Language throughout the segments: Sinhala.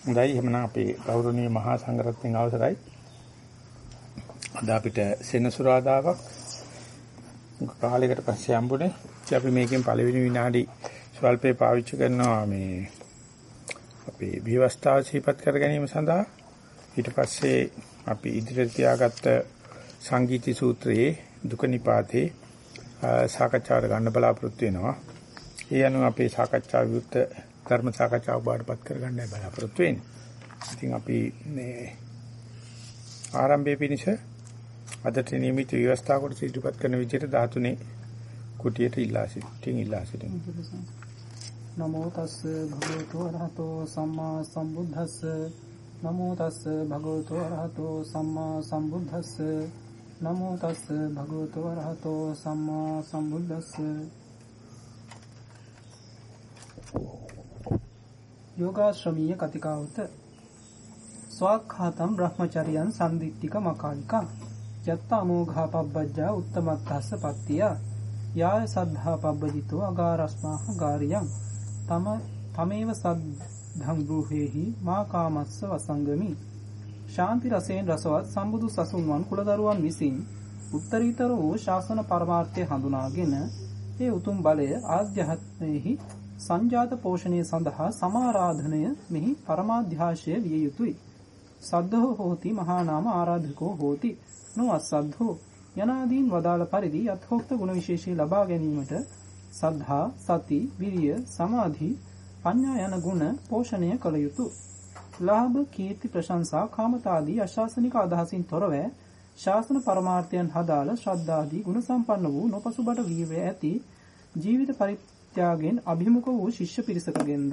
හොඳයි එහෙනම් අපේ ගෞරවනීය මහා සංඝරත්නයන් අවසරයි. අද අපිට සෙනසුරාදාවක් කාලයකට පස්සේ හම්බුනේ. අපි මේකෙන් පළවෙනි විනාඩි ස්වල්පේ පාවිච්චි කරනවා මේ අපේ විවස්ථාව සිහිපත් කර ගැනීම සඳහා. ඊට පස්සේ අපි ඉදිරියට තියාගත්ත සංගීති සූත්‍රයේ දුක නිපාතේ සාකච්ඡාවට ගන්න බලාපොරොත්තු වෙනවා. ඒ අනුව අපේ සාකච්ඡා විවෘත ධර්ම සාකච්ඡාව බාටපත් කරගන්නයි බලාපොරොත්තු වෙන්නේ. ඉතින් අපි මේ ආරම්භයේ පිණිස අදට නියමිත ව්‍යවස්ථා කොට ඉදිරිපත් කරන විදිහට 13 කුටියට ඉල්ලා සිටිමු. නමෝ තස් භගවතු අරහතෝ සම්මා සම්බුද්දස්ස නමෝ තස් භගවතු අරහතෝ සම්මා සම්බුද්දස්ස නමෝ තස් භගවතු අරහතෝ සම්මා සම්බුද්දස්ස. යෝගාශ්‍රමීය කතිකාවත ස්වාක්ඛාතම් බ්‍රහ්මචර්යං සම්දිත්තික මකාලිකං යත්ත අමෝඝා පබ්බජ්ජා උත්තමත්තස්ස පත්තිය යාය සද්ධා පබ්බජිතෝ අගාරස්මාහ ගාරියං තමේව සද්ධං බ්‍රූහෙහි මා කාමස්ස වසංගමි. ශාන්ති රසයෙන් රසවත් සම්බුදු සසුන්වන් කුලදරුවන් විසින් උත්තරීතර වූ ශාසන පරමාර්ථය හඳුනාගෙන ඒ උතුම් බලය ආධ්‍යාත්මයෙහි සංජාත පෝෂණය සඳහා සමාරාධනය මෙහි පරමාධ්‍යාශය විය යුතුය. සද්ධෝ හෝති මහා නාම ආරාධකෝ හෝති නොඅසද්ධෝ යනාදීන් වදාළ පරිදි යථෝක්ත ගුණ විශේෂය ලබා ගැනීමට සද්ධා, සති, විරිය, සමාධි, පඤ්ඤා යන ගුණ පෝෂණය කළ යුතුය. ලාභ, කීර්ති, ප්‍රශංසා, කාමතාදී අශාසනික අදහසින් තොරව ශාසන පරමාර්ථයන් හදාළ ශ්‍රද්ධාදී ගුණ සම්පන්න වූ නොපසුබට වීර්ය ඇති ජීවිත ත්‍යාගයෙන් අභිමුඛ වූ ශිෂ්‍ය පිරිසකගෙන්ද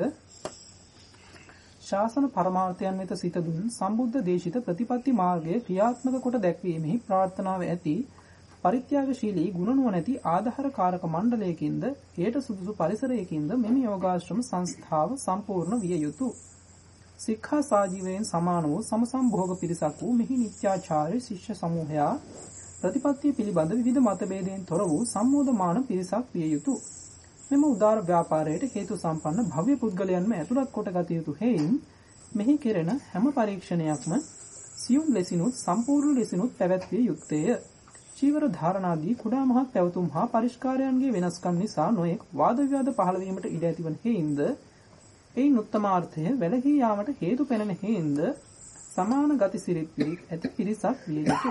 ශාසන පරමාර්ථයන් වෙත සිත දුන් සම්බුද්ධ දේශිත ප්‍රතිපත්ති මාර්ගය ක්‍රියාත්මක කොට දැක්වීමෙහි ප්‍රාර්ථනාව ඇති පරිත්‍යාගශීලී ගුණ නුවණැති ආධාරකාරක මණ්ඩලයකින්ද හේට සුදුසු පරිසරයකින්ද මෙම යෝගාශ්‍රම සංස්ථාව සම්පූර්ණ විය යුතුය. සික්ඛා සාජීවයෙන් සමාන වූ සමසම්භෝග පිරිසක් වූ මෙහි නිත්‍යාචාර්ය ශිෂ්‍ය සමූහයා ප්‍රතිපත්තිය පිළිබඳ විවිධ මතභේදයෙන් තොර වූ සම්මෝධමාන පිරිසක් විය යුතුය. මෙම උදාර ව්‍යාපාරයට හේතු සම්පන්න භව්‍ය පුද්ගලයන්ම ඇතුළත් කොට ගත යුතු හේයින් මෙහි කෙරෙන හැම පරීක්ෂණයක්ම සියුම් ලෙසිනුත් සම්පූර්ණ ලෙසිනුත් පැවැත්විය යුත්තේය. චීවර ධාරණාදී කුඩා මහත් පැවතුම් හා පරිස්කාරයන්ගේ වෙනස්කම් නිසා නොයෙක් වාද විවාද පහළ වීමට ඉඩ ඇතිවන හේයින්ද එයින් උත්තමාර්ථය වැළකී යාමට හේතු පෙනෙන හේයින්ද සමාන ගති සිරිත් ඇති පිරිසක් විය යුතුය.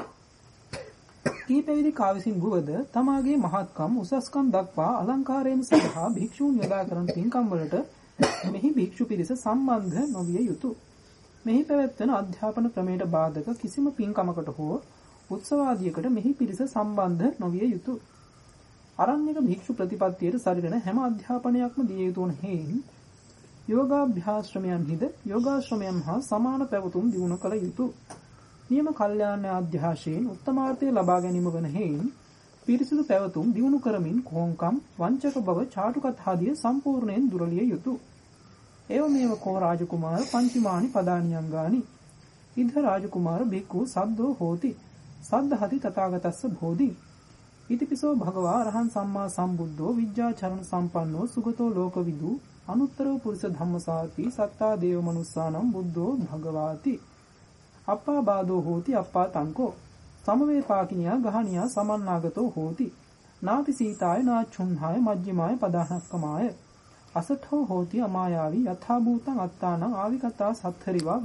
කීපෙවිධ කාවිසින් වුවද තමාගේ මහත්කම් උසස්කම් දක්වා අලංකාරයෙන් සඳහා භික්ෂූන් යොදා කරන පින්කම් වලට මෙහි භික්ෂු පිරිස සම්බන්ධ නොවිය යුතුය. මෙහි පැවැත්වෙන අධ්‍යාපන ක්‍රමයට බාධක කිසිම පින්කමකට හෝ උත්සවාදියකට මෙහි පිරිස සම්බන්ධ නොවිය යුතුය. අරණ්‍යක භික්ෂු ප්‍රතිපත්තියට සරිලන හැම අධ්‍යාපනයක්ම දිය යුතු වන හේයින් යෝගාභ්‍යාශ්‍රමයන්හිද යෝගාශ්‍රමයන් හා සමාන පැවතුම් දියුණු කළ යුතුය. නියම කල්යාණ අධ්‍යාශයෙන් උත්තමාර්ථය ලබා ගැනීම වන හේයින් පිරිසිදු පැවතුම් දියුණු කරමින් කොහොංකම් වංචක බව චාටුකතාදිය සම්පූර්ණයෙන් දුරලිය යුතුය. එවමෙව කෝ රාජකුමාර පංචමානි පදානියංගානි ඉද රාජකුමාර බික්ඛු සද්දෝ හෝති සද්ධහති තථාගතස්ස බෝධි ඉතිපිසෝ භගවා අරහං සම්මා සම්බුද්ධෝ විජ්ජාචරණ සම්පන්නෝ සුගතෝ ලෝකවිදු අනුත්තරෝ පුරිස ධම්මසාති සත්තා දේව මනුස්සානම් බුද්ධෝ භගවාති අප්පා බාදෝ හෝති අප්පා තංකෝ සමවේපාකිනියා ගහනියා සමන්නාගතෝ හෝති නාති සීතාය නාචුන්හාය මජ්ජිමාය පදාහක්කමාය අසඨෝ හෝති අමායාවි යථා භූතං අත්තානං ආවිකත්තා සත්තරිවා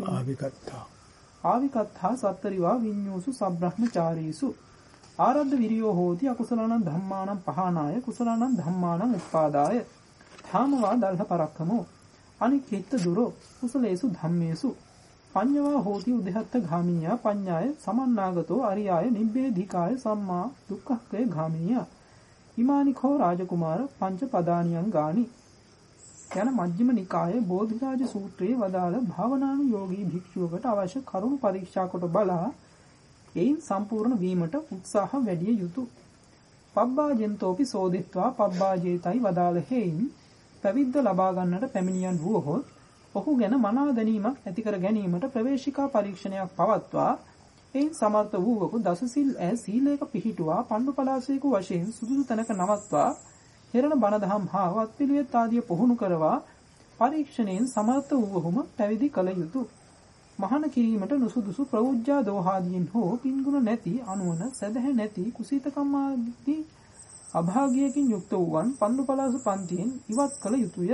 ආවිකත්තා සත්තරිවා විඤ්ඤෝසු සබ්‍රහ්මචාරීසු ආරද්ධ විරියෝ හෝති අකුසලනං ධම්මානං පහනාය කුසලනං ධම්මානං උප්පාදාය ධාමවා දල්හ පරක්කමෝ අනික්කිට දුරෝ කුසලේසු ධම්මේසු පඤ්ඤවා හෝති උදහත්ත ගාමිනියා පඤ්ඤාය සමන්නාගතෝ අරියාය නිබ්බේධිකාය සම්මා දුක්ඛක්ඛේ ගාමිනියා හිමානිකෝ රාජකුමාර පංච පදානියං ගානි යන මජ්ක්‍ධිම නිකායේ බෝධිරාජ සූත්‍රයේ වදාළ භාවනානුයෝගී භික්ෂුවකට අවශ්‍ය කරුණු පරීක්ෂා කොට බලා එයින් සම්පූර්ණ වීමට උත්සාහ වැඩි යුතුය. පබ්බාජෙන්තෝපි සෝදිත්වා පබ්බාජේතයි වදාළ හේයින් පැවිද්ද ලබා ගන්නට පැමිණියන් වූහොත් ඔහු ගැන මනා දැනීමක් ඇති කර ගැනීමට ප්‍රවේශිකා පරීක්ෂණයක් පවත්වා එයින් සමර්ථ වූවකු දසසිල් ඈ සීලයක පිහිටුවා පණ්ඩු පලාසයක වශයෙන් සුදුසු තැනක නවත්වා හෙරණ බණ දහම් හා වත්පිළිවෙත් ආදිය පුහුණු කරවා පරීක්ෂණයෙන් සමර්ථ වූවහුම පැවිදි කළ යුතුය. මහාන කිරීමට නුසුදුසු ප්‍රෞජ්ජා දෝහාදීන් හෝ පින්ගුණ නැති අනුවන සදහැ නැති කුසීතකම් ආදී අභාග්‍යයෙන් යුක්ත වූවන් පන්දු පලාසු පන්තියෙන් ඉවත් කළ යුතුය.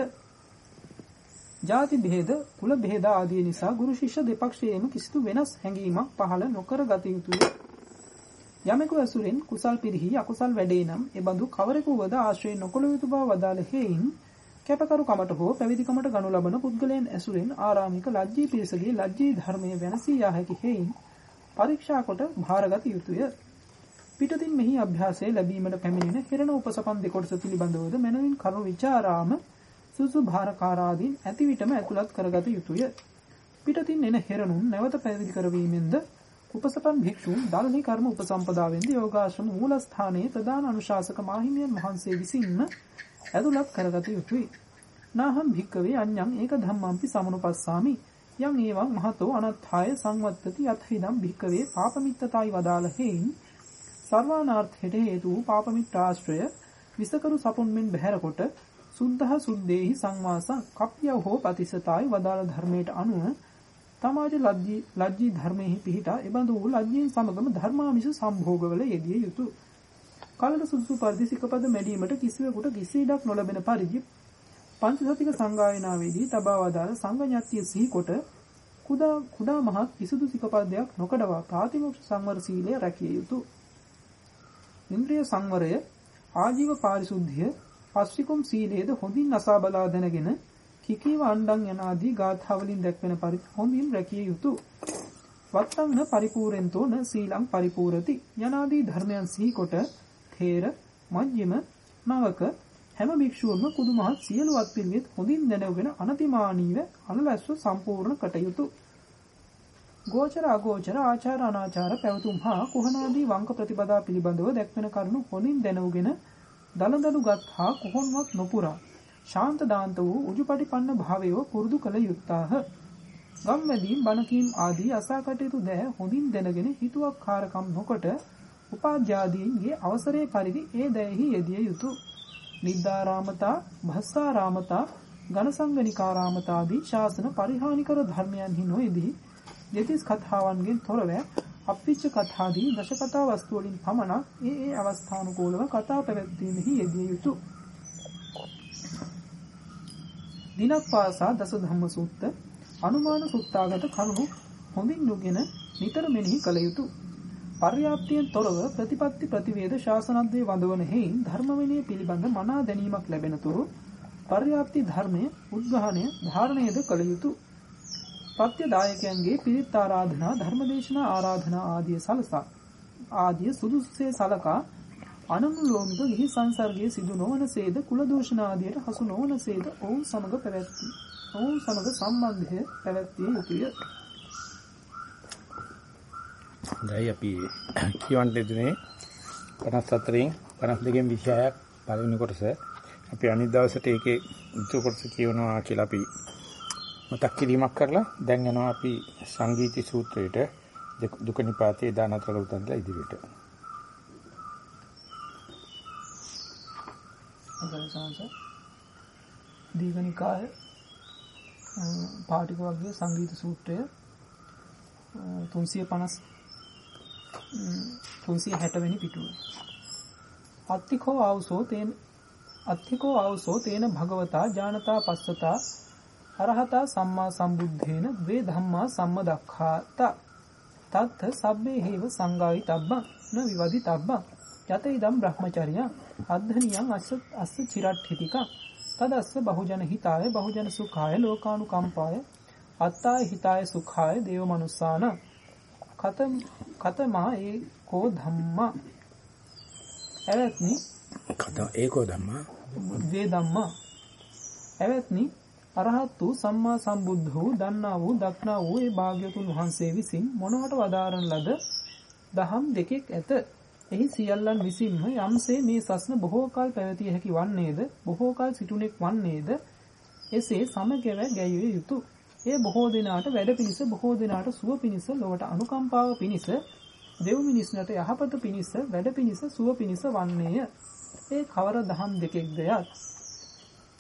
ජාති භේද, කුල භේද ආදී නිසා ගුරු ශිෂ්‍ය දෙපක්ෂයේම කිසිදු වෙනස් හැඟීමක් පහළ නොකර ගත යුතුය. යමෙකු ඇසුරෙන් කුසල් පිරිහි අකුසල් වැඩේ නම් එබඳු කවරෙකු වද ආශ්‍රය නොකළ යුතු බව වදාළ හේයින් කැපකරු කමට හෝ පැවිදිකමට ගනු ලබන පුද්ගලයන් ඇසුරෙන් ආරාමික ලජ්ජී පිරිසගේ ලජ්ජී ධර්මයේ වෙනසී යා හැකි හේයින් පරීක්ෂා කොට භාරගත යුතුය. පිටතින් මෙහි අභ්‍යාසය ලැබීමට පැමිණෙන හිරණ උපසපන් දෙකොටස පිළිබඳවද මනවින් කරුණු විචාරාම සුසු භාරකාරාදීන් ඇති විටම ඇතුළත් කරගත යුතුය. පිටතින් එන හිරණුන් නැවත පැවිදි කරවීමෙන්ද උපසපන් භික්ෂූන් දල්හි කර්ම උපසම්පදාවෙන්ද යෝගාශ්‍රම මූලස්ථානයේ ප්‍රධාන අනුශාසක මාහිමියන් වහන්සේ විසින්ම ඇතුළත් කරගත යුතුය. නාහම් භික්කවේ අඤ්ඤං ඒක ධම්මම්පි සමනුපස්සාමි යම් ඒවං මහතෝ අනත්ථාය සංවත්තති යත්හිදම් භික්කවේ පාපමිත්තතායි වදාළ හේයින් සර්වානාර්ථයට හේතු වූ පාපමිත්‍රාශ්‍රය විසකරු සපුන් මෙන් බැහැර කොට සුද්ධහ සුද්දේහි සංවාසං කප්පියව හෝ පතිසතායි වදාළ ධර්මයට අනුව තමාජ ලජ්ජී ධර්මයෙහි පිහිටා එබඳු වූ ලජ්ජීන් සමගම ධර්මාමිෂ සම්භෝගවල යෙදිය යුතුය. කලට සුදුසු පරිදි සිකපද මැඩීමට කිසිවෙකුට කිසි ඉඩක් නොලැබෙන පරිදි පංචසතික සංගායනාවේදී තබා වදාළ සංඝඥාත්‍ය සිහි කොට කුඩා මහත් කිසිදු සිකපදයක් නොකඩවා ප්‍රාතිමෝක්ෂ සංවර සීලය රැකිය යුතුය. ඉන්ද්‍රිය සංවරය, ආජීව පාරිශුද්ධිය, පස්විකුම් සීලයේද හොඳින් අසා බලා දැනගෙන කිකීව අණ්ඩං යන ආදී ගාථාවලින් දැක්වෙන පරිදි හොඳින් රැකිය යුතුය. වත්තං පරිපූර්ෙන්තෝ න සීලං පරිපූර්ති යනාදී ධර්මයන් සිහි කොට තේර, මජ්ක්‍ධිම, නවක හැම භික්ෂුවම කුදුමහත් සියලු වත් පිළිවෙත් හොඳින් දැනගෙන අනතිමානීව අනලස්ව සම්පූර්ණ කටයුතු. ගෝචර අගෝචර ආචාර අනාචාර පැවතුම් හා කුහනාදී වංක ප්‍රතිපදා පිළිබඳව දැක්වෙන කරුණු හොඳින් දැනගෙන දලදලුගත් හා කොහොන්වත් නොපුරා ශාන්ත දාන්ත වූ උජුපටිපන්න භාවයව පුරුදු කළ යුත්තාහ. ගම්වැදීම් බණකීම් ආදී අසා කටයුතු දෑ හොඳින් දැනගෙන හිතුවක්කාරකම් නොකොට උපාධ්‍යාදීන්ගේ අවසරයේ පරිදි ඒ දෑෙහි යෙදිය යුතුය. නිද්දාරාමතා, භස්සාරාමතා, ඝනසංගනිකාරාමතාදී ශාසන පරිහානිකර ධර්මයන්හි නොයෙදී දෙතිස් කතාවන්ගෙන් තොරව අප්පිච්ච කතාදී දශකතා වස්තු වලින් පමණක් ඒ අවස්ථානුකූලව කතා පැවැත්වීමෙහි යෙදිය යුතුය. දිනක් පාසා දස ධම්ම සූත්ත, අනුමාන සුත්තාගත කරුණු හොඳින් නුගෙන නිතර මෙනෙහි කළ යුතුය. පර්යාප්තියෙන් තොරව ප්‍රතිපත්ති ප්‍රතිවේද ශාසනද්වේ වඳවන හේයින් ධර්ම විනය පිළිබඳ මනා දැනීමක් ලැබෙනතුරු පර්යාප්ති ධර්මයේ උද්ඝාණය ධාරණයද කළ යුතුය. ප්‍රත්‍යදායකයන්ගේ පිරිත් ආරාධනා, ධර්මදේශනා ආරාධනා ආදිය සුදුසුසේ සලකා අනනුලෝමික ගිහි සංසර්ගයේ සිදු නොවනසේද කුල දූෂණ ආදියට හසු නොවනසේද ඔවුන් සමග සම්බන්ධය පැවැත්විය යුතුය. දැන් අපි කියවන්න දෙන්නේ 54න් 52න් විෂයයක් පළවෙනි කොටස. අපි අනිත් දවසට ඒකේ ඉතුරු කොටස කියවනවා කියලා අපි මතක් කිරීමක් කරලා දැන් යනවා අපි සංගීති සූත්‍රයට දුක නිපාතේ 14 උතන්ලා ඉදිරියට. දීඝනිකාය පාටික වර්ගයේ සංගීත සූත්‍රය 360 වෙනි පිටුව. අත්තිකෝ ආවසෝ තේන භගවතා ජානතා පස්සතා අරහතා සම්මා සම්බුද්ධේන ද්වේ ධම්මා සම්මදක්ඛාත තත්ථ සබ්බේ හේව සංගායිතබ්බං න විවදිතබ්බං යත ඉදම් බ්‍රහ්මචර්යං අද්ධනියං අස්ස චිරට්ඨිතිකං තදස්ස බහුජන හිතාය බහුජන සුඛාය ලෝකානුකම්පාය අත්තාය හිතාය සුඛාය දේව මනුස්සාන කතමා ඒකෝ ධම්මා එවත්නි කතම ඒකෝ ධම්මා වේ ධම්මා එවත්නි අරහත් වූ සම්මා සම්බුද්ධ වූ දන්නා වූ දක්නා වූ ඒ භාග්‍යතුන් වහන්සේ විසින් මොනවට වදාරන ලද දහම් දෙකෙක් ඇත. එහි සියල්ලන් විසින්ම යම්සේ මේ සස්න බොහෝ කල් පැවතිය හැකි වන්නේද බොහෝ කල් සිටුනෙක් වන්නේද එසේ සමගව ගැයුවේ යුතුය. ඒ බොහෝ දිනාට වැඩ පිණිස බොහෝ දිනාට සුව පිණිස ලොවට අනුකම්පාව පිණිස දෙව් මිනිස්නට යහපත පිණිස වැඩ පිණිස සුව පිණිස වන්නේය. ඒ කවර දහම් දෙකෙක්ද යත්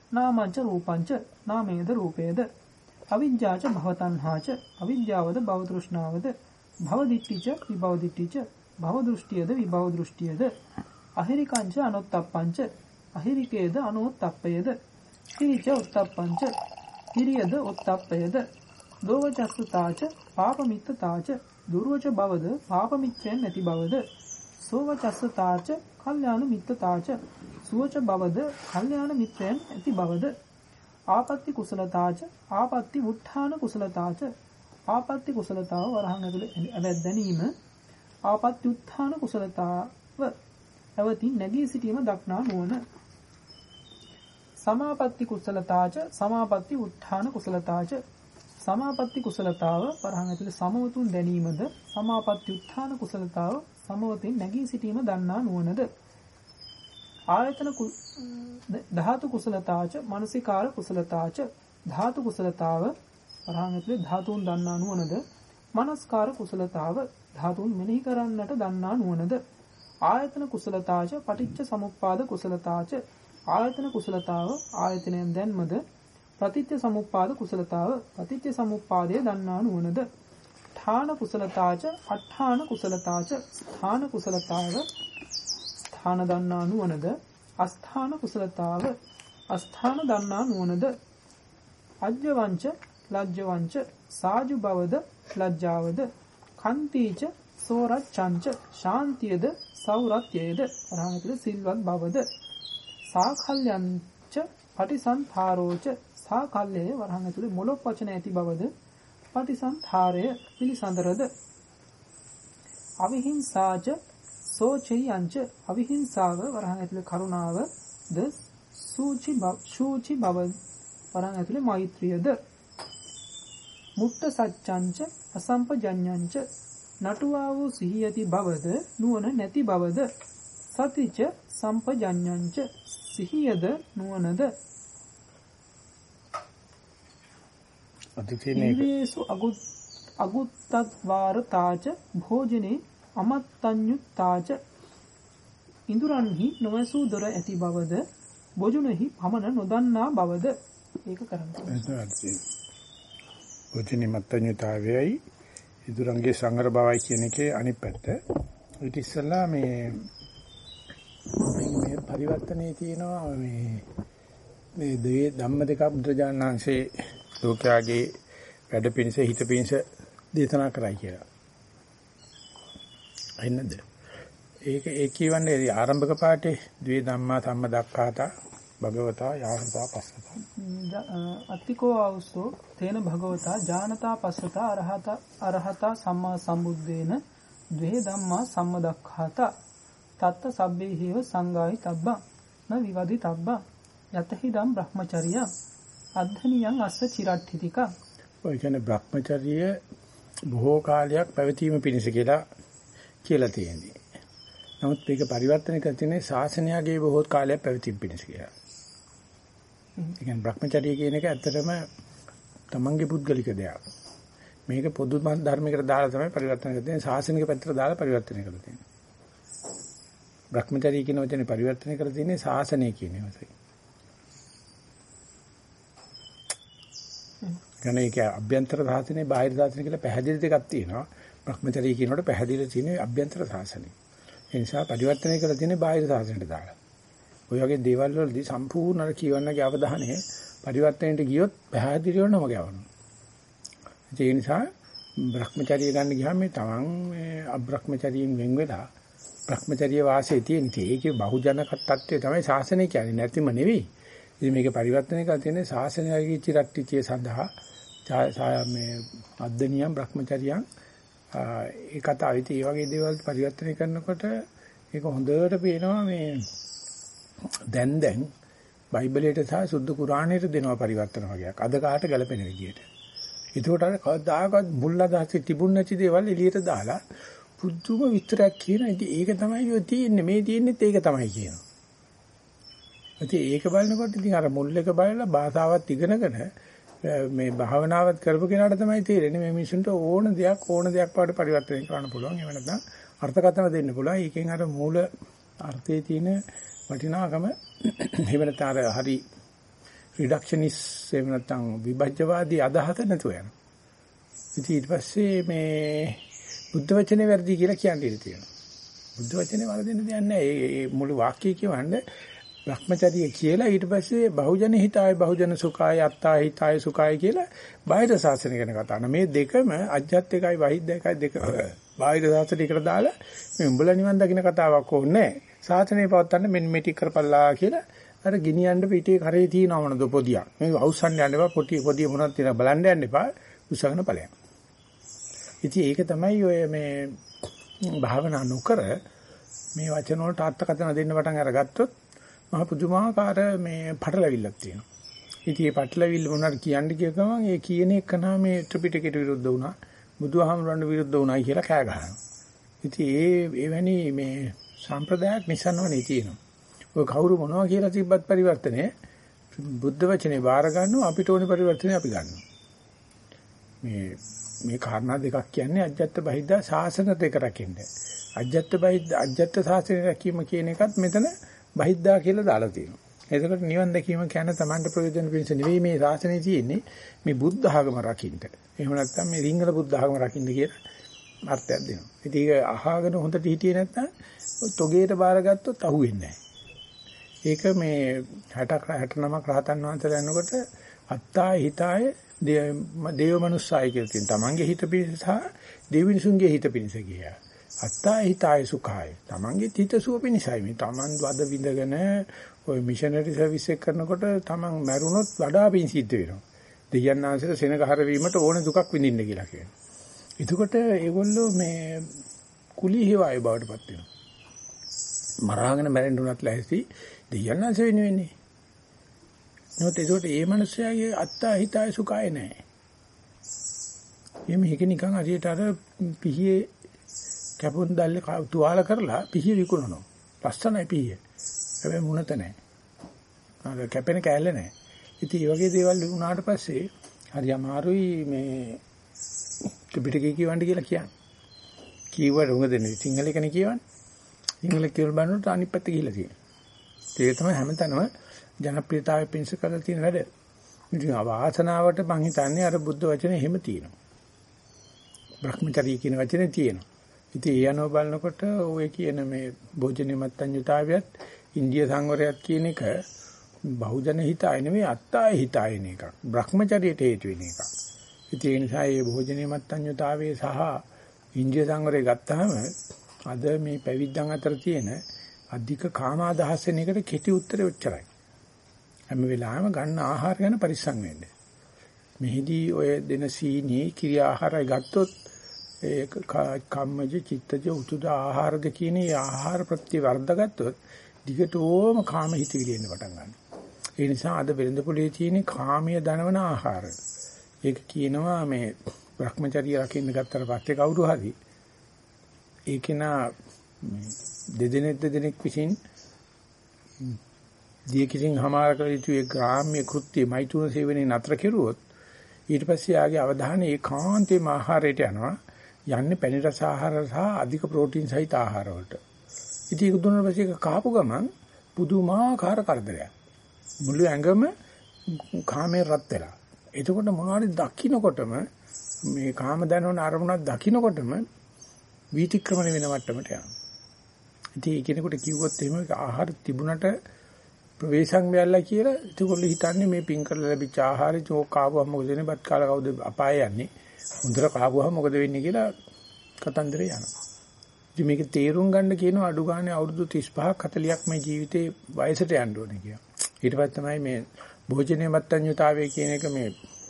නාමංච රූපංච නාමේද රූපේද අවිජ්ජාච භවතණ්හාච අවිජ්ජාවද භව තෘෂ්ණාවද භව දිට්ඨිච විභව දිට්ඨිච භව දෘෂ්ටියද විභව දෘෂ්ටියද අහිරිකංච අනොත්තප්පංච අහිරිකේද අනොත්තප්පයද හිරිච උත්තප්පංච හිරියද උත්තප්පයද දෝවචස්සතාච පාපමිත්තතාච දුර්වච බවද පාපමිච්ඡෙන් නැති බවද සෝවචස්සතාච කල්යාණ මිත්තතාච සුවච බවද කල්යාණ මිත්‍රයන් ඇති බවද ආපත්‍ති කුසලතාච ආපත්‍ති උත්ථාන කුසලතාච ආපත්‍ති කුසලතාව වරහන් ඇතුළේ ඇවැත් දැනීම ආපත්‍ති උත්ථාන කුසලතාව ඇවතින් නැගී සිටීම දක්නා නුවණ සමාපත්‍ති කුසලතාච සමාපත්‍ති උත්ථාන කුසලතාච සමාපත්‍ති කුසලතාව වරහන් ඇතුළේ සමවතුන් දැනීමද සමාපත්‍ති උත්ථාන කුසලතාව සමවතින් නැගී සිටීම දන්නා නුවණද ආයතන ධාතු කුසලතාච මානසිකාර කුසලතාච ධාතු කුසලතාව වරහන් ඇතුළේ ධාතුන් දන්නා නුවණද මනස්කාර කුසලතාව ධාතුන් මෙනෙහි කරන්නට දන්නා නුවණද ආයතන කුසලතාච පටිච්ච සමුප්පාද කුසලතාච ආයතන කුසලතාව ආයතනයෙන් දැන්මද ප්‍රතිච්ච සමුප්පාද කුසලතාව ප්‍රතිච්ච සමුප්පාදය දන්නා නුවණද ඨාන කුසලතාච අට්ඨාන කුසලතාච ස්ථාන කුසලතාව ස්ථාන දන්නා නුවණද අස්ථාන කුසලතාව අස්ථාන දන්නා නුවණද අජ්ජවංච ලජ්ජවංච සාජු බවද ලජ්ජාවද කන්තිච සෝරච්ඡංච ශාන්තියද සෞරත්‍යයද රාමතුල සිල්වත් බවද සාකල්යංච පටිසන්තරෝච සාකල්යේ වරහන් ඇතුලේ මොළොක් වචන ඇති බවද පටිසන්තරය පිළිසඳරද අවිහිංසාච සෝචියංච අවිහිංසාව වරහන් ඇතුලේ කරුණාව ද සූචි බව වරහන් ඇතුලේ මෛත්‍රියද මුක්ත සත්‍යංච අසම්පජඤ්ඤංච නටුවා වූ සිහියති බවද නුවණ නැති බවද සතිච සම්පජඤ්ඤංච සිහියද නුවණද ඉන්ද්‍රියේසු අගුත්තත්වාරතාච භෝජනේ අමත්තඤ්ඤුත්තාච ඉඳුරන්හි නොවසූ දොර ඇති බවද බොජුනෙහි පමණ නොදන්නා බවද ඒක කරන්නේ භෝජනේ මත්තඤ්ඤුතාවයයි ඉදුරංගේ සංගර බවයි කියන එකේ අනිත් පැත්ත. ඊට ඉස්සෙල්ලා මේ පරිවර්තනයේ තියෙනවා මේ දෙවේ ධම්ම දෙක බුදුජානනාංශේ ලෝකයාගේ වැඩ පිණිස හිත පිණිස දේශනා කරයි කියලා. අයින්නද? ඒක කියවන්නේ ආරම්භක පාඩේ ද්වේ ධම්මා සම්ම දක්ඛාතා භගවතා යානතා පස්සතා. අත්තිකෝ ආවුසෝ තේන භගවතා ඥානතා පස්සතා අරහතා සම්මා සම්බුද්දේන ද්වේ ධම්මා සම්මදක්ඛාතා තත්ත සබ්බේ හේව සංගායි තබ්බා න විවදි තබ්බා යතහි ධම් බ්‍රහ්මචර්ය අද්ධනියං අස්ස චිරට්ඨිතික. ඔය කියන්නේ බ්‍රහ්මචර්ය බොහෝ කාලයක් පැවතීම පිණිස කියලා තියෙනවා. නමුත් මේක පරිවර්තන කර තියෙන්නේ ශාසනයගේ බොහෝ කාලයක් පැවතීම පිණිස කියලා. ඒ කියන්නේ බ්‍රහ්මචර්ය කියන එක ඇත්තටම තමන්ගේ පුද්ගලික දෙයක්. මේක පොදු ධර්මයකට දාලා තමයි පරිවර්තන කරලා තියෙන්නේ. ශාසනික පැත්තට දාලා පරිවර්තන කරලා තියෙන්නේ. බ්‍රහ්මචර්ය කියන වචනේ පරිවර්තන කරලා තියෙන්නේ ශාසනය කියන වචනේ. ගණේක අභ්‍යන්තර සාසනේ බාහිර සාසනේ කියලා පැහැදිලි දෙකක් තියෙනවා. බ්‍රහ්මචර්ය කියනකොට පැහැදිලි තියෙන්නේ අභ්‍යන්තර සාසනේ. ඒ නිසා පරිවර්තනය කරලා තියෙන්නේ බාහිර සාසනයට දාලා. ඔය වගේ දේවල් වලදී සම්පූර්ණ අර කියවන්නගේ අවධානය පරිවර්තනයට ගියොත් පැහැදිලිවම ගවනවා. ඒ නිසා බ්‍රහ්මචර්ය ගන්න ගියාම මේ තමන් මේ අබ්‍රහ්මචර්යයෙන් වෙන් වෙලා බ්‍රහ්මචර්ය වාසයේ තියෙන ඒකේ බහුජන තත්ත්වය තමයි ශාසනය කියන්නේ නැතිම නෙවෙයි. ඉතින් මේක පරිවර්තනය කරලා තියෙන්නේ ශාසනයගේ චිරට්ටිතිය සඳහා මේ අද්දනියම් බ්‍රහ්මචර්යයන් ඒ කතාවෙත් ඒ වගේ දේවල් පරිවර්තනය කරනකොට ඒක හොඳට පේනවා මේ දැන් බයිබලයට සහ සුද්ධ කුරාණයට දෙනවා පරිවර්තන වගේක්. අද කාට ගැලපෙන විදියට. ඒකට අර කවදාකවත් මුල්ලා දාසේ තිබුණ නැති දේවල් එළියට දාලා පුදුම විස්තරයක් කියන. ඉතින් ඒක තමයි ඔය තියෙන්නේ. මේ තියෙන්නේත් ඒක තමයි කියනවා. ඉතින් ඒක බලනකොට ඉතින් අර මුල් එක බලලා භාෂාවත් ඉගෙනගෙන මේ භාවනාවත් කරපු කෙනාට තමයි තේරෙන්නේ මේ මිනිසුන්ට ඕන දෙයක් වඩ පරිවර්තනය කරන්න පුළුවන්. එහෙම නැත්නම් අර්ථකථන දෙන්න පුළුවන්. ඒකෙන් අර මූල අර්ථයේ තියෙන වටිනාකම එහෙම නැත්නම් හරි රිඩක්ෂනිස්ට් එහෙම නැත්නම් විභජ්‍යවාදී අදහස නැතුව යනවා. ඉතින් ඊට පස්සේ මේ බුද්ධ වචනේ වැරදි කියලා කියන්නේ ඉතින් තියෙනවා. බුද්ධ වචනේ වරදින්න දෙයක් නැහැ. ඒ මුළු වාක්‍යය කියවන්නේ භ්‍රමචර්යය කියලා ඊට පස්සේ බහුජන හිතාය බහුජන සුඛාය අත්තා හිතාය සුඛාය කියලා බාහිර ශාසනය ගැන කතා කරනවා. මේ දෙකම අජ්ජත් එකයි වහිද්ද එකයි දෙක බාහිර ශාසනයකට දාලා මේ උඹලා නිවන් දකින්න කතාවක් ඕනේ නැහැ. ශාසනය පවත්තන්න මෙන්න මේ ටික කරපල්ලා කියලා අර ගිනියන්න පිටේ කරේ තියෙනව මොනද පොදියක්. මේ අවුස්සන්න යන්න එපා පොදිය මොනවද කියලා බලන්න යන්න එපා. උසගෙන ඵලයක්. ඉතින් ඒක තමයි ඔය මේ භාවනා නොකර මේ වචන වලට අර්ථකථන දෙන්න පටන් අරගත්තොත් මහ පුදුමාකාර මේ පටලවිල්ලක් තියෙනවා. ඉතින් මේ පටලවිල්ල මොනවාද කියන්නේ කිය ගමන් ඒ කියන එක නා මේ ත්‍රිපිටකයට විරුද්ධ වුණා, බුදුහාමුදුරන්ට විරුද්ධ වුණායි කියලා කෑ ගහනවා. ඉතින් එවැනි මේ සම්ප්‍රදායක් නිසන්වනේ තියෙනවා. ඔය කවුරු මොනවා කියලා තිබ්බත් පරිවර්තනය බුද්ධ වචනේ බාර ගන්නවා අපිට ඕනේ පරිවර්තනය අපි ගන්නවා. මේ කාරණා දෙකක් කියන්නේ අජ්ජත් බහිද්දා ශාසන දෙක රකින්න. අජ්ජත් බහිද්ද අජ්ජත් ශාසනය රැකීම කියන එකත් මෙතන බහිද්දා කියලා දාලා තියෙනවා. එතකොට නිවන් දැකීම කියන්නේ Tamanට ප්‍රයෝජන පිණිස නෙවෙයි මේ ශාසනය තියෙන්නේ මේ බුද්ධ ආගම රකින්න. එහෙම නැත්නම් මේ සිංහල බුද්ධ ආගම රකින්න කියලා අර්ථයක් දෙනවා. ඉතින් ඒක අහගෙන හොඳට හිටියේ නැත්නම් තොගේට බාරගත්තොත් අහුවෙන්නේ නැහැ. ඒක මේ 69ක් රහතන් වහන්සේලා යනකොට අත්තා හිතාය දේව මනුස්සාය කියලා තියෙන. තමන්ගේ හිත පිණිස සහ දෙවිනිසුන්ගේ හිත පිණිස ගියා. අත්තා හිතාය සුඛාය. තමන්ගේ හිත සුව පිණිසයි මේ තමන් වද විඳගෙන ඔය මිෂනරි සර්විස් එක කරනකොට තමන් මැරුණොත් වඩා පින් සිද්ධ වෙනවා. දෙයයන් ආශ්‍රිත සෙනගහර වීමට ඕන දුකක් විඳින්න කියලා කියනවා. එතකොට ඒගොල්ලෝ මේ කුලී හේවාය බවටපත් වෙනවා. මරාගෙන මැරෙන්න උනත් ලැහැසි දෙයයන් ආශ්‍රිත වෙන්නේ. නමුත් ඒකට ඒ මනුස්සයාගේ අත්තා හිතාය සුඛාය නැහැ. එimhe එක නිකන් හරියට අර පිහියේ කැපුම් දැල්ලේ තුවාල කරලා පිහිය විකුණනවා. ලස්සනයි පිහිය. හැබැයි මුණත නැහැ. අර කැපෙන කෑල්ල නැහැ. ඉතින් මේ වගේ දේවල් වුණාට පස්සේ හරි අමාරුයි මේ ත්‍රිපිටකය කියවන්න කියලා කියන්නේ. කීවර උඟ දෙන්නේ සිංහල එකනේ කියවන්නේ. සිංහල කියලා බලනකොට අනිත් පැත්ත ගිහිල්ලා තියෙනවා. ඒක තමයි හැමතැනම ජනප්‍රියතාවය පිණිස කරලා තියෙන වැඩ. ඉතින් අවාසනාවට මං හිතන්නේ අර බුද්ධ වචනේ එහෙම තියෙනවා. භ්‍රමචර්ය කියන වචනේ තියෙනවා. ඉතින් ඒ අනුව බලනකොට ඔය කියන මේ භෝජනේ මත්ඤ්‍යතාවයත් ඉන්දිය සංවරයත් කියන එක බහුජන හිතයි නෙවෙයි අත්තාය හිතයි න එකක්. භ්‍රමචර්යයට හේතු වෙන එකක්. ඉතින් ඒ නිසා මේ භෝජනේ මත්ඤ්‍යතාවයේ සහ ඉන්දිය සංවරය ගත්තාම අද මේ පැවිද්දන් අතර තියෙන අධික කාම අදහස් වෙන එකට කෙටි උත්තරේ ඔච්චරයි. හැම වෙලාවෙම ගන්න ආහාර ගැන පරිස්සම් වෙන්න. මෙහිදී ඔය දෙන සීනී ක්‍රියා ආහාරය ගත්තොත් ඒ කම්මජ චිත්තජ උතුද ආහාරද කියන ආහාර ප්‍රති වර්ධ ගත්තොත් දිගටම කාම හිතවිලි එන්න පටන් ගන්නවා. ඒ නිසා අද වෙළඳ පොලේ තියෙන කාමයේ දනවන ආහාර. ඒක කියනවා මේ භ්‍රමචර්ය රකින්න ගත්තට පස්සේ කවුරු හරි ඒකේනා දෙදෙනෙක් විසින් දිය කිසිං හමාර කළ යුතු ඒ ග්‍රාම්‍ය කෘත්‍ය මෛතුන සේවනයේ නතර කෙරුවොත් ඊට පස්සේ ආගේ අවධානය ඒකාන්තයෙන්ම ආහාරයට යනවා. යන්නේ පැණි රස ආහාර සහ අධික ප්‍රෝටීන් සහිත ආහාර වලට. ඉතින් ඒක දුන්නා පස්සේ ඒක කාපු ගමන් පුදුමාකාර කරදරයක්. මුළු ඇඟම කාමේ රත් වෙලා. එතකොට මොනවාරි දකින්නකොටම මේ කාම දැනවන අරමුණක් දකින්නකොටම වීතික්‍රමණය වෙන මට්ටමට යනවා. ඉතින් ඒ කෙනෙකුට කිව්වොත් එහෙම ආහාර තිබුණට ප්‍රවේශම් වෙලා කියලා ඒගොල්ලෝ හිතන්නේ මේ පින් කරලා ලැබිච්ච ආහාරය චෝක් කාපුවම මොකද වෙන්නේ? බත් කාලා කවුද අපාය යන්නේ? හොඳට කාපුවම මොකද වෙන්නේ කියලා කතන්දරේ යනවා. ඉතින් මේක තේරුම් ගන්න කියනවා අඩු ගානේ අවුරුදු 35ක් 40ක් මේ ජීවිතේ වයසට යන්න ඕනේ කියලා. ඊට පස්සේ තමයි මේ භෝජනයේ මත්ඤ්‍යතාවය කියන එක මේ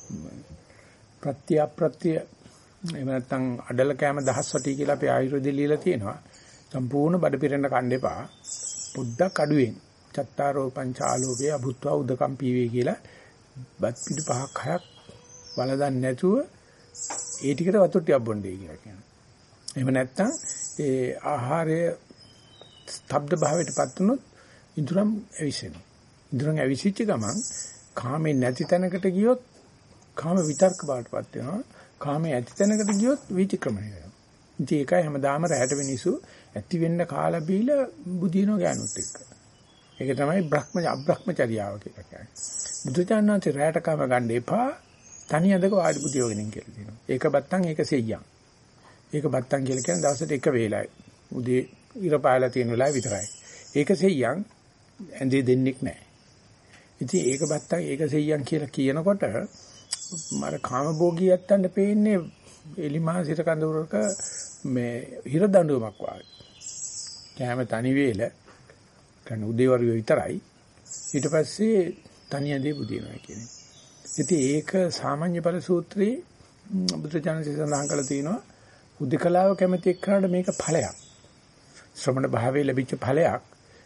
ප්‍රත්‍ය එහෙම නැත්නම් අඩල කෑම දහස් වටි කියලා අපි ආයුර්වේදෙ ලියලා තියෙනවා. සම්පූර්ණ බඩ පිරෙන්න කන්න එපා. පොඩ්ඩක් අඩුවෙන් චත්තාරෝ පංචාලෝකේ අභුත්වා උදකම් පීවේ කියලා බත් පිටු 5ක් 6ක් වලදන් නැතුව ඒ ටිකට වතුර ටිකක් බොන්නේ කියලා කියනවා. එහෙම නැත්නම් ඒ ආහාරය ස්තබ්ද භාවයටපත් වුණොත් ඉදurang ඇවිස්සෙනවා. ඉදurang ඇවිසිච්ච ගමන් කාමේ නැති තැනකට ගියොත් කාම විතර්ක බවටපත් වෙනවා. කාමේ ඇති තැනකට ගියොත් විචක්‍රමණය වෙනවා. ඉතින් ඒකයි හැමදාම රැහැට වෙනිසු ඇති වෙන්න කාලා බීලා බුදිනව ගෑනුත් එක්ක. ඒක තමයි අබ්‍රහ්මචර්යාව කියලා කියන්නේ. බුදුචානන්සේ රැයට කම ගන්න එපා. තනි අදක වාඩි බුදියෝගෙනින් කියලා කියනවා. ඒක බත්තන් ඒක සෙයියන්. ඒක බත්තන් කියලා කියන්නේ දවසට එක වේලයි. උදේ ඉර පායලා තියෙන වෙලාව විතරයි. ඒක සෙයියන් ඇඳේ දෙන්නෙක් නැහැ. ඉතින් ඒක බත්තන් ඒක සෙයියන් කියලා කියනකොට මර කාමභෝගී යත්තන්ට පේන්නේ එලිමාසිත කඳවුරක මේ හිර දඬුවමක් වගේ. කැම තනි වේල කන උදේවරු විතරයි. ඊට පස්සේ තනියදී බුදිනවා කියන්නේ. ඉතින් ඒක සාමාන්‍ය ඵල සූත්‍රයේ බුදුචානන්සේ සඳහන් කරලා තියෙනවා උද්දකලාව කැමති එක්කනට මේක ඵලයක්. ශ්‍රමණ භාවයේ ලැබිච්ච ඵලයක්.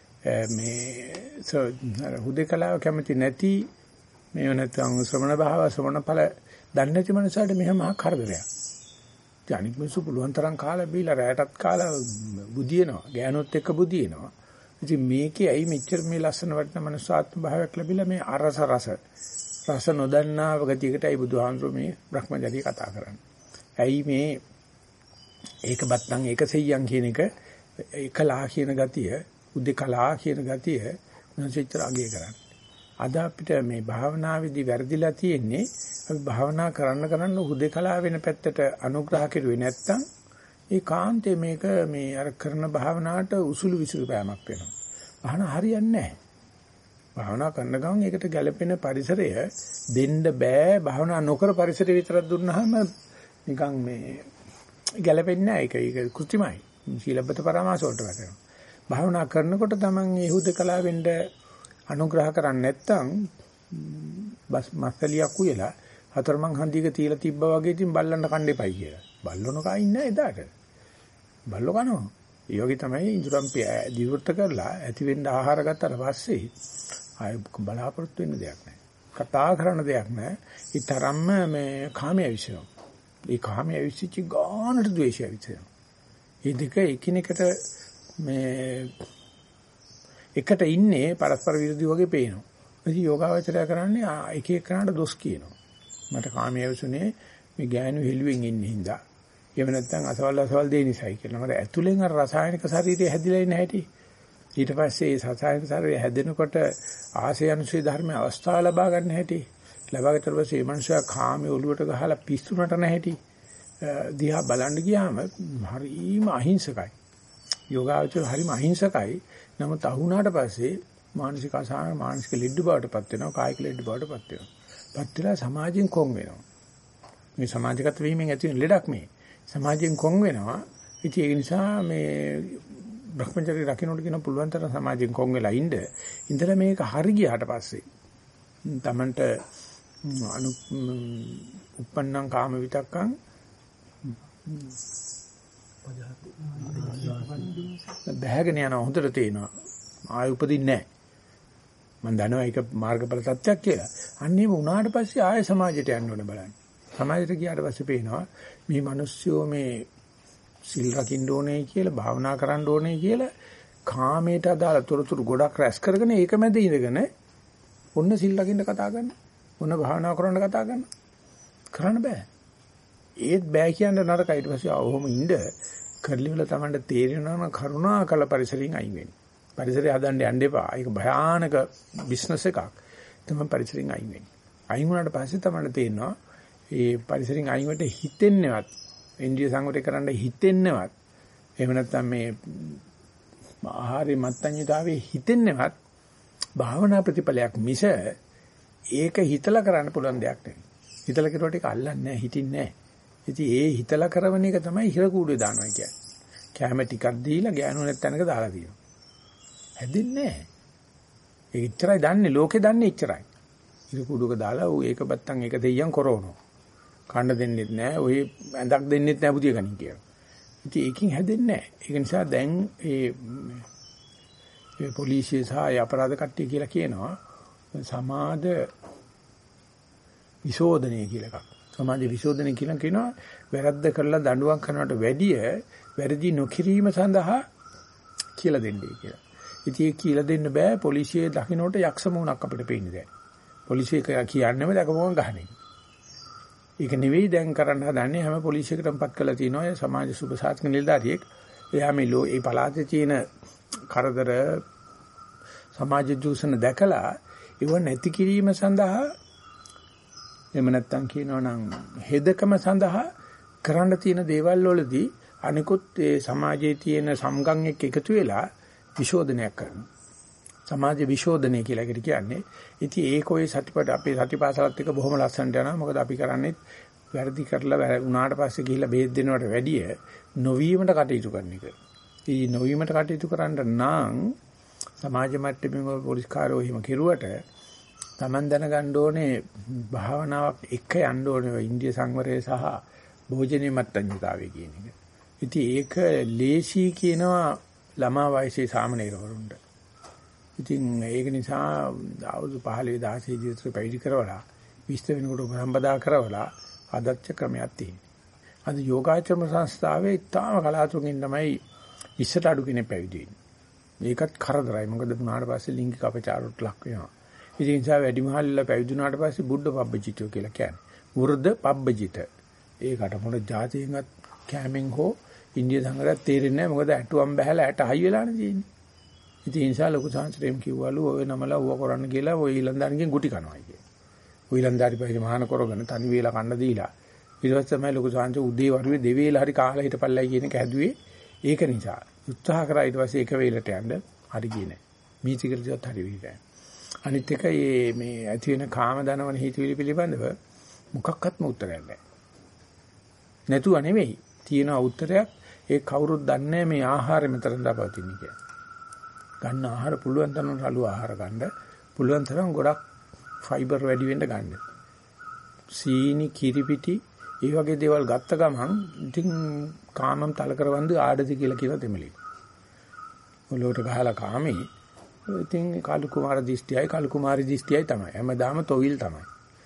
මේ උද්දකලාව කැමති නැති මේ නැත්නම් ශ්‍රමණ භාව ශ්‍රමණ ඵල දන්නේ නැති මනසට මෙහෙම මහා කරදරයක්. අනිත් මිනිස්සු පුළුවන් තරම් කාලා බීලා රැයටත් කාලා බුදිනවා. ගෑනොත් එක්ක බුදිනවා. ඉතින් මේකේ ඇයි මෙච්චර මේ ලස්සන වටින මනසාත්ම භාවයක් ලැබිලා මේ රස නොදන්නා වගතියකටයි බුදුහාමුදුරුවෝ මේ බ්‍රහ්මචර්ය කතා කරන්නේ. ඇයි මේ ඒක බත්තන් ඒක සෙයියන් කියන එක එකලා කියන ගතිය, උද්දකලා කියන ගතිය මොනසිතර අගය කරන්නේ. අද අපිට මේ භාවනාවේදී වැරදිලා තියෙන්නේ අපි භාවනා කරන්න උද්දකලා වෙන පැත්තට අනුග්‍රහ කෙරුවේ නැත්තම් ඒ කාන්තේ මේක මේ අර කරන භාවනාවට උසුළු විසුළු පෑමක් වෙනවා. භාවනා හරියන්නේ නැහැ. භාවනා කරන ගමන් ඒකට ගැළපෙන පරිසරය දෙන්න බෑ. භාවනා නොකර පරිසරය විතරක් දුන්නාම නිකන් මේ ගැළපෙන්නේ නැහැ. ඒක කෘත්‍රිමයි. සීලබ්බත පරමාස වලට වැටෙනවා. භාවනා කරනකොට Taman ඒ හුදකලා වෙන්න අනුග්‍රහ කරන්නේ නැත්තම් බස් මස්සලියක් උයලා හතරමං හන්දියක තියලා තිබ්බා වගේ ඉතින් බල්ලන්න කණ්ඩේපයි කියලා. බල්ලොන කා ඉන්නේ එදාට. බල්ලෝ කනවා. ඒ වගේ තමයි ඉඳුරම් දිවෘත කරලා ඇති වෙන්න ආහාර ගත්තාට පස්සේ ආය බලාපොරොත්තු වෙන්න දෙයක් නැහැ. කතා කරන්න දෙයක් නැහැ. ඒ තරම්ම මේ කාමයේ විශ්ව. ඒ කාමයේ විශ්චි ගානට ද්වේෂය විශ්ව. මේ දෙක එකිනෙකට මේ එකට ඉන්නේ පරස්පර විරුද්ධ වගේ පේනවා. ඉතින් යෝගාවචරය කරන්නේ එක එකනට දොස් කියනවා. මට කාමයේ විශ්ුනේ මේ ගෑනු හෙළුවෙන් ඉන්නේ හින්දා. එහෙම නැත්නම් අසවල් දේ නිසායි කියලා. මට ඇතුලෙන් අර රසායනික ශරීරය හැදිලා ඉන්න හැටි. ඊට පස්සේ ඒ රසායනික ශරීරය හැදෙනකොට ආශය අනුශේ ධර්මයේ අවස්ථාව ලබා ගන්න හැටි. ලබාගත්තට පස්සේ මේ මනුස්සයා කාමයේ ඔලුවට ගහලා පිස්සුනට නැහැටි. දිහා බලන්න ගියාම හරිම අහිංසකයි. යෝගාවචර හරිම අහිංසකයි. නමුත් අහුණාට පස්සේ මානසික අසහන මානසික ලෙඩ බවටපත් වෙනවා. කායික ලෙඩ බවටපත් වෙනවා. පත් වෙලා සමාජයෙන් කොන් වෙනවා. මේ සමාජගත වීමෙන් ඇති වෙන ලෙඩක් මේ. සමාජයෙන් කොන් වෙනවා. ඉතින් ඒ නිසා මේ බ්‍රහ්මචර්ය රකින්නට කියන පුළුවන් තරම් සමාජයෙන් කොන් වෙලා ඉඳලා මේක හරි ගියාට පස්සේ තමන්ට උප්පන්නං කාම විතක්කං බහැගෙන යන හොඳට තේනවා. ආයෙ උපදින්නේ නැහැ. මම දන්නවා ඒක මාර්ගඵල තත්ත්වයක් කියලා. අන්නේම වුණාට පස්සේ ආයෙ සමාජයට යන්න ඕනේ බලන්න. සමාජයට ගියාට පස්සේ පේනවා මේ මිනිස්සුયો මේ සිල් රකින්න ඕනේ කියලා භාවනා කරන්න ඕනේ කියලා කාමයට අදාළ තොරතුරු ගොඩක් රැස් කරගෙන ඒක මැද ඉඳගෙන ඔන්න සිල් රකින්න කතා කරන. ඔන්න භාවනා කරන්න කතා කරන්න බෑ. ඒත් බෑ කියන නරකයි. ඊට පස්සේ ආවොම ඉන්න කරලිවල Tamanට තේරෙනවා නම් කරුණාකර පරිසරයෙන් අයින් වෙන්න. පරිසරය හදන්න යන්න එපා. ඒක භයානක බිස්නස් එකක්. තමයි පරිසරයෙන් අයින් වෙන්නේ. අයින් වුණාට පස්සේ Tamanට තේරෙනවා ඒ පරිසරයෙන් අයින් වෙට හිතෙන්නේවත් ඉන්ද්‍රිය සංවරය කරන්න හිතෙන්නේවත් එහෙම නැත්නම් මේ ආහාරي මත්ඤ්‍යතාවයේ හිතෙන්නේවත් භාවනා ප්‍රතිඵලයක් මිස ඒක හිතලා කරන්න පුළුවන් දෙයක් නෙවෙයි. හිතලා කරුවට ඒක අල්ලන්නේ නැහැ, හිතින්නේ නැහැ. ඉතින් ඒ හිතලා කරවන එක තමයි හිර කූඩුවේ දානවා කියන්නේ. කැම ටිකක් දීලා ගෑනු නැත්නම්ක දාලා දිනවා. හැදෙන්නේ නැහැ. ඒක ඉච්චරයි දන්නේ, ලෝකේ දන්නේ ඉච්චරයි. හිර කූඩුවක දාලා ඌ ඒක බත්තන් ඒක දෙයියන් කරවනවා. කන්න දෙන්නෙත් නැහැ, ඔය ඇඳක් දෙන්නෙත් නැහැ බුදිය ගනින් කියලා. ඉතින් ඒකෙන් හැදෙන්නේ නැහැ. ඒක නිසා දැන් ඒ පොලිසිය සහ අපරාධ කට්ටිය කියලා කියනවා සමාජ විශෝධනය කියලා එකක්. සමාජ විශෝධනය කියලා කියනවා වැරද්ද කරලා දඬුවම් කරනවට වැඩිය වැරදි නොකිරීම සඳහා කියලා දෙන්නේ කියලා. ඉතින් ඒක කියලා දෙන්න බෑ පොලිසියේ දකින්නට යක්ෂ මොණක් අපිට පේන්නේ දැන්. පොලිසිය කියන්නේම දකපුවම ගහන්නේ. ඒක නෙවෙයි දැන් කරන්න හදන්නේ හැම පොලිසියකටමපත් කරලා තියෙනවා ඒ සමාජ සුබසාධක නිලධාරියෙක්. එයා මේ ඒ පළාතේ තියෙන කරදර සමාජ දූෂණ දැකලා ඒව නැති කිරීම සඳහා එහෙම නැත්නම් කියනවා නම් හෙදකම සඳහා කරන්න තියෙන දේවල් වලදී අනිකුත් ඒ සමාජයේ තියෙන සම්ගම් එක්ක එකතු වෙලා විශෝධනයක් කරනවා. සමාජ විශෝධනය කියලා එකට කියන්නේ. ඉතින් ඒක ඔය අපේ සතිපාසලත් එක්ක බොහොම ලස්සනට යනවා. මොකද අපි කරන්නේ වැරදි කරලා උනාට පස්සේ ගිහිල්ලා බේත් දෙනවට වැඩිය නොවීමට කටයුතු කරන එක. ඊ නොවීමට කටයුතු කරන්න නම් සමාජ මට්ටමේ පොලිස්කාරෝ එහෙම කෙරුවට Taman දැනගන්න ඕනේ භාවනාවක් එක යන්න ඕනේ ඉන්දිය සංවරය සහ භෝජනීය මත්ඤ්‍යතාවය කියන එක. ඉතින් ඒක ලේසි කියනවා ළමා වයසේ සාමනීරවරුන්ට. ඉතින් ඒක නිසා අවුරුදු 15 16 ඉදිරියට පැවිදි කරවලා 20 වෙනකොට උපසම්පදා කරවලා ආදර්ශ ක්‍රමයක් තියෙනවා. අද යෝගාචරණ සංස්ථාවේ තාම කලාතුරකින් තමයි ඉස්සට අඩු කෙනෙක් පැවිදි වෙන්නේ. මේකත් කරදරයි. මොකද වුණාට පස්සේ ලිංගික අපචාරවලට ලක් වෙනවා. ඉතින් ඒ නිසා වැඩිමහල්ලා පැවිදි වුණාට පස්සේ බුද්ධ පබ්බජිතෝ කියලා කියන්නේ. වෘද්ධ පබ්බජිත. ඒකට මොන જાතියෙන්වත් කැමෙන් හෝ ඉන්දිය සංගරයක් තේරෙන්නේ නැහැ. මොකද ඇටුවම් බහැලා ඇට හයි වෙලානේ තියෙන්නේ. ඉතින් ඒ නිසා ලොකු සංස්කෘතියම කිව්වලු ඔය නමලා ඌව කරන්න කියලා ඔය ඊලන්දාරිගෙන් ගුටි කනවායි කියලා. ඔය ඊලන්දාරි පස්සේ මහාන කරගෙන තනි වේලා කන්න දීලා ඊට පස්සේ තමයි ලොකු සංස්කෘතිය උදේ වරුවේ දෙවේලා හරි කාලා හිටපල්ලයි කියන එක හැදුවේ. ඒක නිසා උත්සාහ කරා ඊට පස්සේ එක වේලට යන්න හරි ගියේ නැහැ. මීතිකලට හරි වෙන්නේ. අනිත් එක මේ ඇති වෙන කාම දනවන හිතවිලි පිළිබඳව මොකක්වත්ම උත්තරයක් නැහැ. නැතුව නෙවෙයි. තියෙන උත්තරයක් ඒ කවුරුත් දන්නේ මේ ආහාරය මෙතන ලබවතින් කියන්නේ. ගන්න ආහාර පුළුවන් තරම් රළු ආහාර ගන්න. පුළුවන් තරම් ගොඩක් ෆයිබර් වැඩි වෙන්න ගන්න. සීනි කිරි පිටි ඒ වගේ දේවල් ගත්ත ගමන් ඉතින් කාමම් තල කරවන්දු ආඩති කියලා කියන දෙමළි. ඔලෝට ගහලා කාමේ ඉතින් කාලු කුමාර දිස්ත්‍යයි කාලු කුමාරි දිස්ත්‍යයි තමයි. හැමදාම තොවිල් තමයි.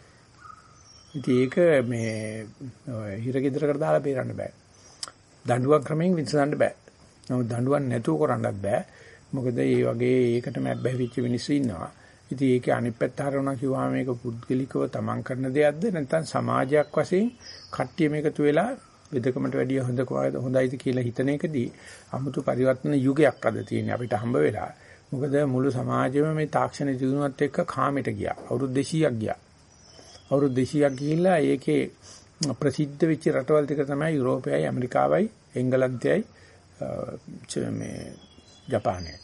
ඉතින් ඒක මේ හිරගෙදරකට දාලා බේරන්න බෑ. දඬුවම් ක්‍රමයෙන් විසඳන්න බෑ. නමුත් දඬුවම් නැතුව කරන්නත් බෑ. මොකද මේ වගේ ඒකට මැබ්බැහි වෙච්ච මිනිස්සු ඉන්නවා. ඉතින් ඒකේ අනිත් පැත්ත හරවනවා කිව්වම මේක පුද්ගලිකව තමන් කරන දෙයක්ද නැත්නම් සමාජයක් වශයෙන් කට්ටිය මේකතු වෙලා වෙදකමට වැඩිය හොඳයිද කියලා හිතන එකදී 아무තු පරිවර්තන යුගයක් අද තියෙන අපිට හම්බ වෙලා. මොකද මුළු සමාජෙම මේ තාක්ෂණ දියුණුවත් එක්ක කාමයට ගියා. අවුරුදු 200ක් ගියා. අවුරුදු 200ක් ගිහිල්ලා ඒකේ ප්‍රසිද්ධ වෙච්ච රටවල් ටික තමයි යුරෝපයයි ඇමරිකාවයි එංගලන්තයයි මේ ජපානයයි.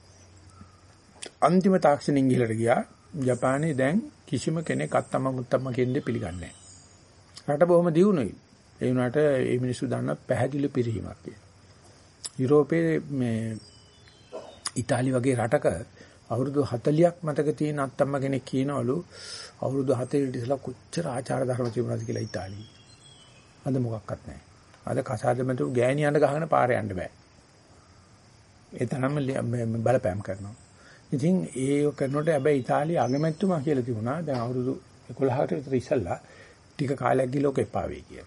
අන්තිම තාක්ෂණින් ගිහලට ගියා. ජපානයේ දැන් කිසිම කෙනෙක් අත්තම මුත්තම කියන්නේ පිළිගන්නේ නැහැ. රට බොහොම දියුණුයි. ඒ වුණාට මේ මිනිස්සු දන්න පැහැදිලි පිරිහීමක් කියලා. යුරෝපයේ මේ ඉතාලි වගේ රටක අවුරුදු 40ක් මතක තියෙන අත්තම්ම කෙනෙක් කියනවලු අවුරුදු 40 ඉඳලා කොච්චර ආචාර ධර්ම තිබුණාද කියලා ඉතාලියේ. අද මොකක්වත් නැහැ. අද කසාදමතු ගෑණියන්ට ගහගෙන පාරේ යන්න බෑ. ඒ තරම්ම බලපෑම් කරනවා. ඉතින් ඒ කරනකොට හැබැයි ඉතාලිය අගමැතිතුමා කියලා තිබුණා. දැන් අවුරුදු 11කට විතර ඉස්සෙල්ලා ටික කාලයක් ගිහලා ඔක එපා වෙයි කියලා.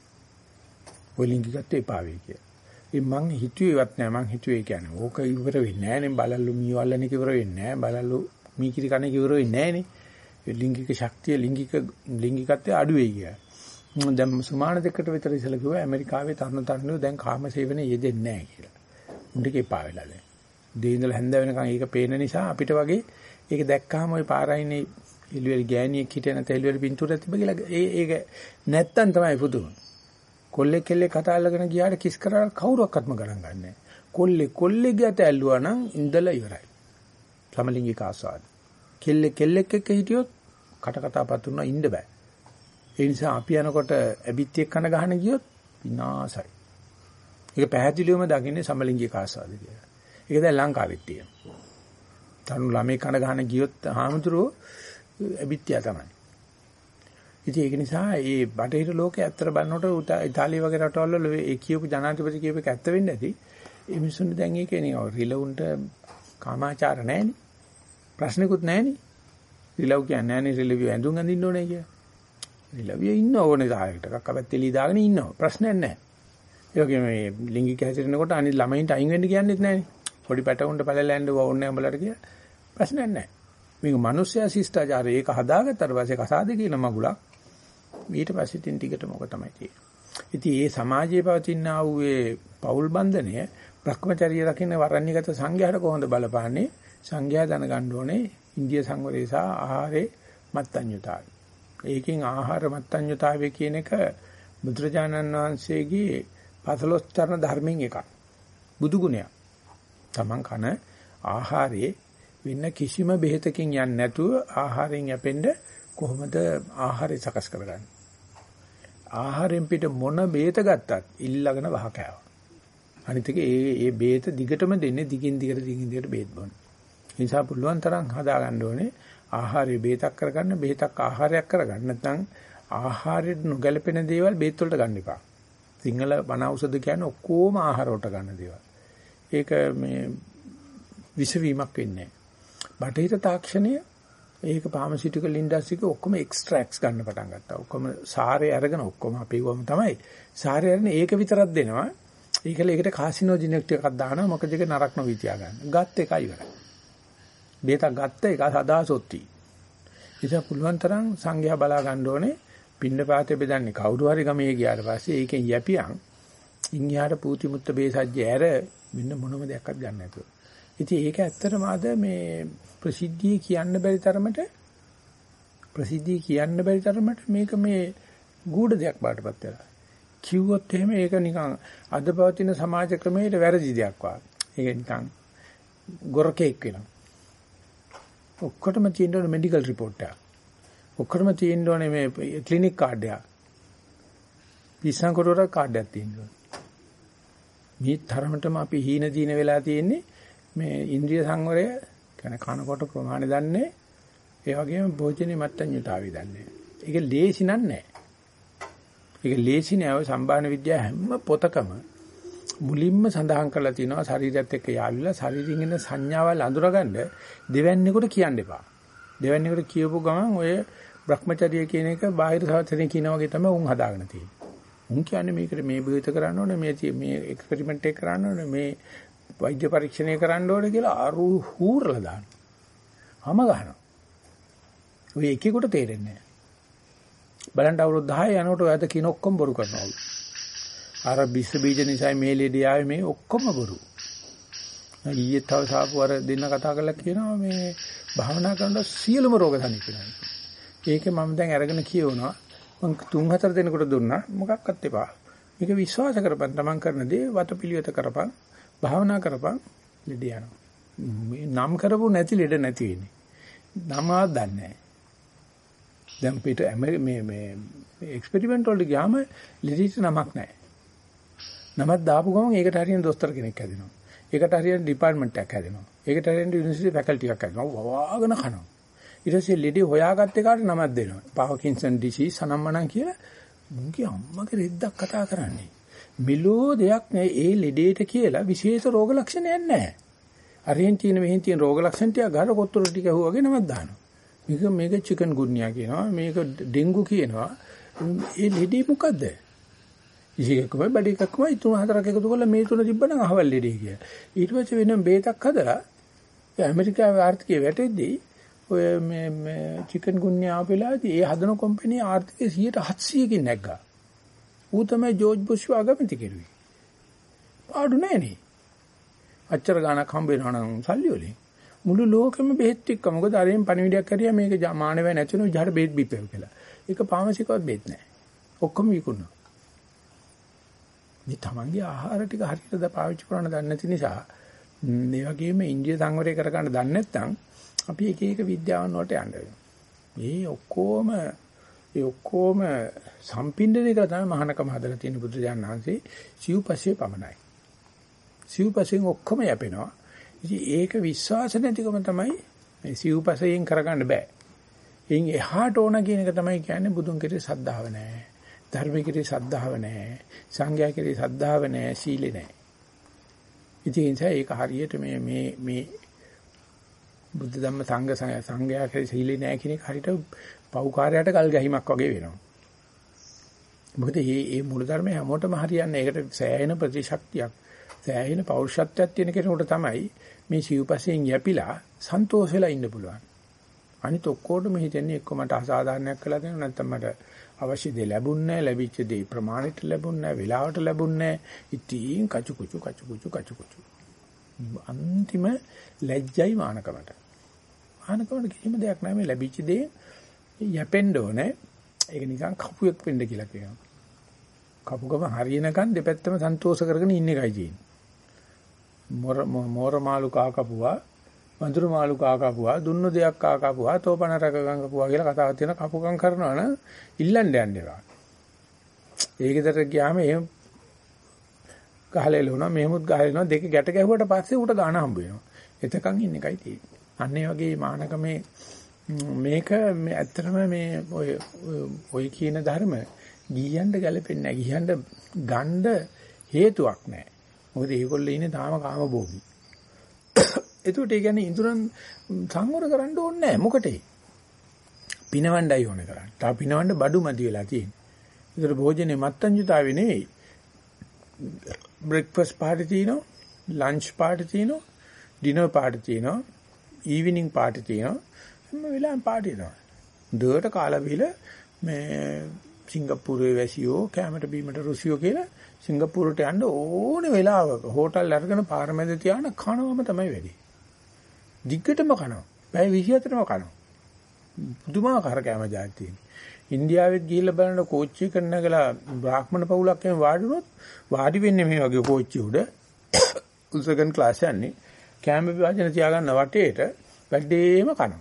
ඔය ලිංගිකත්වය එපා වෙයි කියලා. මං හිතුවේවත් නෑ. මං හිතුවේ කියන්නේ ඕක ඉවර වෙන්නේ නෑනේ. බලල්ලු මීවල්ලනේ ඉවර වෙන්නේ නෑ. බලල්ලු මීකිරි කණේ ඉවර වෙන්නේ නෑනේ. ලිංගික ශක්තිය ලිංගිකත්වය අඩු වෙයි කියලා. දැන් සුමාන දෙකට විතර ඉස්සෙල්ලා කිව්වා ඇමරිකාවේ තරුණ තරුණියෝ දැන් කාම සේවනයේ යෙදෙන්නේ නෑ කියලා. උන්ට එපා වෙලා දැන්. දෙයින්දලා හැන්ද වෙනකන් ඒක පේන නිසා අපිට වගේ ඒක දැක්කහම ওই පාරයිනේ එළුවෙල් ගෑණියෙක් හිටිය නැත එළුවෙල් පින්තූරයක් තිබ්බ කියලා ඒක නැත්තම් තමයි පුදුම. කොල්ලෙක් කෙල්ලෙක් කතා අල්ලගෙන ගියාට කිස් කරලා කවුරක්වත්ම ගණන් ගන්නෑ. කොල්ලෙක් ගියත් ඇල්ලුවා නම් ඉඳලා ඉවරයි. සමලිංගික ආසාද. කෙල්ලෙක් එක්ක හිටියොත් කට කතා පතුරුනා ඉන්න බෑ. ඒ නිසා අපි යනකොට ඇබිත්තියක් කන ගහන ගියොත් විනාසයි. ඒක පැහැදිලිවම දකින්නේ සමලිංගික ආසාද කියලා. ඒක දැන් ලංකාවෙත් තියෙනවා. තනු ළමයි කන ගහන ගියොත් හාමුදුරුවෝ ඇබිත්තිය තමයි. ඉතින් ඒක නිසා මේ බටහිර ලෝකයේ ඇත්තට බලනකොට ඉතාලිය වගේ රටවල් වල ඒ කියපු ජනාධිපති කියපු එක ඇත්ත වෙන්නේ නැති. මේ මිනිස්සුන්ට දැන් ඒකේ නේ රිලවුන්ට කාමාචාර නැහැනේ. ප්‍රශ්නකුත් නැහැනේ. රිලව් කියන්නේ නැහැනේ රිලවිය ඇඳුම් අඳින්න ඕනේ කියලා. රිලවිය ඉන්න ඕනේ දායකට. කක්කපැත්තේ දාගෙන ඉන්නවා. ප්‍රශ්නයක් නැහැ. ඒ වගේම මේ ලිංගික හැසිරෙනකොට අනිත් ළමයින්ට අයින් වෙන්න කියන්නේත් නැහැනේ. පොඩි පැටවුන්ට පැලලා යන්න ඕනේ උඹලට කියලා. ප්‍රශ්නයක් නැහැ. මේක මිනිස්සයා ශිෂ්ටාචාරය ඒක හදාගත්තාට පස්සේ කසාද කියන මගුලක් ඊට පස්සේ තින් ටිකට මොක තමයි තියෙන්නේ. ඉතින් මේ සමාජයේ පවතින ආ වූ ඒ පෞල් බන්ධනය භ්‍රමචර්ය රකින්න වරණ්‍යගත සංඝයාට කොහොමද බලපාන්නේ? සංඝයා දැනගන්න ඕනේ ඉන්දිය සංවරය සහ ආහාරේ මත්ඤ්‍යතාවය. ඒකෙන් ආහාර මත්ඤ්‍යතාවය කියන එක බුදුරජාණන් වහන්සේගේ 15 චරණ ධර්මයෙන් එකක්. බුදු ගුණයක්. Taman කන ආහාරයේ වෙන කිසිම බෙහෙතකින් යන්නේ නැතුව ආහාරයෙන් යැපෙන්න කොහොමද ආහාරය සකස් කරගන්නේ? ආහාරයෙන් පිට මොන බෙහෙත ගත්තත් ඉල්ලගෙන වහ කෑවා. අනිත් එක ඒ බෙහෙත දිගටම දෙන්නේ දිගින් දිගට බෙහෙත් බොන්න. ඒ නිසා පුළුවන් තරම් හදා ගන්න ඕනේ ආහාරය බෙහෙතක් කරගන්න, බෙහෙතක් ආහාරයක් කරගන්න. නැත්නම් ආහාරයට නොගැලපෙන දේවල් බෙහෙත් වලට ගන්න එපා. සිංහල බණ ඖෂධ කියන්නේ ඔක්කොම ආහාර වලට ගන්න දේවල්. ඒක මේ විස වීමක් වෙන්නේ නැහැ. බටහිර තාක්ෂණය ඒක ෆාමසිටිකල් ඉන්ඩස්ට්‍රි එකේ ඔක්කොම එක්ස්ට්‍රැක්ට්ස් ගන්න පටන් ගත්තා. ඔක්කොම සාරය අරගෙන ඔක්කොම අපේ වම තමයි. සාරය අරගෙන ඒක විතරක් දෙනවා. ඒකල ඒකට කාසිනෝජෙනික් ටිකක් දානවා. මොකද ඒක නරක නොවි තියා ගන්න. ගත් එකයි ඉවරයි. බේතක් ගත්ත එක සදාසොත්ති. ඉතින් පුළුවන් තරම් සංඝයා බලා ගන්න ඕනේ. පින්නපාතේ බෙදන්නේ කවුරු හරි ගමේ ගියාට පස්සේ ඒකෙන් යැපියන් ඉන්හිහාට පූති මුත්ත බේසජ්ජය ඇර මෙන්න මොනම දෙයක්වත් ගන්න නැතුව. ඉතින් ඒක ඇත්තටම අද මේ ප්‍රසිද්ධිය කියන්න බැරි තරමට මේක මේ ගුඪ දෙයක් බාටපත් වෙලා. කිව්වොත් එහෙම ඒක නිකන් අද පවතින සමාජ ක්‍රමයේ වැරදි දෙයක් වගේ. ඒක නිකන් ගොරකෙක් වෙනවා. ඔක්කොටම තියෙන්න ඕනේ මෙඩිකල් රිපෝට් එකක්. ඔක්කොටම තියෙන්න ඕනේ මේ ක්ලිනික් කාඩ් එකක්. පිස්සන් කොටුවර කාඩ් එකක් තියෙන්න ඕනේ. මේ තරමටම අපි හීන දීන වෙලා තියෙන්නේ මේ ඉන්ද්‍රිය සංවරය කියන්නේ කනකොට ප්‍රමාණය දන්නේ. ඒ වගේම භෝජනේ මත්ඤ්‍යතාවය දන්නේ. ඒක ලේසි නෑ. ඒක ලේසි නෑ. ඔය සම්බාහන විද්‍යාව හැම පොතකම මුලින්ම සඳහන් කරලා තිනවා ශරීරයත් එක්ක යාළුවලා ශරීරයෙන් එන සංඥාවල් අඳුරගන්න දෙවැන්නේකට කියන්න එපා. දෙවැන්නේකට කියපු ගමන් ඔය භ්‍රමචර්ය කියන එක බාහිර සාසනය කියන වගේ තමයි උන් හදාගෙන තියෙන්නේ. උන් කියන්නේ මේකට මේ බෙහෙත කරන්න ඕනේ, මේ එක්ස්පෙරිමන්ට් එක කරන්න ඕනේ, මේ වෛද්‍ය පරීක්ෂණය කරන්න ඕනේ කියලා අරු හූරලා දානවා. හැම ගහනවා. ඔය එකෙකුට තේරෙන්නේ නැහැ. බලන්න අවුරුදු 10 යනකොට ඔයද කියන ඔක්කොම බොරු කරනවා. අර බිස්ස බීජ නිසා මේ ලෙඩේ ආවේ මේ ඔක්කොම බොරු. ඊයේ තව සාපු අර දෙන්න කතා කරලා කියනවා මේ භාවනා කරනකොට සියලුම රෝග සනීපනවා. ඒකේ මම දැන් අරගෙන කියවනවා. මම 3-4 දිනකට දුන්නා මොකක්වත් එපා. මේක විශ්වාස කරපන් තමන් කරන දේ වතපිලිවෙත කරපන්. භාවනා කරපන් ලෙඩ යනවා. මේ නම් කරපො නැති ලෙඩ නැති වෙන්නේ. නමවත් දන්නේ නැහැ. දැන් පිට මේ එක්ස්පෙරිමන්ට් වලට ගියාම ලෙඩට නමක් නැහැ. නමක් දාපු ගමන් ඒකට හරියන දොස්තර කෙනෙක් හැදෙනවා. ඒකට හරියන ඩිපාර්ට්මන්ට් එකක් හැදෙනවා. ඒකට හරියන යුනිවර්සිටි ෆැකල්ටි එකක් හැදෙනවා. වවාගෙන කනවා. ඊට පස්සේ ලෙඩ හොයාගත්ත එකට නමක් දෙනවා. පාකින්සන් ඩිසීස් සනම්මනම් කියලා මුන්ගේ අම්මගේ රෙද්දක් කතා කරන්නේ. මෙලෝ දෙයක් නෑ ඒ ලෙඩේට කියලා විශේෂ රෝග ලක්ෂණයක් නැහැ. අරෙන් තියෙන මෙහෙන් තියෙන රෝග ලක්ෂණ ටික ගහලා කොත්තුරු ටික ඇහුවාගේ නමක් දානවා. මේක චිකන් ගුන්නියා කියනවා. මේක ඩෙන්ගු කියනවා. ඒ ලෙඩේ මොකද්ද? ඉතිකකම බඩ එකක්මයි 3-4ක් එකතු කරලා මේ තුන තිබ්බනම් අහවල් ලෙඩේ කියලා. ඊට පස්සේ වෙනම බේතක් හදලා ඇමරිකාවේ ආර්ථිකය වැටෙද්දී ඔය මේ චිකන් ගුන්නියා ආපෙලාදී ඒ හදන කම්පැනි ආර්ථිකය 700කින් නැග්ගා. ඌ තමයි ජෝර්ජ් බුෂ් වගමති කෙරුවේ. පාඩු නෑනේ. අච්චර ගාණක් හම්බ වෙනවා නම් සල්ලි වලින්. මුළු ලෝකෙම බෙහෙත් එක්ක මොකද අරෙන් පණිවිඩයක් කරියා මේක මානවය නැතිනු විදිහට බෙහෙත් බිප්පෙව කියලා. ඒක පාමසිකවත් බෙහෙත් නෑ. ඔක්කොම විකුණනවා. මේ තමන්ගේ ආහාර ටික හරියට පාවිච්චි කරන්න දන්නේ නැති නිසා මේ වගේම ඉන්ද්‍රිය සංවරය කර ගන්න දන්නේ නැත්නම් අපි එක එක විද්‍යාවන් වලට යන්න වෙනවා. මේ ඔක්කොම සම්පින්දනය කරලා තමයි මහානකම හදලා තියෙන බුදුරජාණන් වහන්සේ සිව්පස්සේ පමණයි. සිව්පස්යෙන් ඔක්කොම යැපෙනවා. ඉතින් ඒක විශ්වාස නැතිකම තමයි මේ සිව්පස්යෙන් කරගන්න බෑ. එයින් එහාට ඕන කියන එක තමයි කියන්නේ බුදුන් කෙරේ ශ්‍රද්ධාව නැහැ. ධර්ම කෙරේ ශ්‍රද්ධාව නැහැ. සංඝයා කෙරේ ශ්‍රද්ධාව නැහැ. සීලෙ නැහැ. ඉතින් ඒක හරියට මේ බුද්ධ ධම්ම සංඝයා කෙරේ සීලෙ නැහැ කියන එක හරියට පෞකාරයට ගල් ගැහිමක් වගේ වෙනවා. මොකද මේ මූල ධර්මය හැමෝටම හරියන්නේ. ඒකට සෑහෙන ප්‍රතිශක්තියක්, සෑහෙන පෞරුෂත්වයක් තියෙන කෙනෙකුට තමයි මේ සිව්පසයෙන් යැපිලා සන්තෝෂ වෙලා ඉන්න පුළුවන්. අනිත ඔක්කොටම හිතන්නේ එක්ක මට අසාධාරණයක් කළා දෙනවා නැත්නම් මට අවශ්‍ය දේ ලැබුන්නේ නැහැ, ලැබිච්ච දේ ප්‍රමාණයට ලැබුන්නේ නැහැ, වෙලාවට ලැබුන්නේ නැහැ. ඉතින් කචු කුචු. අන්තිම ලැජ්ජයි මානකමට. මානකමට කිසිම දෙයක් නැහැ මේ ලැබිච්ච දේ යැපෙන්න ඕනේ. ඒක නිකන් කපුවෙක් වෙන්න කියලා කියනවා. කපුකම හරියනකන් දෙපැත්තම සන්තෝෂ කරගෙන ඉන්න එකයි තියෙන්නේ. මෝර මාළු කා කපුවා, වඳුරු මාළු කා කපුවා, දුන්නු දෙයක් කා කපුවා, තෝපන රකගම් කපුවා කියලා කතාවක් තියෙන කපුකම් කරනවා නම් ඉල්ලන්න යන්න එපා. ඒකෙතර ගියාම එහෙම ගහලෙලුණා මෙහෙමුත් ගහලෙනවා දෙක ගැට ගැහුවට පස්සේ උට ගාන හම්බ වෙනවා. එතකන් ඉන්න එකයි තියෙන්නේ. අන්න ඒ වගේ මානකමේ මේක ඇත්තටම මේ ඔය කියන ධර්ම ගියන්න ගැලපෙන්නේ නැහැ. ගියන්න ගන්න හේතුවක් නැහැ. මොකද ඒගොල්ලෝ ඉන්නේ තාම කාමභෝගී. ඒකට ඒ කියන්නේ ඉඳුරන් සංවර කරන්න ඕනේ නැහැ. මොකටේ? පිනවණ්ඩයි ඕනේ කරන්නේ. තා පිනවන්න බඩු මදි වෙලා තියෙන්නේ. ඒතර භෝජනේ මත්තඤ්‍යතාවේ නෙවෙයි. බ්‍රෙක්ෆාස්ට් පාර්ටි තියෙනවා, ලන්ච් පාර්ටි තියෙනවා, ඩිනර් පාර්ටි තියෙනවා, ඊවිනිං පාර්ටි තියෙනවා. හැම වෙලාවෙම පාර්ටි දෙනවා. දුවට කාලා බිල මේ සිංගප්පූරුවේ වැසියෝ කැමරට බීමට රුසියෝ කියලා සිංගප්පූරුවට යන්න ඕනේ වෙලාවක හෝටල් අරගෙන පාර මැද තියාන කනවම තමයි වැඩි. දිග්ගටම කනවා. පැය 24ම කනවා. පුදුමාකාර කැම ජාති තියෙනවා. ඉන්දියාවෙත් ගිහිල්ලා බලන කෝච්චිය කරනගලා බ්‍රාහ්මණ පවුලක් එහෙම වාඩි වුණොත් වාඩි වෙන්නේ මේ වගේ කෝච්චිය උඩ උසගන් ක්ලාස් යන්නේ කැම විභාජන තියාගන්න වටේට වැඩේම කනවා.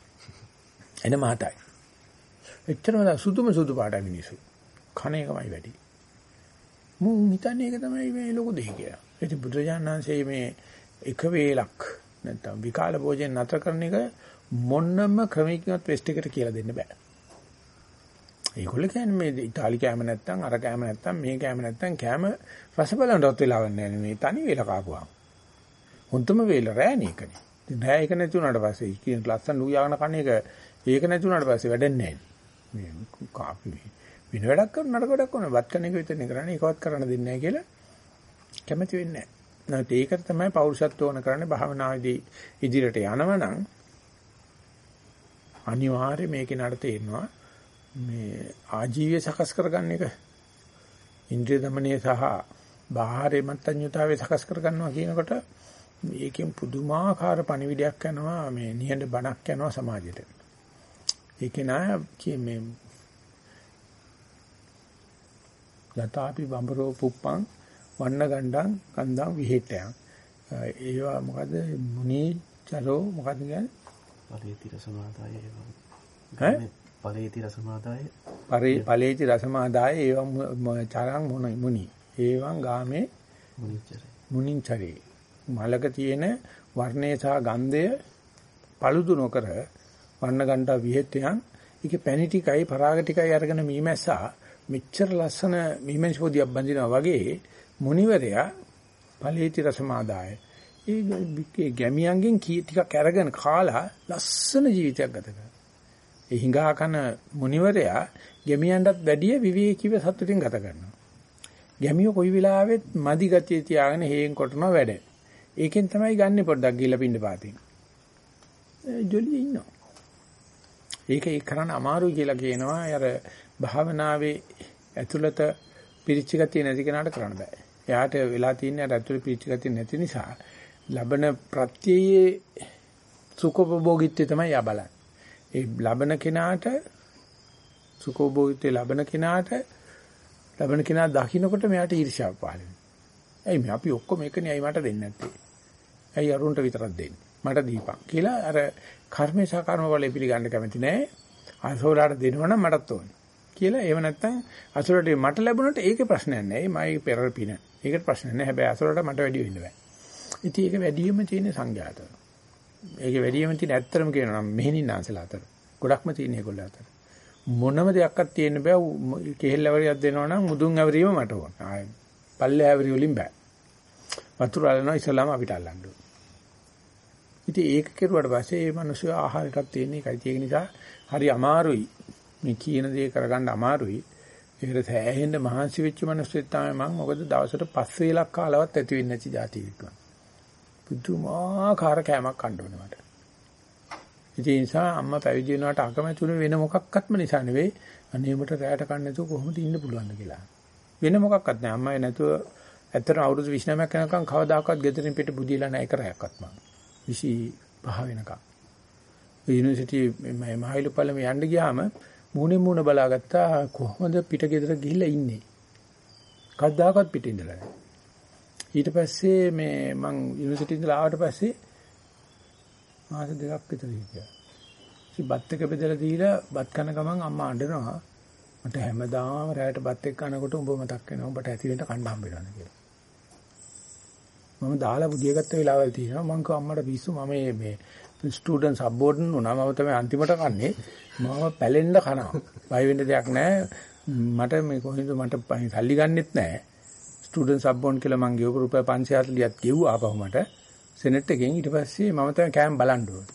එන මාතයි. එච්චරම සුදු පාටයි මිනිස්සු. කණ එකමයි වැඩි. මු හිතන්නේ ඒක තමයි මේ ලොකු දෙය කියලා. ඉතින් බුදුරජාණන්සේ මේ එක වේලක් නැත්තම් විකාල භෝජන නතර කරන එක මොන්නම ක්‍රමයකින්වත් වෙස්ට් එකට කියලා දෙන්න බෑ. ඒගොල්ලෝ කියන්නේ මේ ඉතාලි කෑම නැත්තම් අර කෑම නැත්තම් මේ කෑම නැත්තම් කෑම රස බලනවත් වෙලාවක් නැහැ මේ තනි වේල කාපුවා. හොන්තම වේල රෑනේ එකනේ. ඉතින් රෑ එක නැති වුණාට පස්සේ කියන ලස්සන නුයාගෙන කණ එක ඒක නැති වුණාට පස්සේ වැඩන්නේ නැහැ. මේ කාපි වෙන වැඩක් කරන නඩ වැඩක් කරන වත් කන එක විතරනේ කරන්නේ ඒකවත් කරන්න දෙන්නේ නැහැ කියලා කැමති වෙන්නේ නැහැ. නැත්නම් ඒකට තමයි පෞරුෂත්ව ඕන කරන්නේ භාවනාවේදී ඉදිරියට යනවනම් අනිවාර්යයෙන් මේකේ නඩ තේරෙනවා මේ ආජීවය සකස් කරගන්න එක ඉන්ද්‍රිය දමනය සහ බාහිර මත්තඤ්‍යතාවය සකස් කරගන්නවා කියනකොට මේකෙන් පුදුමාකාර පණිවිඩයක් යනවා මේ නිහඬ බණක් යනවා සමාජයට. ඒකේ නාය මේ යතාපි බඹරෝ පුප්පං වන්න ගණ්ඩං කන්දං විහෙට්ටයන්. ඒවා මොකද මුනි චරෝ මොකද කියන්නේ? පලේති රසමාදාය ඒවා. ඈ? පලේති රසමාදාය. පලේති රසමාදාය ඒවා චරං මුනි. ඒවන් ගාමේ මුනිච්චරේ. මලක තියෙන වර්ණය සහ ගන්ධය පළුදු නොකර වන්න ගණ්ඩා විහෙට්ටයන්. ඒකේ පැණි ටිකයි පරාග ටිකයි අරගෙන මීමැස්සා මෙච්චර ලස්සන මීමැස් පොදියක් බඳිනවා වගේ මුනිවරයා ඵලේති රසමාදාය. ඒ ගැමියන්ගෙන් ටිකක් අරගෙන කාලා ලස්සන ජීවිතයක් ගත කරනවා. ඒ හිඟා කන මුනිවරයා ගැමියන්ටත් වැඩිය විවේකීව සතුටින් ගත කරනවා. ගැමියෝ කොයි වෙලාවෙත් මදි ගතිය තියාගෙන හේන් කොටනවා වැඩ. ඒකෙන් තමයි ගන්නෙ පොඩ්ඩක් ගිහලා පින්න පාතින්. ජොලිය ඉන්නවා. ඒක කරන්න අමාරුයි කියලා කියනවා. අර භාවනාවේ ඇතුළත පිරිච්ච ගතිය නැති කෙනාට කරන්න බෑ. එයාට වෙලා තියෙන්නේ අර ඇතුළේ පිරිච්ච ගතිය නැති නිසා ලබන ප්‍රත්‍යයේ සුඛෝපභෝගීත්වය තමයි යා බලන්නේ. ඒ ලබන කෙනාට සුඛෝපභෝගීත්වය ලබන කෙනා දකින්නකොට මෙයාට ඊර්ෂ්‍යාව පහළ වෙනවා. ඇයි මේ අපි ඔක්කොම එකනේ ඇයි මට දෙන්නේ නැත්තේ? ඇයි අරුන්ට විතරක් දෙන්නේ? මට දීපන් කියලා අර කර්මේ සහ කර්ම වල පිළිගන්න කැමති නෑ. අසෝලාට දෙනවනම් මටත් ඕනේ. කියලා එහෙම නැත්නම් අසුරට මට ලැබුණට ඒකේ ප්‍රශ්නයක් නැහැ. මයි පෙර පින. ඒකට ප්‍රශ්නයක් නැහැ. හැබැයි අසුරට මට වැඩි වෙන්න බෑ. ඉතින් ඒක වැඩිම තියෙන සංඝයාත. ඒකේ වැඩිම තියෙන ඇත්තම කියනවා නම් මෙහෙණින්නාන්සලා අතර. ගොඩක්ම තියෙන ඒගොල්ලෝ අතර. මොනම දෙයක්වත් තියෙන්න බෑ. කෙහෙල් ඇවරියක් දෙනවා නම් මුදුන් ඇවරීම මට ඕන. ආයි පල්ලේ ඇවරි වලින් බෑ. වතුර අල්ලනවා ඉස්සලාම අපිට අල්ලන්න ඕන. ඉතින් ඒක කෙරුවට පස්සේ මේ මිනිස්සු ආහාරයටත් තියෙන එකයි. ඒක නිසා හරි අමාරුයි. මේ කියන දේ කරගන්න අමාරුයි. ඒකට සෑහෙන්න මහන්සි වෙච්ච මිනිස්සුත් තමයි මම. මොකද දවසට 5 වේලක් කාලවත් ඇති වෙන්නේ නැති જાති වික්කන. පුදුමාකාර කෑමක් කන්න ඕනේ මට. ඒ නිසා අම්මා පැවිදි වෙනවට අකමැතුනේ වෙන මොකක්වත්ම නිසා නෙවෙයි. අනේ මට රැයට කන්න නැතුව කොහොමද ඉන්න පුළුවන්ද කියලා. වෙන මොකක්වත් නැහැ. අම්මයි නැතුව ඇත්තටම අවුරුදු 29ක් යනකම් කවදාකවත් ගෙදරින් පිට බුදියලා නැහැ එක රැයක්වත් මම. 25 වෙනකම්. යුනිවර්සිටි මහයිලුපල්ලම යන්න ගියාම මූණ බලාගත්තා කොහොමද පිට ගෙදර ගිහිල්ලා ඉන්නේ. කවදාකවත් පිට ඉඳලා නැහැ. ඊට පස්සේ මං යුනිවර්සිටි ඉඳලා ආවට පස්සේ මාස 2ක් විතර හිටියා. ඉතින් බත් එක බෙදලා දීලා බත් කන ගමන් අම්මා අඬනවා. මට හැමදාම රැයට බත් එක්ක කනකොට උඹ මතක් වෙනවා. උඹට ඇති වෙන්න කන්න හම්බ වෙනවා කියලා. මම දාලා බුදිය ගත්ත වෙලාවල් තියෙනවා. මං කිව්වා අම්මට පිස්සු මම මේ ස්ටුඩන්ට් සබ්බෝඩන් වුණා. මම තමයි අන්තිමට කන්නේ. මම පැලෙන්න කනවා. බය වෙන්න දෙයක් නැහැ. මට මේ කොහෙන්ද මට සල්ලි ගන්නෙත් නැහැ. ස්ටුඩන්ට් සබ්බෝන් කියලා මං ගෙවපු රුපියල් 540ක් ගෙව්වා ආපහු මට. සෙනෙට් එකෙන් ඊට පස්සේ මම තමයි කෑම බලන්න ඕනේ.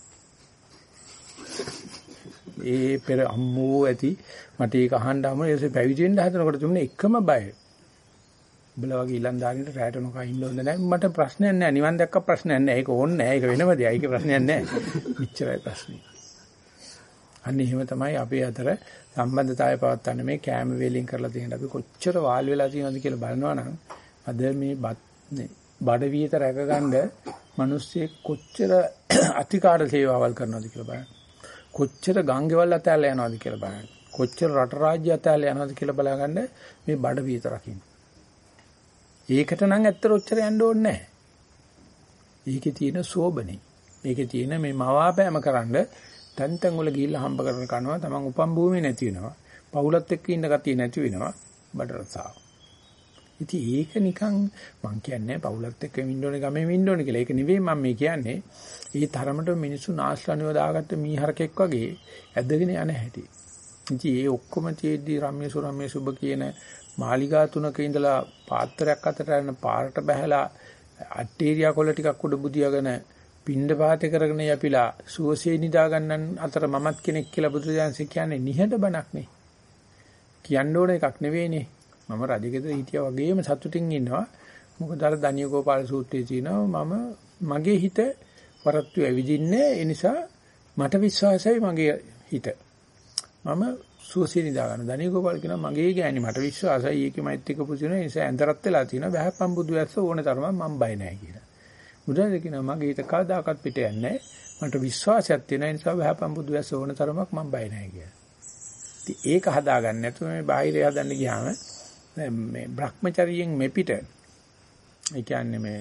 ඒ පෙර අම්මෝ ඇති මට ඒක අහන්න ආවම ඊටසේ පැවිදි වෙන්න හදනකොට තිබුණේ එකම බය. උඹලා වගේ ඊලන්දාරින්ට රැට නොකා ඉන්න හොඳ නැහැ. මට ප්‍රශ්නයක් නැහැ. නිවන් දැක්ක ප්‍රශ්නයක් නැහැ. ඒක ඕනේ නැහැ. ඒක වෙනම දෙයක්. ඒක ප්‍රශ්නයක් නැහැ. මෙච්චරයි ප්‍රශ්නේ. අන්න එහෙම තමයි අපේ අතර සම්බන්ධතාවය පවත්වන්නේ මේ කැම වේලින් කරලා තියෙන අපි කොච්චර වාල් වෙලා තියෙනවද කියලා බලනවා නම් අද මේ බඩ වියත රැකගන්න මිනිස්සෙක් කොච්චර අතිකාර සේවාවල් කරනවද කියලා බලන්න. කොච්චර ගංගේවල් අතෑරලා යනවද කියලා බලන්න. කොච්චර රට රාජ්‍ය අතෑරලා යනවද කියලා බලාගන්න මේ බඩ වියත රකින්න. ඒකට නම් ඇත්තට ඔච්චර යන්න ඕනේ නැහැ. ඒකේ තියෙන සෝබනේ. ඒකේ තියෙන මේ මවාපෑම කරන්න තැන් වල ගිහිල්ලා හම්බ කරන කනවා තමන් උපම් භූමිය නැති වෙනවා. පවුලත් එක්ක ඉන්න ගතිය නැති වෙනවා. බඩ රසාව. ඉතින් ඒක නිකන් මං කියන්නේ පවුලත් එක්ක ඉන්න ඕනේ ගමේ ඉන්න ඕනේ කියලා. ඒක නෙවෙයි මම මේ කියන්නේ. ඒ තරමට මිනිස්සු නාස්ලනියව දාගත්ත මීහරකෙක් වගේ ඇදගෙන යන හැටි. ඉතින් ඒ ඔක්කොම තියේදී රම්‍ය සුරම්‍ය සුබ කියන මාලිගා තුනක ඉඳලා පාත්‍රයක් අතට යන පාරට බහැලා ඇටීරියා කොළ ටිකක් උඩ බුදියාගෙන පින්ඩ පාතේ කරගෙන යපිලා සුවසේ නිදා ගන්නන් අතර මමත් කෙනෙක් කියලා බුදුදහමේ කියන්නේ නිහඬ බණක් නේ. කියන්න ඕන එකක් නෙවෙයිනේ. මම රජගෙදර හිටියා වගේම සතුටින් ඉන්නවා. මොකද අර දනිය ගෝපාල සූත්‍රයේ තියෙනවා මගේ හිත වරත්තු ඇවිදින්නේ ඒ නිසා මට විශ්වාසයි මගේ හිත. මම සුවසේ නිදා ගන්න. දනිය ගෝපාල කියනවා මගේ ගෑණි මට විශ්වාසයි ඒකෙමයිත් එක්ක පුදුන නිසා ඇඳරත් වෙලා තියෙනවා. බහැපම් බුදු ඇස්ස ඕන තරම මම බය නැහැ කියලා. බුදුන් කියනවා මගේ හිත කවදාකවත් පිට යන්නේ නැහැ. මට විශ්වාසයක් තියෙන නිසා බහැපම් බුදු ඇස්ස ඕන තරමක් මම බය නැහැ කියලා. ඉතින් ඒක හදාගන්න නැතුව මේ බාහිරය හදන්න ගියාම මේ භ්‍රමචරියෙන් මෙපිට ඒ කියන්නේ මේ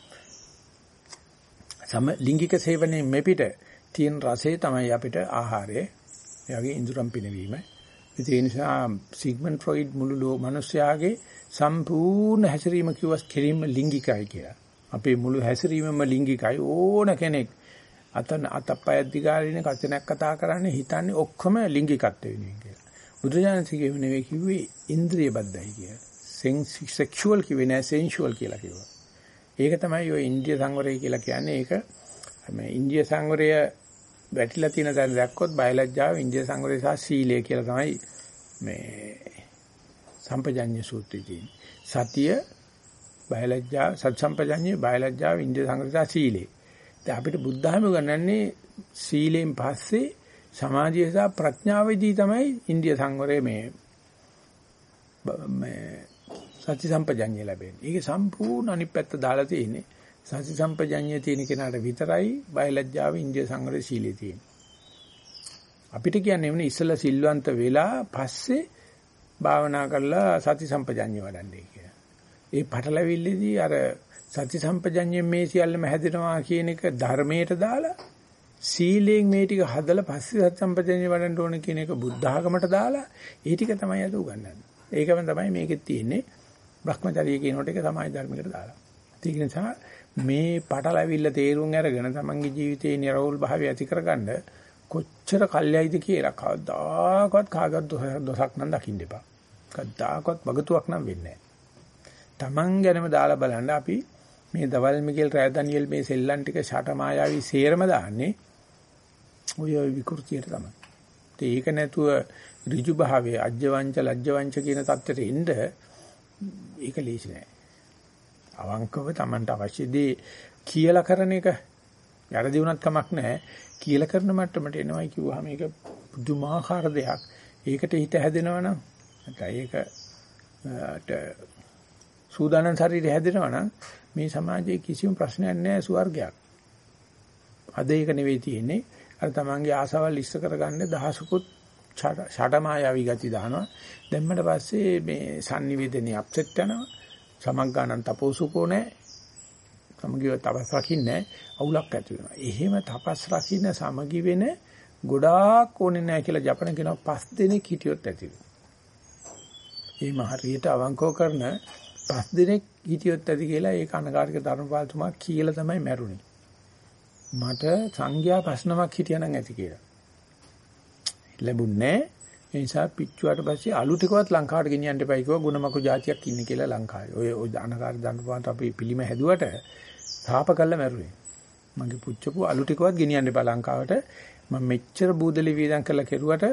සම ලිංගික සේවනයේ මෙපිට තියෙන රසය තමයි අපිට ආහාරය. ඒ වගේ ඉඳුරම් පිනවීම. ඒ නිසා සිග්මන්ඩ් ෆ්‍රොයිඩ් මුළු මිනිස්යාගේ සම්පූර්ණ හැසිරීම කිව්වස් කිරීම ලිංගිකයි කියලා. අපේ මුළු හැසිරීමම ලිංගිකයි. ඕන කෙනෙක් අතපය දිගාරින කචනක් කතා කරන්නේ හිතන්නේ ඔක්කොම ලිංගිකත්ව වෙනුවෙන් කියලා. බුදුජානකගේ නෙවෙයි කිව්වේ ඉන්ද්‍රිය බද්ධයි කියලා. සෙක්ෂුවල් කිව්වේ නෑ සෙන්ෂුවල් කියලා කිව්වා. ඒක තමයි ඔය ඉන්දිය සංවරය කියලා කියන්නේ. ඒක මේ ඉන්දිය සංවරය වැටිලා තියෙන තැන දැක්කොත් බයලජ්ජාව ඉන්දිය සංවරය සහ සීලය කියලා තමයි මේ සම්පජඤ්ඤ සූත්‍රයේ තියෙන්නේ. සතිය බයලජ්ජා සත් සම්පජඤ්ඤය බයලජ්ජාව ඉන්දිය සංවරය සහ සීලය. දැන් අපිට බුද්ධහම ගන්නන්නේ සීලෙන් පස්සේ සමාධිය සහ ප්‍රඥාවේදී තමයි ඉන්දිය සංවරය මේ සති සම්පජඤ්ඤය ලැබෙන්නේ. ඒක සම්පූර්ණ අනිත් පැත්ත දාලා තියෙන්නේ. සති සම්පජඤ්ඤය තියෙන කෙනාට විතරයි බයලජ්ජාව ඉන්දිය සංවරය සීලයේ තියෙන්නේ. අපිට කියන්නේ එන්නේ ඉස්සලා සිල්වන්ත වෙලා පස්සේ භාවනා කරලා සති සම්පජඤ්ඤය වඩන්නේ කියලා. ඒ පටලැවිල්ලේදී අර සති සම්පජඤ්ඤයෙන් මේ සියල්ලම හැදෙනවා කියන එක ධර්මයට දාලා සීලයෙන් මේ ටික හදලා පස්සේ සති සම්පජඤ්ඤය වඩන්න ඕන කියන එක බුද්ධ ආගමට දාලා ඒ ටික තමයි අද උගන්වන්නේ. ඒකම තමයි මේකෙත් තියෙන්නේ. භ්‍රමචර්ය කියනකොට ඒක සමාජ ධර්මයකට දාලා. ඒක නිසා මේ පටලැවිල්ල තේරුම් අරගෙන තමන්ගේ ජීවිතේ නිර්වෝල් භාවය ඇති කරගන්න කොච්චර කල්යයිද කියලා කවදාකවත් කාගත් දොසක් නම් දකින්න එපා. කවදාකවත් බගතුවක් නම් වෙන්නේ නැහැ. තමන් ගැනම දාලා බලන්න අපි මේ දවල් මිගෙල් රෑ ඩැනියෙල් මේ සෙල්ලම් ටික ෂට මායාවී සේරම දාන්නේ ඔය විකෘතියට තමයි. ඒක නැතුව ඍජු භාවයේ අජ්ජවංච ලජ්ජවංච කියන தත්තට එන්න ඒක ලේසි නෑ. අවංකව Tamanට අවශ්‍ය දේ කියලා කරන එක යටදී වුණත් කමක් නැහැ. කියලා කරන මට්ටමට එනවයි කිව්වහම ඒක පුදුමාකාර දෙයක්. ඒකට හිත හැදෙනවා නම් නැත්නම් ඒකට සූදානම් ශරීරය හැදෙනවා නම් මේ සමාජයේ කිසිම ප්‍රශ්නයක් නැහැ ස්වර්ගයක්. අද ඒක නෙවෙයි තියෙන්නේ. අර තමන්ගේ ආසාවල් ඉස්ස කරගන්න දහසකුත් ෂටමායාවී ගති දානවා. දැම්මට පස්සේ මේ sannivedanaye අප්සෙට් යනවා. සමග්ගානන් තපෝසුකෝ නැහැ. සමගිව තපස් රකින්නේ අවුලක් ඇති වෙනවා. එහෙම තපස් රකින්න සමගි වෙන ගොඩාක් ඕනේ නැහැ කියලා ජපන කියනවා 5 දිනක් හිටියොත් ඇති වෙනවා. මේ හරියට අවංකව කරන 5 දිනක් හිටියොත් ඇති කියලා ඒ කනකාරික ධර්මපාලතුමා කියලා තමයි මැරුණේ. මට සංඝයා 5 නමක් හිටියනම් ඇති කියලා. ලැබුණේ ඒ නිසා පිච්චුවාට පස්සේ අලු ටිකවත් ලංකාවට ගෙනියන්න එපයි කිව්වා ගුණමකු જાතියක් ඉන්නේ කියලා ලංකාවේ. ඔය අනකාර ධර්මපාලට අපි පිළිම හැදුවට තාප කළා මැරුවේ. මගේ පුච්චපු අලු ටිකවත් ගෙනියන්න එපා ලංකාවට. මම මෙච්චර බූදලි වීදම් කරලා කෙරුවට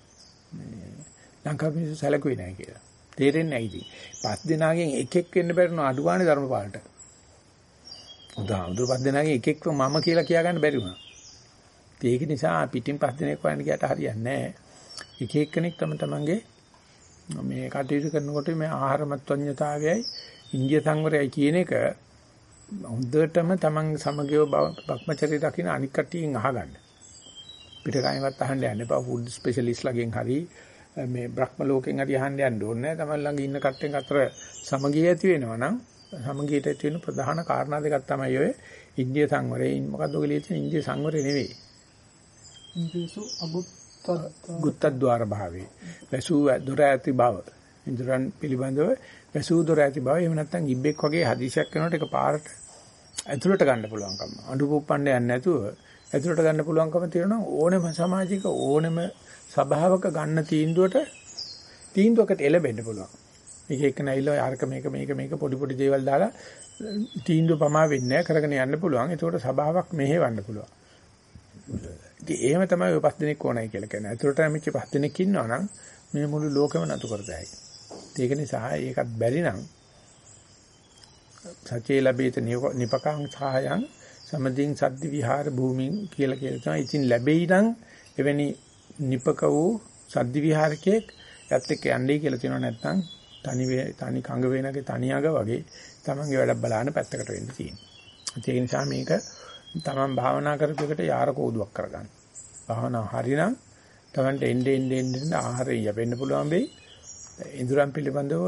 ලංකාව මිනිස්සු සැලකුවේ නැහැ කියලා. තේරෙන්නේ නැහැ ඉතින්. 5 දෙනාගෙන් එකෙක් වෙන්න බැරි නෝ අඩුවානේ ධර්මපාලට. උදාහරණ 5 දෙනාගෙන් එකෙක් මම කියලා කියා ගන්න බැරි වුණා. ඒක නිසා පිටින් 5 දෙනෙක් වයින් ගියට හරියන්නේ නැහැ. එක එක්කෙනෙක් තමන්ගේ මේ කටයුතු කරනකොට මේ ආහාර මත්වඤ්ඤතාවයයි ඉන්දිය සංවරයයි කියන එක හොඳටම තමන් සමගියව භක්මචර්ය දකින්න අනික් කටියෙන් අහගන්න. පිට කයින්වත් අහන්න යන්න එපා. ෆුඩ් ස්පෙෂලිස්ට්ලාගෙන් හරි මේ බ්‍රහ්ම ලෝකෙන් හරි අහන්න යන්න ඕනේ නැහැ. තමන් ළඟ ඉන්න කට්ටෙන් අතර සමගිය ඇති වෙනවා නම් සමගියට ඇති වෙන ප්‍රධාන කාරණා දෙකක් තමයි ඔය ඉන්දිය සංවරය. මොකද්ද ඔය ලියන ඉන්දිය සංවරය නෙවෙයි. ඉන්ද්‍රියසු ගුත්තද්්වාර භාවයේ වැසූ දොර ඇති බව ඉන්ද්‍රයන් පිළිබඳව වැසූ දොර ඇති බව එහෙම නැත්නම් ඉබ්බෙක් වගේ හදිසියක් කරනකොට ඒක පාරට ඇතුළට ගන්න පුළුවන්කම අඬු පුප්පන්න යන්නේ නැතුව ඇතුළට ගන්න පුළුවන්කම තියෙනවා ඕනෙම සමාජික ඕනෙම සභාවක ගන්න තීන්දුවකට එළබෙන්න පුළුවන්. මේක එක නැයිලා අරක මේක පොඩි දේවල් දාලා තීන්දුව පමා වෙන්නේ නැහැ කරගෙන යන්න පුළුවන්. ඒකට සභාවක් මෙහෙවන්න පුළුවන්. ඉතින් එහෙම තමයි ඔය 5 දෙනෙක් ඕනයි කියලා කියන්නේ. ඒතරට මේක 5 දෙනෙක් ඉන්නවා නම් මේ මුළු ලෝකෙම නතු කරතයි. ඒක නිසා ඒකත් බැරි නම් සචේ ලැබීත නිපකං සහයං සමදින් සද්දි විහාර භූමින් කියලා තමයි. ඉතින් ලැබෙයි නම් එවැනි නිපක වූ සද්දි විහාරකයක් යත් එක්ක යන්නේ කියලා තියෙනවා. නැත්නම් තනි කඟ වේනගේ තනි අග වගේ තමන්ගේ වැඩක් බලන්න පැත්තකට වෙන්න තියෙනවා. ඒ නිසා මේක තමන් භාවනා කරපු එකට යාර කෝදුවක් කරගන්න. භාවනා හරිනම් තමන්ට එන්න ආහාරය යැපෙන්න පුළුවන් වෙයි. ඉඳුරන් පිළිබඳව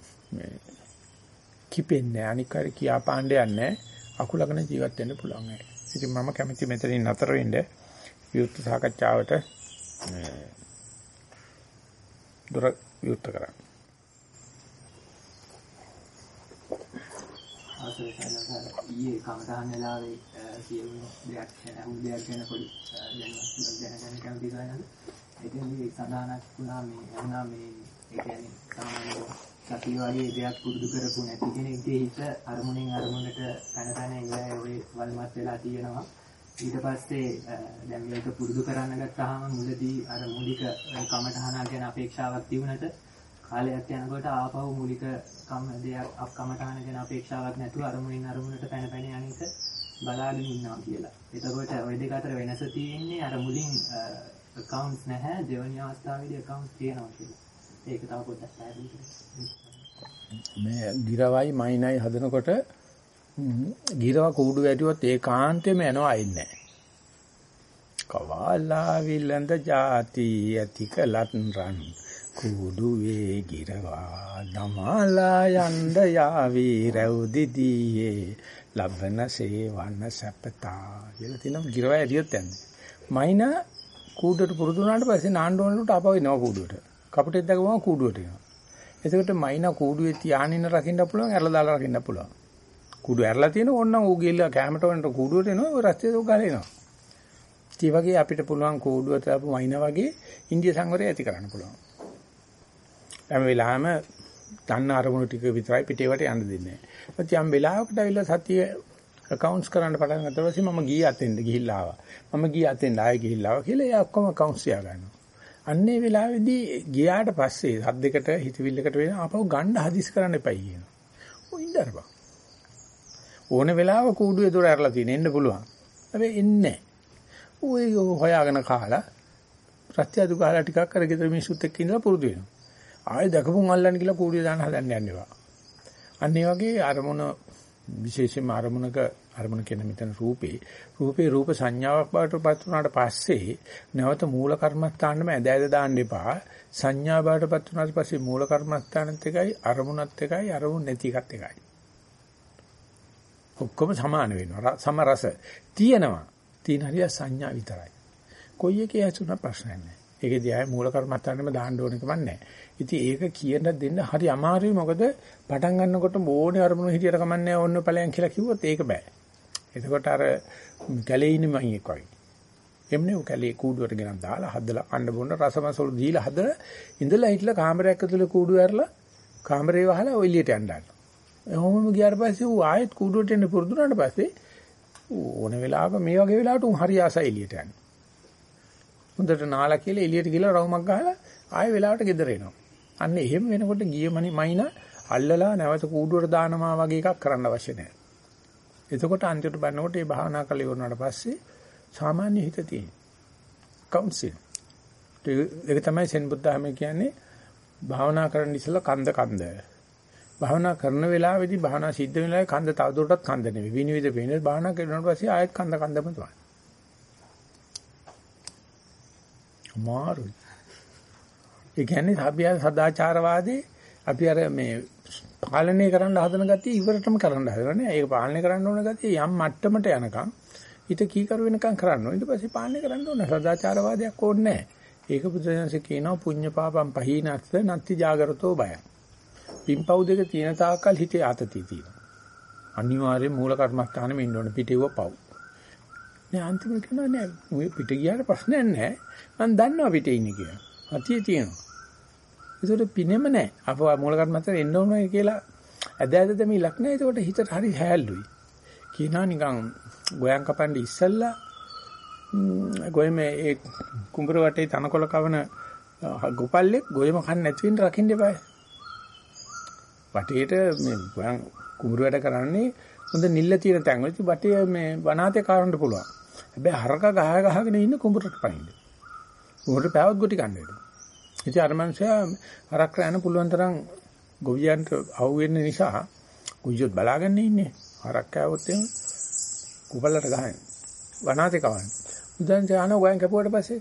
කිපෙන්නේ අනික හරි කියා පාණ්ඩයක් නැහැ. අකුලගෙන ජීවත් වෙන්න පුළුවන් අය. ඉතින් මම කැමති මෙතනින් නතර වෙන්න විවුර්ත සාකච්ඡාවට දොර විවුර්ත කරන්න. ඊයේ කමතහන් වෙලාවේ කියුණු දෙයක් ගැන පොඩි දැනගන්න කැමති ගානද ඒකෙන්දී සඳහනක් වුණා මේ ඒ කියන්නේ සාමාන්‍ය සතිය වගේ දෙයක් පුරුදු කරපු නැති කෙනෙක්ගේ හිත අරමුණෙන් අරමුණට පැන ඉඳලා ඔය වල්මත් වෙලා තියෙනවා. ඊට පස්සේ දැන් මේක පුරුදු කරන්න ගත්තාම මුලදී අර මූලික කමතහන ගැන අපේක්ෂාවක් තිබුණට කාලයක් යනකොට ආපහු මූලික කමතහන ගැන අපේක්ෂාවක් නැතුව අරමුණින් අරමුණට පැන යන්නක බලාගෙන ඉන්නවා කියලා. එතකොට ওই දෙක අතර වෙනස තියෙන්නේ අර මුලින් accounts නැහැ දෙවෙනි අවස්ථාවේදී accounts තියෙනවා කියලා. ඒක තව පොඩ්ඩක් පැහැදිලි කරන්න. මේ ගිරවයි මයින්යි හදනකොට ගිරව කූඩු වැටුවොත් ඒකාන්තෙම යනවා අයින්නේ නැහැ. කවාලා විලඳ ಜಾති ඇතිකලත් රන් කුඩු වේ ගිරවා දමාලා යන්න යාවි රැවුදිදියේ ලබන සේවන සපතා කියලා තියෙනවා. ගිරවා ඇරියොත් යන්නේ. මයිනා කූඩුවට පුරුදු වුණාට පස්සේ නාන්න ආපහු එනවා කූඩුවට. කපුටෙක් දැකපුවම කූඩුවට එනවා. එතකොට මයිනා කූඩුවේ තියානින්න රකින්න පුළුවන්, ඇරලා දාලා රකින්න පුළුවන්. කූඩුව ඇරලා තියෙන ඕනනම් ඌ ගිහලා කැමරට වන්ට කූඩුවට එනවා, ඔය රස්තිය දුක් ගාලා එනවා. ඒ වගේ අපිට පුළුවන් කූඩුවට ආපු මයිනා වගේ ඉන්දිය සංවරය ඇති කරන්න පුළුවන්. හැම වෙලාවෙම තන්න අරමුණු ටික විතරයි පිටේවට යන්න දෙන්නේ නැහැ. ඒත් යම් වෙලාවකට ඇවිල්ලා සතිය accounts කරන්න පටන් ගත්තා පස්සේ මම ගියේ අතෙන්ද ගිහිල්ලා ආවා. මම ගියේ අතෙන්ද ආයෙ ගිහිල්ලා ආවා කියලා එයා ඔක්කොම accounts තියා ගන්නවා. අන්නේ වෙලාවේදී ගියාට පස්සේ සද්දයකට හිතවිල්ලකට වෙන ආපහු ගන්න හදිස් කරන්න එපයි කියනවා. ඔය ඉඳරපන්. ඕන වෙලාව කූඩුවේ දොර ඇරලා තියෙන එන්න පුළුවන්. හැබැයි එන්නේ නැහැ. ඔය හොයාගෙන කාලා ප්‍රත්‍යadu කාලා ටිකක් කරගෙන මිනිස්සුත් එක්ක ඉඳලා පුරුදු වෙනවා. ආයෙ දැකපුන් අල්ලන්න කියලා කූඩුවේ දාන්න හදන්න යන්න එපා. අන්න ඒ වගේ අරමුණ විශේෂයෙන්ම අරමුණ කියන මෙතන රූපේ රූප සංඥාවක් බවට පත් වුණාට පස්සේ නැවත මූල කර්මස්ථානෙම ඇදලා දාන්න එපා. සංඥා බවට පත් වුණාට පස්සේ මූල කර්මස්ථානෙත් එකයි අරමුණත් එකයි අරමුණ නැති එකත් එකයි. ඔක්කොම සමාන වෙනවා. සම රස තියෙනවා. තියෙන හරිය සංඥා විතරයි. කොයි එකේ ඇතුණ ප්‍රශ්නයක් නැහැ. ඒකේදී ආයේ මූල කර්මස්ථානෙම දාන්න ඕන එකම නැහැ. ඉතින් ඒක කියන දෙන්න හරි අමාරුයි. මොකද පටන් ගන්නකොට ඕනේ අරමුණු හිතියට කමන්නේ ඕන්න ඵලයන් කියලා කිව්වොත් ඒක බෑ. එතකොට අර කැලේ ඉන්න මයික් වගේ. එම්නේ ඔය කැලේ කූඩුවට ගෙනත් දාලා හදලා අඬ බොන්න රසමසොල් දීලා හදලා ඉඳලා හිටලා කාමරයක් ඇතුලේ කූඩුව ඇරලා කාමරේ වහලා ඔය එළියට යන්න. එහෙමම ගියාට පස්සේ ඌ ආයෙත් කූඩුවට එන්න පුරුදු වුණාට පස්සේ ඕන වෙලාවක මේ වගේ වෙලාවට ඌ හරි ආසයි එළියට යන්න. හොඳට නාලා කියලා එළියට ගිහලා රවුමක් ගහලා ආයෙ වෙලාවට ගෙදර එනවා. අන්න එහෙම වෙනකොට ගිය මයිනා අල්ලලා නැවත කූඩුවට දානවා වගේ එකක් කරන්න අවශ්‍ය නැහැ. එතකොට අන්තිමට බලනකොට මේ භාවනා කළ ඉවරනාට පස්සේ සාමාන්‍ය හිත තියෙන කවුන්සිල්. ඒක තමයි සෙන් බුද්ධාම කියන්නේ භාවනා කරන්න ඉස්සෙල්ලා කන්ද. භාවනා කරන වෙලාවේදී භාවනා සිද්ධ වෙන වෙලාවේ කන්ද තවදුරටත් කන්ද නෙවෙයි. විනිවිද වෙන්නේ භාවනා කරනකොට පස්සේ ආයෙත් කන්දම තමයි. මාරුයි. ඒ කියන්නේ අපි සදාචාරවාදී අපි අර මේ පාලනය කරන්න හදන ගතිය ඉවරටම කරන්න හදනවා නේ. ඒක පාලනය කරන්න ඕන ගතිය යම් මට්ටමට යනකම් ඊට කීකරු වෙනකම් කරන්න ඕන. ඊට පස්සේ පාලනය කරන්න ඕන. සදාචාරවාදයක් ඕනේ නැහැ. ඒක බුදුසසුනේ කියනවා පුඤ්ඤ පාපම් පහීනස්ස නත්ති ජාගරතෝ බය. පින්පව් දෙක තියෙන තාක්කල් හිතේ ආතතිය තියෙනවා. අනිවාර්යයෙන් මූල කර්මස්ථානෙම ඉන්න ඕන පිටේව පව්. නෑ අන්තිමට කියනවා නෑ පිට ගියාට ප්‍රශ්නයක් නෑ. මම දන්නවා පිටේ ඉන්නේ කියලා. අතිය තියෙනවා. ඒකට පිනෙම නෑ. අපව මූල කර්මස්ථානෙ එන්න ඕනේ කියලා ඇද දෙමිලක් නෑ. ඒකට හිතට හරි හැල්ලුයි. කියනවා නිකන් ගෝයන් කපන්න ඉස්සල්ලා ගොයමේ ඒ කුඹුර වටේ තනකොළ කවන ගොපල්ලෙක් ගොයම කන්න නැති වෙන්න රකින්න එපා. වටේට මේ ගෝයන් කුඹුර වැඩ කරන්නේ හොඳ නිල්ල තියෙන තැන් වල වටේ මේ වනාතේ කාරන්න පුළුවන්. හැබැයි හරක ගහගෙන ඉන්න කුඹුරට පනින්න. කුඹුරට පැවොත් ගොටි කන්න වෙනවා. ඉතින් අර මනුස්සයා හරක් රැන පුළුවන් තරම් ගොවියන්ට අවු වෙන්න නිසා ගොවියොත් බලාගෙන ඉන්නේ. හරක් කෑවොත් එහෙම කුඹලට ගහන්නේ. වනාතේ කවන්නේ. උදන් ජාන ගෝයන් කැපුවට පස්සේ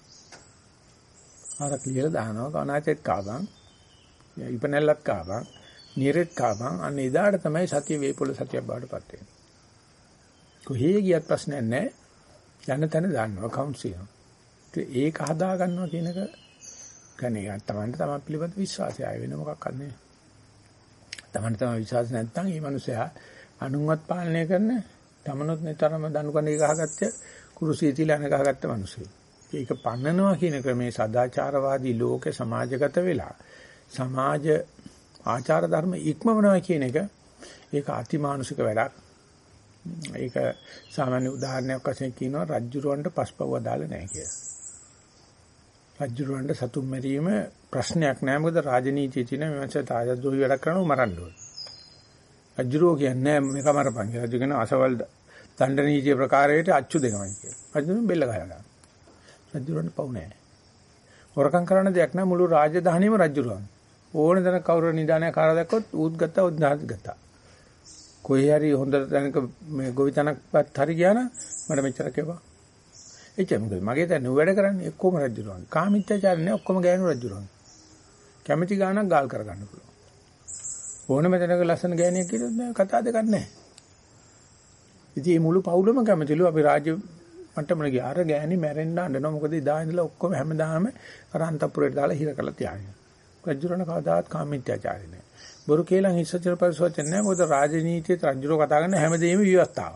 හරක් ලියලා දානවා වනාතේත් කාවන්. ඉපනැල්ලත් කාවන්. නිරෙත් කාවන්. අන්න එදාට තමයි සතිය වේපොළ සතියක් බවට පත් වෙන්නේ. කොහේ ගියත් ප්‍රශ්නයක් නැහැ. යන තැන දාන්නවා කවුන්සිල්. ඒක හදා ගන්නවා කියන එක කන්නේ තමන්ට පිළිබඳ විශ්වාසය ආය වෙන මොකක්ද නැහැ. තමන්ට තමයි විශ්වාස නැත්නම් මේ මිනිසයා අනුන්වත් පාලනය කරන තමනුත් නිතරම දනු කණේ ගහගත්ත කුරුසිය තියලා ගහගත්ත මිනිස්සු. ඒක පන්නනවා කියන ක්‍රමේ සදාචාරවාදී ලෝකේ සමාජගත වෙලා සමාජ ආචාර ධර්ම ඉක්මවනවා කියන එක ඒක අතිමානුෂික වැඩක්. ඒක සාමාන්‍ය උදාහරණයක් වශයෙන් කියනවා රජ්ජුරුවන්ට පස්පව්ව දාලා නැහැ කියලා. රජ්ජුරුවන්ට සතුම් මැරීම ප්‍රශ්නයක් නෑ මොකද රාජනීතියේ තියෙන මේ වගේ තාජද්‍රෝහි වැඩක් කරනව මරන්න ඕනේ. රජ්ජුරුව කියන්නේ මේක මරපන් කියලා. රජු කියන අසවල් දණ්ඩ නීතිය ප්‍රකාරයට අච්චු දෙනවා කියලා. රජුන් බෙල්ල ගහලා. රජ්ජුරුවන්ට පව් නෑ. හොරකම් කරන දෙයක් නෑ මුළු රාජධානියම රජ්ජුරුවන්. ඕන දන කවුරු නිදානය කාලා දැක්කොත් ඌත් ගත්තා උත් නාත් ගත්තා. කොහේ හරි හොඳ තැනක මේ ගොවිතැනක්වත් හරි ගියා නම් මට මෙච්චර කෙවා. එච්චර මොකද මගේ දැන් වැඩ කරන්නේ ඔක්කොම රජුරුවන්. කාමීත්‍යචාර නෑ ඔක්කොම ගෑනු රජුරුවන්. කැමැති ගානක් ගාල් කරගන්න පුළුවන්. ඕනම තැනක ලස්සන ගෑණියක් කියනොත් නෑ කතා දෙකක් නෑ. ඉතින් මේ මුළු පවුලම කැමතිලු අපි රාජ්‍ය මට්ටමල ගියා. අර ගෑණි මැරෙන්න අඬනවා මොකද ඉදා ඉඳලා ඔක්කොම හැමදාම අර අන්තපුරයට දාලා හිර කරලා තියාගෙන. රජුරණ කවදාත් කාමීත්‍යචාරි නෑ. බොරු කේලම් හිස්සචර පරිසවචන නෑ මොකද රාජනීතියේ රජුරෝ කතා කරන හැමදේම විවස්ථාව.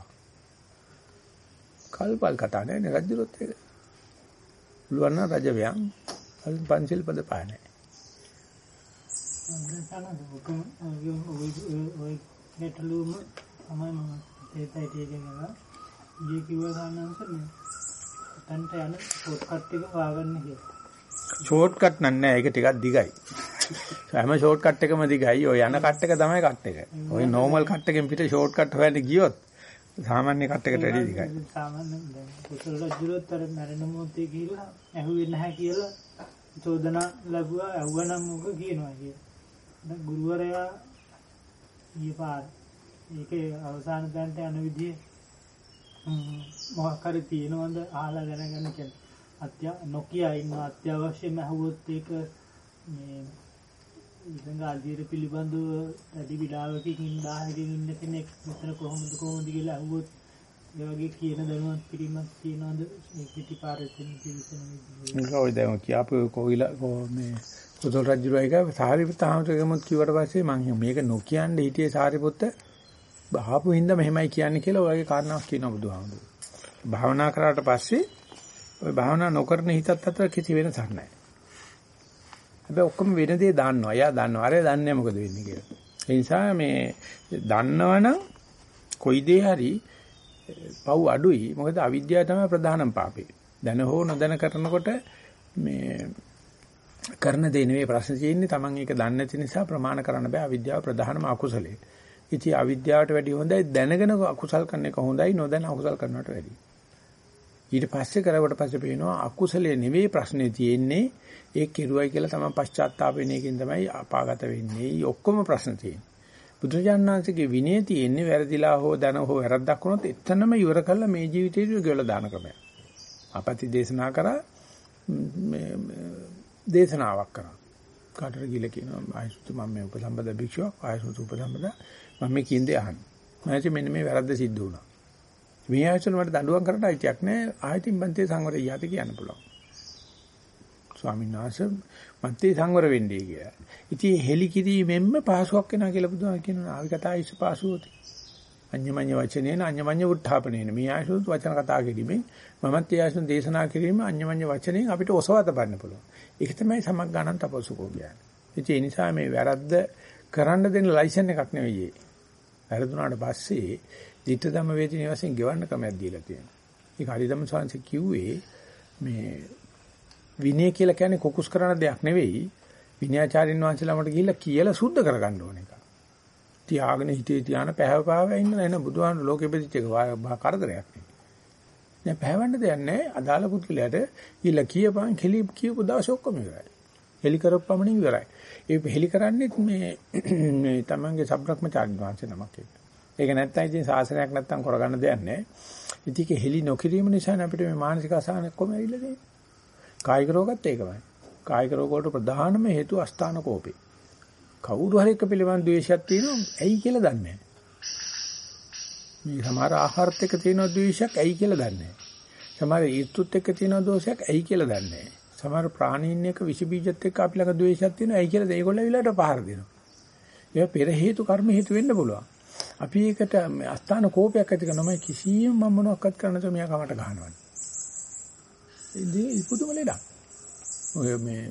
කල්පල් කතා නෑ නේ රජුරොත් ඒක. පුළුවන් නම් රජවයන් පන්සිල් පද පානේ. ඔය ගැටලුවම තමයි මම ඒතයි කියනවා. ඊයේ කිව්වා ගන්නවසනේ. තන්ට යන ෂෝට්කට් එක වාගන්න කියලා. ෂෝට්කට් නෑ ඒක ටිකක් දිගයි. හැම ෂෝට්කට් එකම දිගයි. ඔය යන කට් එක තමයි කට් එක. ඔය නෝමල් කට් එකෙන් පිට ෂෝට්කට් හොයන්න ගියොත් සාමාන්‍ය කට් එකට වැඩි දිගයි. සාමාන්‍යයෙන් දැන් කුසල රජුලත් අර මරණ මොහොතේ කියලා ඇහුවේ නැහැ කියලා චෝදනා ලැබුවා. ඇහුවනම් මොකද කියනවා කියලා. දැන් ගුරුවරයා ඊයේ පාර ඒකේ අවසාන තැනට යන විදිය මොකක් හරි තියෙනවද අහලා දැනගන්න කියන්නේ නොකිය ඉන්න අත්‍යවශ්‍යම අහුවොත් ඒක මේ ඉතින් ආදීර පිළිබඳව වැඩි විඩාවකින් 1000කින් ඉන්න කෙනෙක් මෙතන කොහොමද කියලා අහුවොත් ඒ වගේ කියන දැනුවත් පිළිමක් තියනවද මේ පිටිපාරේ තියෙන පිළිසන විදිය. ඔය දැන් කියාපු මේ පුදුල් රජුරයික සාරිපුත්ත ආමතුගමුත් කිව්වට පස්සේ මම මේක නොකියන්නේ හිටියේ සාරිපුත්ත බහපු හින්දා මෙහෙමයි කියන්නේ කියලා ඔයගේ කාරණාවක් කියනවා බුදුහාමුදුරුවෝ. භාවනා කරාට පස්සේ ඔය භාවනා නොකරන හිතත් අතර කිසි වෙනසක් නැහැ. හැබැයි ඔක්කොම වෙන දේ දන්නවා. එයා දන්නවා. අර දන්නේ මොකද වෙන්නේ කියලා. ඒ නිසා මේ දන්නවනම් කොයි දේ හරි පව් අඩුයි. මොකද අවිද්‍යාව තමයි ප්‍රධානම පාපේ. දැන හෝ නොදැන කරනකොට මේ කරන දේ නෙවෙයි ප්‍රශ්න තියෙන්නේ. Taman ඒක දන්නේ නැති නිසා ප්‍රමාණ කරන්න බෑ. අවිද්‍යාව ප්‍රධානම අකුසලයේ. ඉතින් අවිද්‍යාවට වැඩිය හොඳයි දැනගෙන අකුසල් කරන එක හොඳයි නොදැන අකුසල් කරනවට වැඩිය. ඊට පස්සේ කරවට පස්සේ පේනවා අකුසලයේ නෙවෙයි ප්‍රශ්නේ තියෙන්නේ ඒ කෙරුවයි කියලා තමයි පශ්චාත්තාප වෙන එකෙන් තමයි අපාගත වෙන්නේ. ඔක්කොම ප්‍රශ්න තියෙන්නේ. බුදුජානනාංශගේ විනය තියෙන්නේ වැරදිලා හෝ දැන හෝ වැරද්දක් වුණොත් එතනම ඉවර කරලා මේ ජීවිතේට ගෙවලා දාන ක්‍රමයක්. අපති දේශනා කරා මේ දේශනාවක් කරා. කාටර ගිල කියනවා ආයසුතු මම මේ උපසම්පදා භික්ෂුවක් ආයසුතු උපසම්පදා මම මේ කියන්නේ අහන්න. මම මෙන්න මේ වැරද්ද සිද්ධ වුණා. මේ ආයතන වලට දඬුවම් කරන්න අයිතියක් නැහැ. ආයතින් බන්තේ සංවරය යති කියන්න පුළුවන්. ස්වාමීන් වහන්සේ මන්තේ සංවර වෙන්නේ කියලා. ඉතින් හෙලි කිරීමෙන්ම පහසුවක් වෙනවා කියලා බුදුහාම කියනවා. ආවිකතා ඉස්ස පහසුවති. අඤ්ඤමඤ්ඤ වචනේන අඤ්ඤමඤ්ඤ උත්ථාපනේන. මේ ආයසුත් වචන කතා කිරීමෙන් මමත් ඒ ආයසුන් දේශනා කිරීම අඤ්ඤමඤ්ඤ වචනෙන් අපිට ඔසවත ගන්න පුළුවන්. ඒක තමයි සමග්ගාණන් තපසුකෝ කියන්නේ. ඒ නිසා මේ වැරද්ද කරන්න දෙන ලයිසන් එකක් නෙවෙයි. වැරදුනාට පස්සේ ධිට ධම්ම වේදිනේ වශයෙන් ගෙවන්න ක්‍රමයක් දීලා තියෙනවා. ඒක හරිදම සංස කිව්වේ මේ විනය කියලා කියන්නේ කුකුස් කරන දෙයක් නෙවෙයි. විනයාචාරින් වහන්සේලාමට ගිහිල්ලා කියලා සුද්ධ කරගන්න ඕන එක. තියාගෙන හිතේ තියාන පැහැවපාව ඉන්න නෑ බුදුහාම ලෝකෙ බෙදිච්ච එක කරදරයක් නෙවෙයි. දැන් පැහැවන්න දෙයක් නෑ. අදාළ පුදුලයට ගිහිල්ලා කියපන් කියපු දවස් ඔක්කොම ඉවරයි. හෙලි කරපුවමනින් ඉවරයි. ඒ හෙලි කරන්නේ මේ තමන්ගේ සබ්‍රක්‍මචාරින් වහන්සේ නමක් එක්ක. ඒක නැත්තම් ඉතින් ශාසනයක් නැත්තම් කරගන්න දෙයක් නැහැ. ඉතින් ඒක හෙලි නොකිරීම නිසා අපිට මේ මානසික අසහන කොහොම ඇවිල්ලා තියෙන්නේ. කායික රෝගත් ඒකමයි. කායික රෝග වලට ප්‍රධානම හේතුව අස්ථාන කෝපේ. කවුරු හරි එක පිළිවන් ද්වේෂයක් තියෙනවා ඇයි කියලා දන්නේ නැහැ. මේ සමහර ආහාරත් එක්ක තියෙන ද්වේෂයක් ඇයි කියලා දන්නේ නැහැ. සමහර ඊර්තුත් එක්ක තියෙන දෝෂයක් ඇයි කියලා දන්නේ නැහැ. සමහර ප්‍රාණීන් එක විස බීජත් එක්ක අපි ළඟ ද්වේෂයක් තියෙනවා ඇයි කියලා ඒගොල්ලෝ විලට පහර දෙනවා. ඒක පෙර හේතු කර්ම හේතු වෙන්න පුළුවන්. අපි ඒකට අස්ථාන කෝපයක් ඇති කරනවා කිසියම් මම මොනවක්වත් කරන්න නැතුව මෙයා කමට ගහනවා. ඒ පුදුම ලෙඩක්. ඔය මේ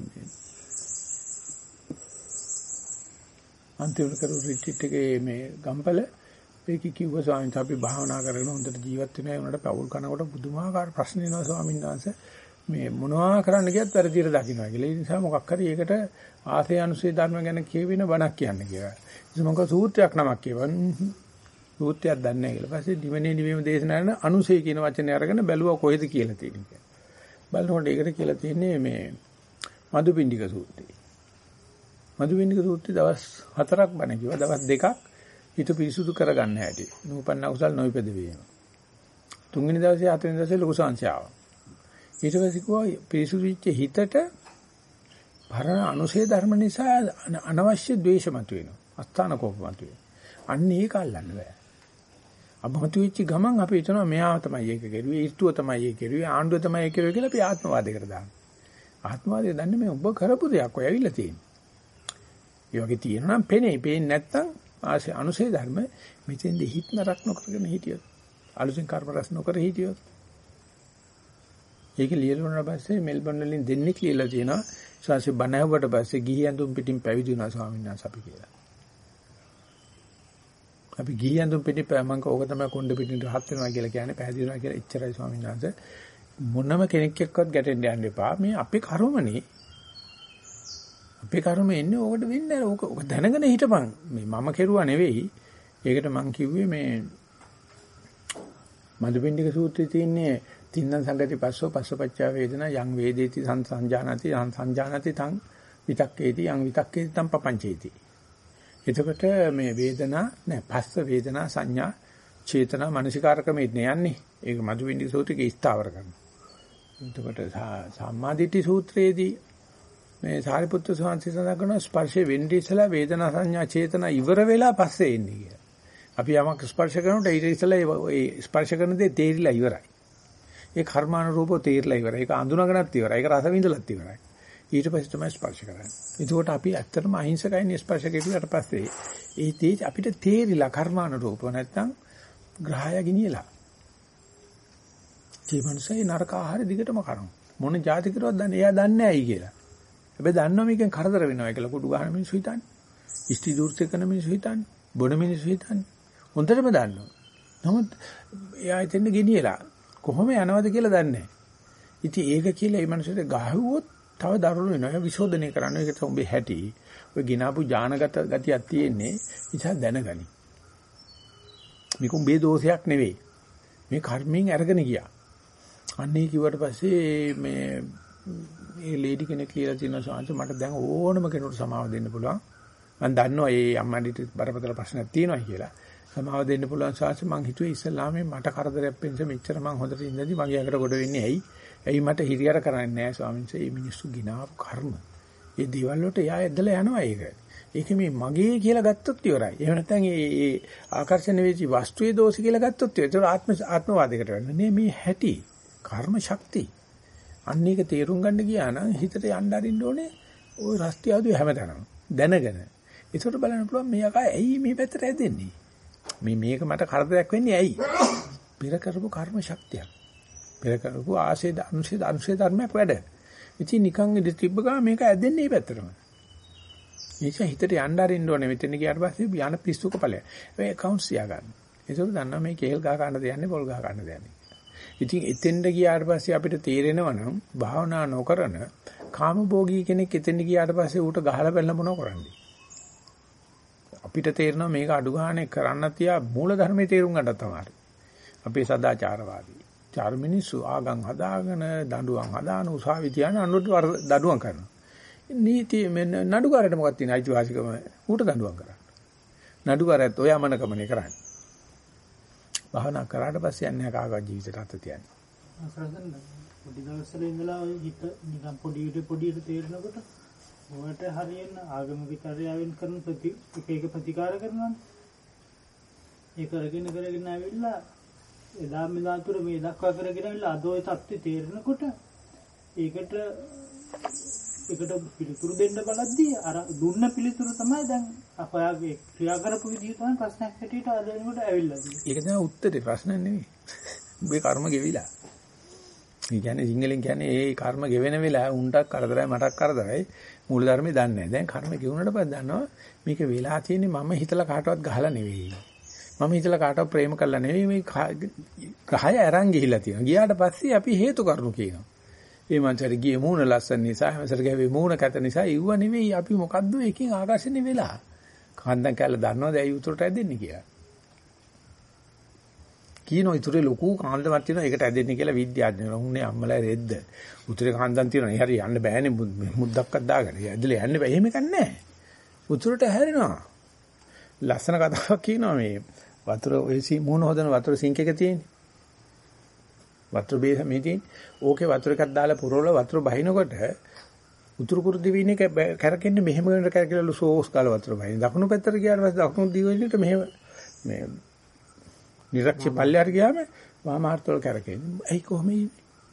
අන්තිම කරු රිට්‍රීට් එකේ මේ ගම්පල ඒක කිව්ව ස්වාමීන් වහන්සේ අපි භාවනා කරගෙන හොඳට ජීවත් වෙනවා ඒ උනට පවුල් කනකොට පුදුමාකාර ප්‍රශ්න එනවා ස්වාමීන් වහන්සේ මේ මොනවා කරන්න ගියත් වැරදියට දකින්නවා කියලා. ඒ නිසා මොකක් හරි ඒකට ආසේ අනුසේ ධර්ම ගැන කියවෙන බණක් කියන්න කියලා. ඉතින් මොකද සූත්‍රයක් නමක් කියවන් සූත්‍රයක් දන්නේ නැහැ කියලා. පස්සේ දිවනේ නිවීම දේශනා කරන අනුසේ කියන වචනේ අරගෙන බැලුවා කොහෙද කියලා තියෙන්නේ කියලා. බලනකොට ඒකට කියලා තියෙන්නේ මේ මදුපිණ්ඩික සූත්‍රය. මදුපිණ්ඩික සූත්‍රය දවස් 4ක් බණ කිව්වා. දවස් 2ක් හිත පිරිසුදු කරගන්න හැටි. නූපන්න කුසල් නොයිපද වීම. තුන්වෙනි දවසේ හතරවෙනි දවසේ ලොකු සංඛ්‍යාව. ඊට පස්සේ කිව්වා පිරිසුදු වෙච්ච හිතට පරණ අනුසේ ධර්ම නිසා අනවශ්‍ය ද්වේෂ මතුවෙනවා. අස්ථාන කෝප මතුවෙනවා. අන්න ඒක අල්ලන්න බෑ. අබමතු වෙච්ච ගමන් අපි හිතනවා මෙයා තමයි ඒක කෙරුවේ, ඊර්තුව තමයි ඒක කෙරුවේ, ආණ්ඩුව තමයි ඒක කෙරුවේ කියලා අපි ආත්මවාදයකට දානවා. ආත්මවාදය දන්නේ මේ ඔබ කරපු දෙයක් ඔය ඇවිල්ලා තියෙන්නේ. ඒ වගේ තියෙනවා නම් පේන්නේ නැත්තම් ආසේ අනුසේ ධර්ම මෙතෙන්ද හිත නරක නොකරගෙන හිටියොත්, අලුතෙන් කර්ම රැස් නොකර හිටියොත්. ඒක ලියලා පස්සේ මෙල්බන් වලින් දෙන්නෙක් ලියලා තියෙනවා. ශාස්ත්‍රීය බණ ඇහුවට පස්සේ ගිහි ඇඳුම් පිටින් පැවිදි වුණා ස්වාමීන් වහන්සේ අපි කියලා. අපි ගිහි ඇඳුම් පිටින් මම ඕක තමයි කොණ්ඩ පිටින් රහත් වෙනවා කියලා කියන්නේ පැහැදිලි වෙනවා කියලා ඉච්චරයි ස්වාමීන් වහන්සේ. මොනම කෙනෙක් එක්කවත් ගැටෙන්න යන්න එපා. මේ අපේ කර්මනේ. අපේ කර්මෙ ඉන්නේ ඕකට වෙන්නේ නැහැ. ඕක දැනගෙන හිටපන්. මේ මම කෙරුවා නෙවෙයි. ඒකට මම කිව්වේ මේ මදුපිණ්ඩික සූත්‍රයේ තියෙන්නේ තින්න සංගති පස්සෝ පස්සපච්චා වේදනා යං වේදේති සංජානති සංජානති තං විතක්කේති යං විතක්කේති තං පපංචේති. එතකොට මේ වේදනා නෑ පස්ස වේදනා සංඥා චේතනා මනසිකාර ක්‍රමෙත් යන්නේ. ඒක මදුවින්දි සූත්‍රයේ ස්ථාවර කරනවා. එතකොට සම්මාදිට්ඨි සූත්‍රයේදී මේ සාරිපුත්‍ර ස්වාමීන් සඳහන් කරන ස්පර්ශයේ වෙන්නේ ඉස්සලා වේදනා සංඥා චේතනා ඉවර වෙලා පස්සේ එන්නේ කියලා. අපි යමක් ස්පර්ශ කරනකොට ඊට ඉස්සලා ඒ ස්පර්ශ කරන දේ තේරිලා ඉවරයි. ඒ කර්මානුරූපව තේරිලා ඉවරයි. ඒක අඳුනගෙනත් ඉවරයි. ඒක රස විඳලත් ඉවරයි. ඊට පස්සේ තමයි ස්පර්ශ කරන්නේ. ඒකෝට අපි ඇත්තටම අහිංසකයිනේ ස්පර්ශ කෙරුවට පස්සේ ඒ තේ අපිට තේරිලා කර්මානුරූපව නැත්තම් ග්‍රහය ගිනියලා. ජීවන්සේ නරක ආහාර දිගටම කරනවා. මොන જાති කරුවත් දන්නේ එයා දන්නේ නැයි කියලා. හැබැයි දන්නවා මේකෙන් කරදර වෙනවා කියලා කුඩු ගහන මිනිස්සු හිතන්නේ. ඉස්ටි දූර්ථ කරන මිනිස්සු හිතන්නේ. බොන මිනිස්සු හිතන්නේ. හොඳටම දන්නවා. නමුත් එයා හිතෙන් ගෙනියලා කොහොම යනවද කියලා දන්නේ නැහැ. ඉතින් ඒක කියලා මේ මිනිස්සුන්ට ගහුවොත් තව දරුණු වෙනවා. ඒක විශෝධනය කරන්න. ඒක තමයි හැටි. ඔය ගිනාපු ඥානගත ගතියක් තියෙන්නේ. නිසා දැනගනි. මේක උඹේ දෝෂයක් නෙවෙයි. මේ කර්මයෙන් අරගෙන ගියා. අන්නේ කිව්වට පස්සේ මේ ලේඩි කෙනෙක් කියලා තියෙනවා සාංශ මට දැන් ඕනම කෙනෙකුට සමාව දෙන්න පුළුවන්. මම දන්නවා මේ අම්මාට බරපතල ප්‍රශ්නයක් තියෙනවා කියලා. සමාව දෙන්න පුළුවන් සාංශ මං හිතුවේ ඉස්සල්ලාමේ මට කරදරයක් වෙනස මෙච්චර මං හොඳට ඉඳදී මගේ අකට ගොඩ වෙන්නේ ඇයි? ඇයි මට හිරියර කරන්නේ නැහැ ස්වාමීන් වහන්සේ? මේ මිනිස්සු ගිනාපු කර්ම. ඒ දේවල් වලට එයා ඇදලා යනවා ඒක. ඒක මේ මගේ කියලා ගත්තොත් ඉවරයි. එහෙම නැත්නම් ඒ ආකර්ෂණ වෙච්ච වස්තුවේ දෝෂ කියලා ගත්තොත් ඉවරයි. ඒක ආත්මවාදයකට වෙන්නේ. නේ මේ හැටි කර්ම ශක්තිය. අන්න ඒක තේරුම් ගන්න ගියා නම් හිතට යන්න අරින්න ඕනේ ওই රස්තියාදු හැමතැනම දැනගෙන. ඒකට බලන්න පුළුවන් මේ අකා ඇයි මේ පැත්තට ඇදෙන්නේ? මේක මට කරදරයක් වෙන්නේ ඇයි? පෙර කරපු කර්ම ශක්තියක්. පෙර කරපු ආශේ අනුශේ ධර්මයක් වැඩ. ඉතින් නිකන් ඉඳ තිබ්බ ගමන් මේක ඇදෙන්නේ මේ පැත්තටම. නිසා හිතට යන්න අරින්න ඕනේ. මෙතන ගියාට පස්සේ යන පිස්සුක ඵලය. ඒ account සියා ගන්න. ඒකට දන්නවා මේ කේල් ගහ ගන්න දෙන්නේ පොල් ගහ ගන්න දෙන්නේ. ඉතින් එතෙන්ද ගියාට පස්සේ අපිට තේරෙනවා නම් භාවනා නොකරන කාමභෝගී කෙනෙක් එතෙන්ද ගියාට පස්සේ ඌට ගහලා බැලන මොනව කරන්නේ? අපිට තේරෙනවා මේක අඩු ගානේ කරන්න තියා මූල ධර්මයේ තේරුම් ගන්නත් තමයි. අපේ සදාචාරවාදී. චාරු මිනිස්සු ආගම් හදාගෙන දඬුවම් හදාන උසාවි තියන අනුන්ට දඬුවම් කරනවා. නීති නඩුකාරයට මොකක්ද තියෙන අයිතිවාසිකම ඌට දඬුවම් කරන්න. නඩුකාරයත් ඔය අමනකමනේ කරන්නේ. භාවනා කරාට පස්සේ යන්නේ කාගවත් ජීවිතයට අත තියන්නේ. අසරසන්න පොඩි දවස්වල ඉඳලා ඔය හිත නිකන් පොඩියට තේරෙනකොට ඔයාලට හරියන්න ආගමික චර්යාවෙන් කරන එක ප්‍රතිකාර කරනවානේ. ඒ කරගෙන ආවිල්ලා එදා මෙදා තුර මේ දක්වා කරගෙන ආවිල්ලා අද ඔය தත්ත්වය තේරෙනකොට ඒකට පිළිතුරු දෙන්න බලද්දී අර දුන්න පිළිතුරු තමයි දැන් අපයාගේ ක්‍රියා කරපු විදිහ තමයි ප්‍රශ්නයක් හැටියට අද වෙනකොට ඇවිල්ලා තියෙන්නේ. ඒක තමයි උත්තරේ ප්‍රශ්න නෙවෙයි. උඹේ කර්ම ගෙවිලා. ඒ කියන්නේ සිංහලෙන් කියන්නේ ඒ කර්ම ගෙවෙන වෙලාව උන්ටක් කරදරයි මටක් කරදරයි මූල ධර්මේ දන්නේ නැහැ. දැන් කර්ම ගෙවුනට පස්සේ දන්නවා මේක වෙලා තියෙන්නේ මම හිතලා කාටවත් ගහලා නෙවෙයි. මම හිතලා කාටවත් ප්‍රේම කරලා නෙවෙයි මේ ගහය අරන් ගිහිලා තියෙනවා. ගියාට පස්සේ අපි හේතු කරුණු කියනවා. ඒ මන්සර ගියේ මූණ ලස්සන නිසා, මන්සර ගියේ මූණ කැත නිසා ඉව නෙවෙයි අපි මොකද්ද එකකින් ආකර්ෂණය වෙලා. කාන්දන් කැල්ල දන්නවද ඇයි උතුරට ඇදෙන්නේ කියලා? කියනවා උතුරේ ලොකු කාන්දමක් තියෙනවා ඒකට ඇදෙන්නේ කියලා විද්‍යාඥයෝ. උන්නේ අම්මලා රෙද්ද. උතුරේ කාන්දන් තියෙනවා. ඒ හරි යන්න බෑනේ මුද්දක්වත් දාගෙන. ඇදලා යන්න බෑ. එහෙම එකක් නැහැ. උතුරට හැරෙනවා. ලස්සන කතාවක් කියනවා මේ වතුර ඔය මූණ හොදන වතුර සිංක් එක තියෙන්නේ. වතුර බේස මේ තියෙන්නේ. ඕකේ වතුර එකක් දාලා පුරවලා වතුර බහිනකොට උතුරු කුරු දිවිනේ කැරකෙන්නේ මෙහෙම වෙනට කැරකිලා සෝස් ගාලා වතුර බහින. දකුණු පැත්තට ගියාට පස්සේ දකුණු දිවිනේට මෙහෙම මේ නිරක්ෂ පල්ලයට ගියාම වාමාර්ථවල කැරකෙන්නේ. ඇයි කොහොමද?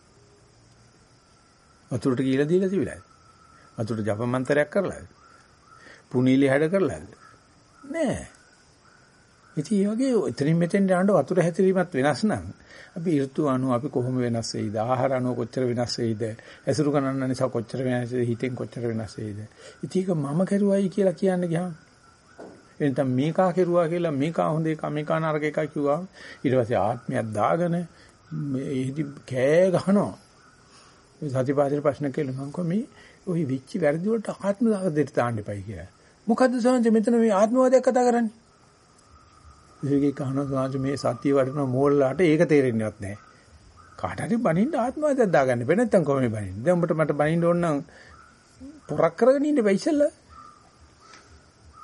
වතුරට ගිහලා දීලා තිබිලාද? වතුරට ජප මන්ත්‍රයක් කරලාද? පුනීලි හැඩ කරලාද? නෑ. ඉතින් මේ වගේ එතනින් මෙතෙන් යනකොට වතුර හැතිරීමත් වෙනස් නම් අපි ඍතු අනුව අපි කොහොම වෙනස් වෙයිද? ආහාර අනුව කොච්චර වෙනස් වෙයිද? ඇසුරු කරන නිසා කොච්චර වෙනස් වෙයිද? හිතෙන් කොච්චර වෙනස් වෙයිද? ඉතින් ඒක මම කරුවයි කියලා කියන්න ගියාම එතන මේකා කෙරුවා කියලා මේකා හොඳ එක මේකා නරක එකයි කිව්වා. ඊට පස්සේ ආත්මයක් දාගෙන මේදි කෑ ගහනවා. මේ සතිපාසල ප්‍රශ්න කියලා මම කිව්වා මේ ওই විච්චි වැරදි වලට ආත්ම දෙයට දාන්න එපයි කියලා. මොකද්ද සෝන්ජ මෙතන මේ ආත්මවාදයක් කතා කරන්නේ? ඒකේ කහන සෝන්ජ මේ සතිය වඩන මෝල්ලාට ඒක තේරෙන්නේවත් නැහැ. කාට හරි බනින්න ආත්මවාදයක් දාගන්න බෑ නැත්තම් කොහොමද බනින්නේ? දැන් උඹට මට බනින්න ඕන නම් පොරක් කරගෙන ඉන්න බෑ ඉස්සෙල්ලා.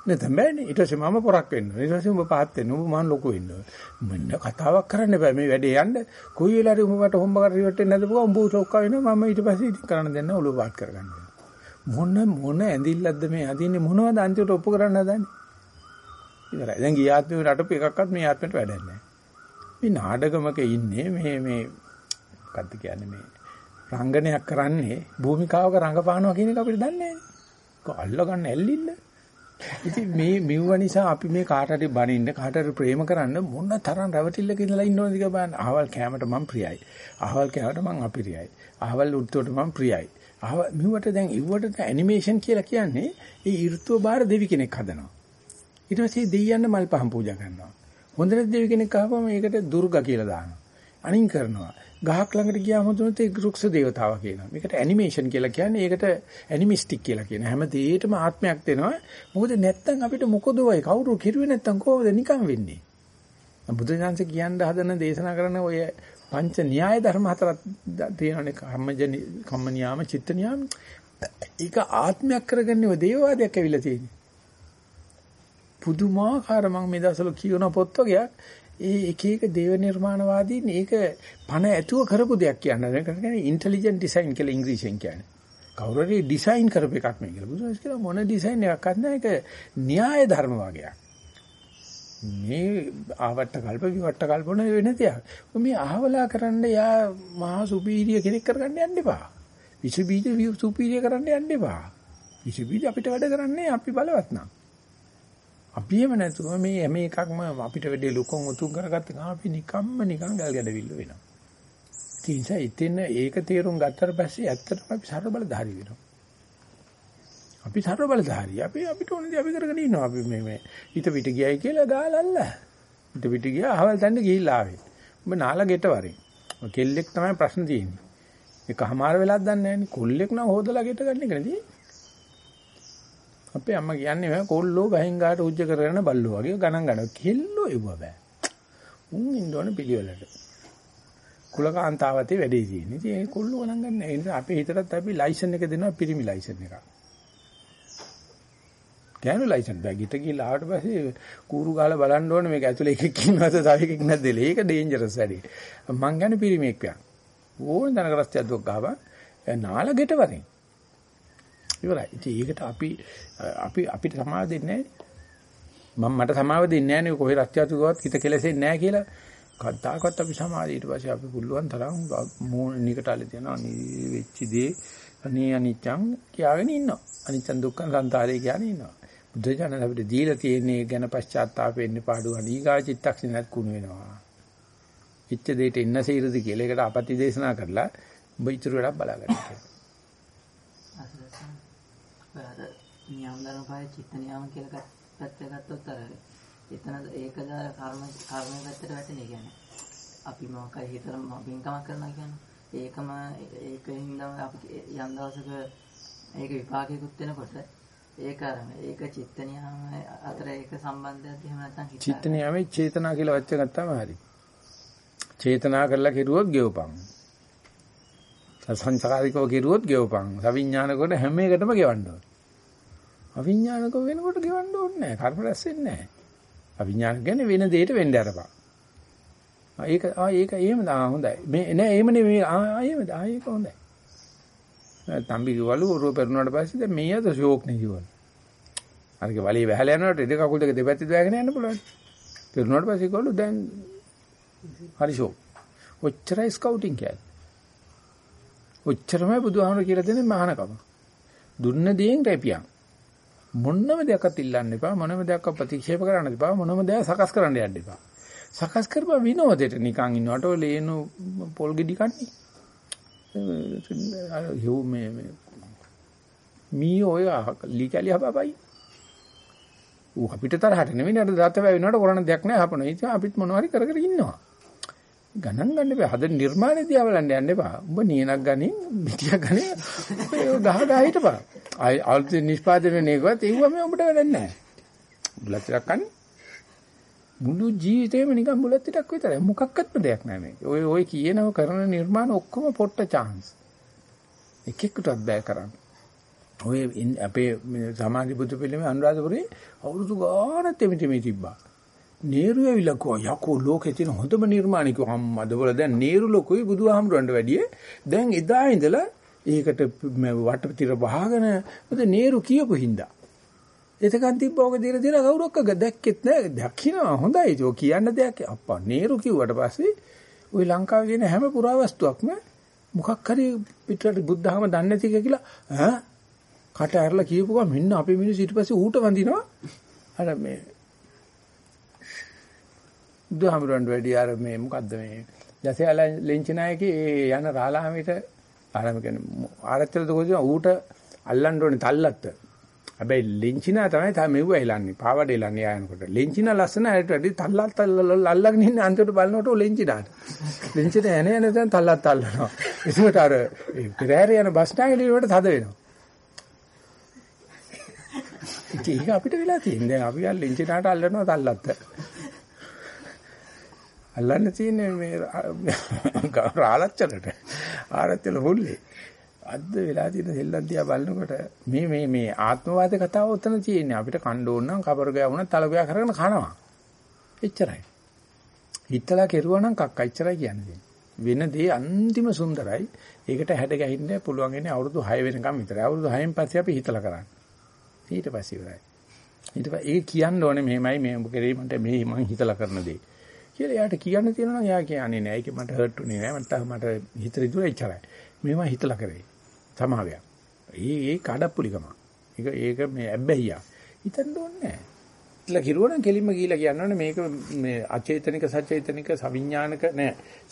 නැත්නම් බෑනේ. ඊට පස්සේ මම පොරක් වෙන්න ඕනේ. ඊට පස්සේ උඹ පහත් වෙන්න. උඹ මම ලොකු වෙන්න ඕනේ. මෙන්න කතාවක් කරන්න බෑ. මේ වැඩේ යන්න. කොයි වෙලාවරි උඹට හොම්බ කර රිවර්ට් වෙන්න නැදපුවා උඹ ලොක්කා වෙනවා. මම ඊට පස්සේ ඉතින් කරන්න දෙන්න ඔලුව පාත් කරගන්න. මොන ඇඳිල්ලක්ද මේ අදින්නේ මොනවද අන්තිමට ඔප්පු කරන්න හදන්නේ? ඉවරයි. දැන් ගිය ආත්මේ නටපු එකක්වත් මේ ආත්මෙට වැඩක් නැහැ. මේ නාඩගමක ඉන්නේ මේ මොකද්ද කියන්නේ මේ රංගනයක් කරන්නේ භූමිකාවක රංගපානවා කියන එක අපිට දන්නේ නැහැ. ඒක අල්ලගන්න ඇල්ලිල්ල. ඉතින් මේ මෙව නිසා අපි මේ කාට හරි බනින්න කාට හරි ප්‍රේම කරන්න මොන තරම් රැවටිල්ලක ඉඳලා ඉන්නවද කියලා බලන්න. අහවල් කැමරට මම ප්‍රියයි. අහවල් කැමරට මම අපිරියයි. අහවල් උඩට මම ප්‍රියයි. මෙවට දැන් ඉවුවට ඇනිමේෂන් කියලා කියන්නේ ඒ ඍතුව බාර දෙවි කෙනෙක් හදනවා. ඊට පස්සේ දෙයියන්ට මල් පහන් පූජා කරනවා. හොඳට දෙවි කෙනෙක් ආවම ඒකට දුර්ගා කියලා දානවා. අනින් කරනවා. ගහක් ළඟට ගියාම තුනත් ඒ රුක්ෂ දේවතාවා කියනවා. මේකට ඇනිමේෂන් කියලා කියන්නේ. ඒකට ඇනිමිස්ටික් කියලා කියනවා. හැම දෙයකටම ආත්මයක් දෙනවා. මොකද නැත්තම් අපිට මොකද වෙයි? කවුරු කිරුවේ නැත්තම් කොහොමද නිකන් වෙන්නේ? බුදුසසුන කියන්න හදන දේශනා කරන ඔය පංච න්‍යාය ධර්ම හතරක් තියෙනවානේ. කම්ම නියාම, චිත්ත නියාම. ඒක ආත්මයක් කරගන්නේ ඔය දේවවාදයක් ඇවිල්ලා තියෙන්නේ. පුදුමාකාර මම මේ දවස්වල කියවන පොත් වගේක් ඒ එක එක දේව නිර්මාණවාදීන් ඒක පණ ඇතුව කරපු දෙයක් කියන්නේ. ඒක කියන්නේ ඉන්ටෙලිජන්ට් ඩිසයින් කියලා ඉංග්‍රීසියෙන් කියන්නේ. කවුරු හරි ඩිසයින් කරපු එකක් නේ කියලා. බුදුසසුන කියලා මොන ඩිසයින් එකක්වත් නැහැ. ඒක න්‍යාය ධර්ම වගේක්. මේ ආවට්ට කල්ප විවට්ට කල්පන වෙන දෙයක්. මේ අහවලා කරන්න යා මහා සුපීරිය කෙනෙක් කරගන්න යන්න එපා. විසු බීජ සුපීරිය කරන්න යන්න එපා. විසු බීජ අපිට වැඩ කරන්නේ අපි බලවත් නම්. අපි එහෙම නැතුව මේ හැම එකක්ම අපිට වැඩි ලොකුන් උතුම් කරගත්ත ගමන් අපි නිකන් ගල් ගැඩවිල්ල වෙනවා. ඒ නිසා ඉතින් ඒක තේරුම් ගත්තට පස්සේ ඇත්තටම අපි සර්ව බලධාරී වෙනවා. අපි සර්ව බලධාරී. අපිට ඕනේ අපි කරගෙන ඉන්නවා. අපි මේ හිත පිට ගියයි කියලා ගාලල්ල. හිත පිට ගියා අහවල් තැන්න ගිහිල්ලා ආවේ. ඔබ නාලා ගෙට වරේ. ඔය කෙල්ලෙක් තමයි ප්‍රශ්න තියෙන්නේ. ඒකමාර වෙලාවක් දන්නේ නැහැ නේ. කොල්ලෙක් නම් හොදලා ගෙට ගන්න එක නෙදී. අපේ අම්මා කියන්නේ මම කොල්ලෝ ගහෙන් ගාට උජ්ජ කරගෙන බල්ලෝ වගේ ගණන් ගන්නවා. කෙල්ලෝ එවුව බෑ. උන් ඉන්නෝනේ පිළිවෙලට. කුලකාන්තාවතේ වැඩේ තියෙන්නේ. ඉතින් ඒ කොල්ලෝ ගණන් ගන්න නැහැ. ඒ නිසා අපේ හිතටත් අපි ලයිසන් එක දෙනවා පිරිමි ලයිසන් එකක්. ගෑනු ලයිසන් බෑ. ගිට ගිහලා ආවට පස්සේ කූරු ගාලා බලන්න ඕනේ මේක ඇතුලේ එකෙක් ඉන්නවද තව එකෙක් නැද්ද. ඒක ඩේන්ජරස් වැඩේ. මං ගන්නේ පිරිමිෙක් පියා. ඕන දනක රස්තියක් දුක් ගාවා. නාල ගෙට වරෙන්. ඉවරයි. ඉතින් ඒකට අපිට සමාව දෙන්නේ නැහැ. මට සමාව දෙන්නේ නැහැ නේ කොහේ රත්යාතු ගාවත් හිත කෙලෙසෙන්නේ නැහැ කියලා. කද්දාකවත් අපි සමාව ඊට පස්සේ අපි පුළුවන් තරම් නිකටාලේ තියනවා. නී වෙච්ච දේ අනේ අනිච්චං කියාගෙන ඉන්නවා. අනිච්චං දුක්ඛං සංතාරේ කියන්නේ ඉන්නවා. බුදුජානක අපිට දීලා තියෙන්නේ ගැන පශ්චාත්තාප වෙන්න පාඩුව අනීගා චිත්තක්ෂණයක් කුණු වෙනවා. ඉච්ඡ දෙයට ඉන්න සීරදි කියලා ඒකට අපත්‍ය දේශනා කරලා ඔබ ඉතුරු වෙලා බලාගන්න. අර නියම ධර්මපාය චිත්ත නියම කියලා පැත්ත ගත්තොත් අර එතන ඒකද කර්මයේ පැත්තට වැටෙන්නේ කියන්නේ. අපි මොකක්ද හිතලා පින්කමක් කරනවා කියන්නේ. ඒකින්ද අපි යම් දවසක ඒක විපාකයකුත් වෙනකොට ඒක චිත්ත නියම අතර ඒක සම්බන්ධයක් එහෙම නැත්නම් චිත්ත නියමේ චේතනා කියලා වචන ගත්තාම හරි. චේතනා කරලා කෙරුවොත් ගෙවපන්. සංස්කාරිකව කෙරුවොත් ගෙවපන්. අවිඥානිකව හැම එකටම ගෙවන්න ඕන. අවිඥානිකව වෙනකොට ගෙවන්න ඕනේ නැහැ. කර්ම රැස් වෙන්නේ නැහැ. අවිඥානික කියන්නේ වෙන දෙයකට වෙන්න අරපන්. ඒක එහෙම හොඳයි. මේ නෑ එහෙම නෙමෙයි. එහෙමද? ඒක හොඳයි. තම්බි කිව්වලු ඔරුව පෙරුණාට පස්සේ දැන් මේ අද ෂෝක් නේ කිව්වලු. අරගේ වලිය වැහලා යනකොට ඉඩ කකුල් දෙක දෙපැත්තේ දාගෙන යන්න පුළුවන්. පෙරුණාට පස්සේ කිව්වලු දැන් හරි ෂෝක්. ඔච්චරයි ස්කවුටින් කියන්නේ. ඔච්චරමයි බුදුහාමුදුරු කියලා දෙන්නේ මහානකම. දුන්න දේෙන් රැපියන්. මොනම දෙයක්වත් ඉල්ලන්න එපා. මොනම දෙයක්වත් ප්‍රතික්ෂේප කරන්න එපා. මොනම දෙයක් සකස් කරන්න යන්න එපා. සකස් කරපුවා විනෝදෙට නිකන් ඉන්නවට ඔය ලේනු පොල් ගෙඩි කන්නේ. මේ මී ඔය ලීකලිය හපපයි. ඌ අපිට තරහට නෙවෙයි නේද දත වැවෙනවට කරන්න දෙයක් නැහැ හපන. ඉතින් අපිත් මොනවාරි කර කර ඉන්නවා. ගණන් ගන්න බෑ. හද නිර්මාණය දිහා බලන්න යන්න එපා. උඹ නියනක් ගනින්, මිටියක් ගනින් ගහ හිටපන්. ආල්ත නිෂ්පාදනය නේකවත් ඒවම උඹට වැඩක් නැහැ. බුලත් ටිකක් කන්නේ. මුළු ජීවිතේම නිකන් බුලත් ටිකක් විතරයි. මොකක්වත්ම දෙයක් නැහැ මේක. ඔය කියනව කරන නිර්මාණ ඔක්කොම පොට්ට chance. එකෙකුටවත් බෑ කරන්න. ඔය අපේ සමාධි බුදු පිළිමේ අනුරාධපුරේ අවුරුදු ගානක් තෙමිටි තිබ්බා. නේරු ඇවිල්ලා කෝ යකෝ ලෝකේ තියෙන හොඳම නිර්මාණය කිව්ව අම්මද බල දැන් නේරු ලොකුයි බුදුහාමුදුරන්ට වැඩිය. දැන් එදා ඉඳලා ඒකට වටපිටිර වහගෙන මොකද නේරු කියපු හින්දා. එතකන් තිබ්බ ඔක දින දින කවුරක්ක දැක්කෙත් නෑ. දකින්නවා හොඳයි ඒක කියන්න දෙයක්. අප්පා නේරු කිව්වට පස්සේ ওই ලංකාවේ තියෙන හැම පුරාවස්තුවක්ම මොකක් හරි පිටරට බුද්ධහම දන්නේ නැති එක කියලා ඈ කට ඇරලා කියපු ගමන් මෙන්න අපේ මිනිස්සු ඊට පස්සේ ඌට වඳිනවා. අර මේ බුදුහාමුදුරන්ට වැඩි අර මේ මොකද්ද මේ යසයාල ලෙන්චනායකේ යන රාලාමිට ආරම කියන්නේ ආරච්චලද කොහොමද ඌට අල්ලන්න ඕනේ තල්ලත්ත. හැබැයි ලෙන්චිනා තමයි මෙව්ව එලන්නේ පාවඩ එලන්නේ ආයනකොට. ලෙන්චිනා ලස්සන ඇයට වැඩි තල්ලත් අල්ලගෙන ඉන්නේ අන්තිමට බලනකොට ලෙන්චිනාට. ලෙන්චිට එනේ නැත්නම් තල්ලත් අල්ලනවා. ඒකට අර පෙරහැර යන බස් ස්ටෑන්ඩ් වලට තද වෙනවා. ඒක අපිට වෙලා තියෙන්නේ. දැන් අපි අර ලෙන්චිනාට අල්ලනවා තල්ලත්. අල්ලන්න තියෙන්නේ මේ රාලච්චලට. ආරච්චල හොල්ලේ. අද්ද වෙලා තියෙන සෙල්ලම් දිහා බලනකොට මේ ආත්මවාද කතාව උතන තියෙන්නේ. අපිට කණ්ඩ ඕන නම් කබර ගෑ වුණා තලගෑ කරගෙන කනවා. එච්චරයි. හිතලා කෙරුවා නම් කක්ක එච්චරයි කියන්නේ. වෙන දේ අන්තිම සුන්දරයි. ඒකට හැඩ ගැහින්න පුළුවන් ඉන්නේ අවුරුදු 6 වෙනකම් විතරයි. අවුරුදු 6න් පස්සේ අපි හිතලා කරන්නේ. ඊට පස්සේ ඉවරයි. ඊට පස්සේ ඒ කියන්න ඕනේ මෙහෙමයි මේ ඔබ කරේ මට මේ මං හිතලා කරන දේ. කියලා එයාට කියන්න තියෙනවා නම් එයා කියන්නේ නෑ. ඒක මට හර්ට් උනේ නෑ. මට හිතේ ඉදුවා එච්චරයි. මේව හිතලා කරේ. සමාවයක්. ඒ කඩප්පුලිකම. ඒක මේ ඇබ්බැහියා. හිතන්න ඕනේ නෑ. ඉట్లా කිරුවනම් කෙලින්ම ගිහිලා කියනවනේ මේක මේ අචේතනික සචේතනික සවිඥානික නෑ.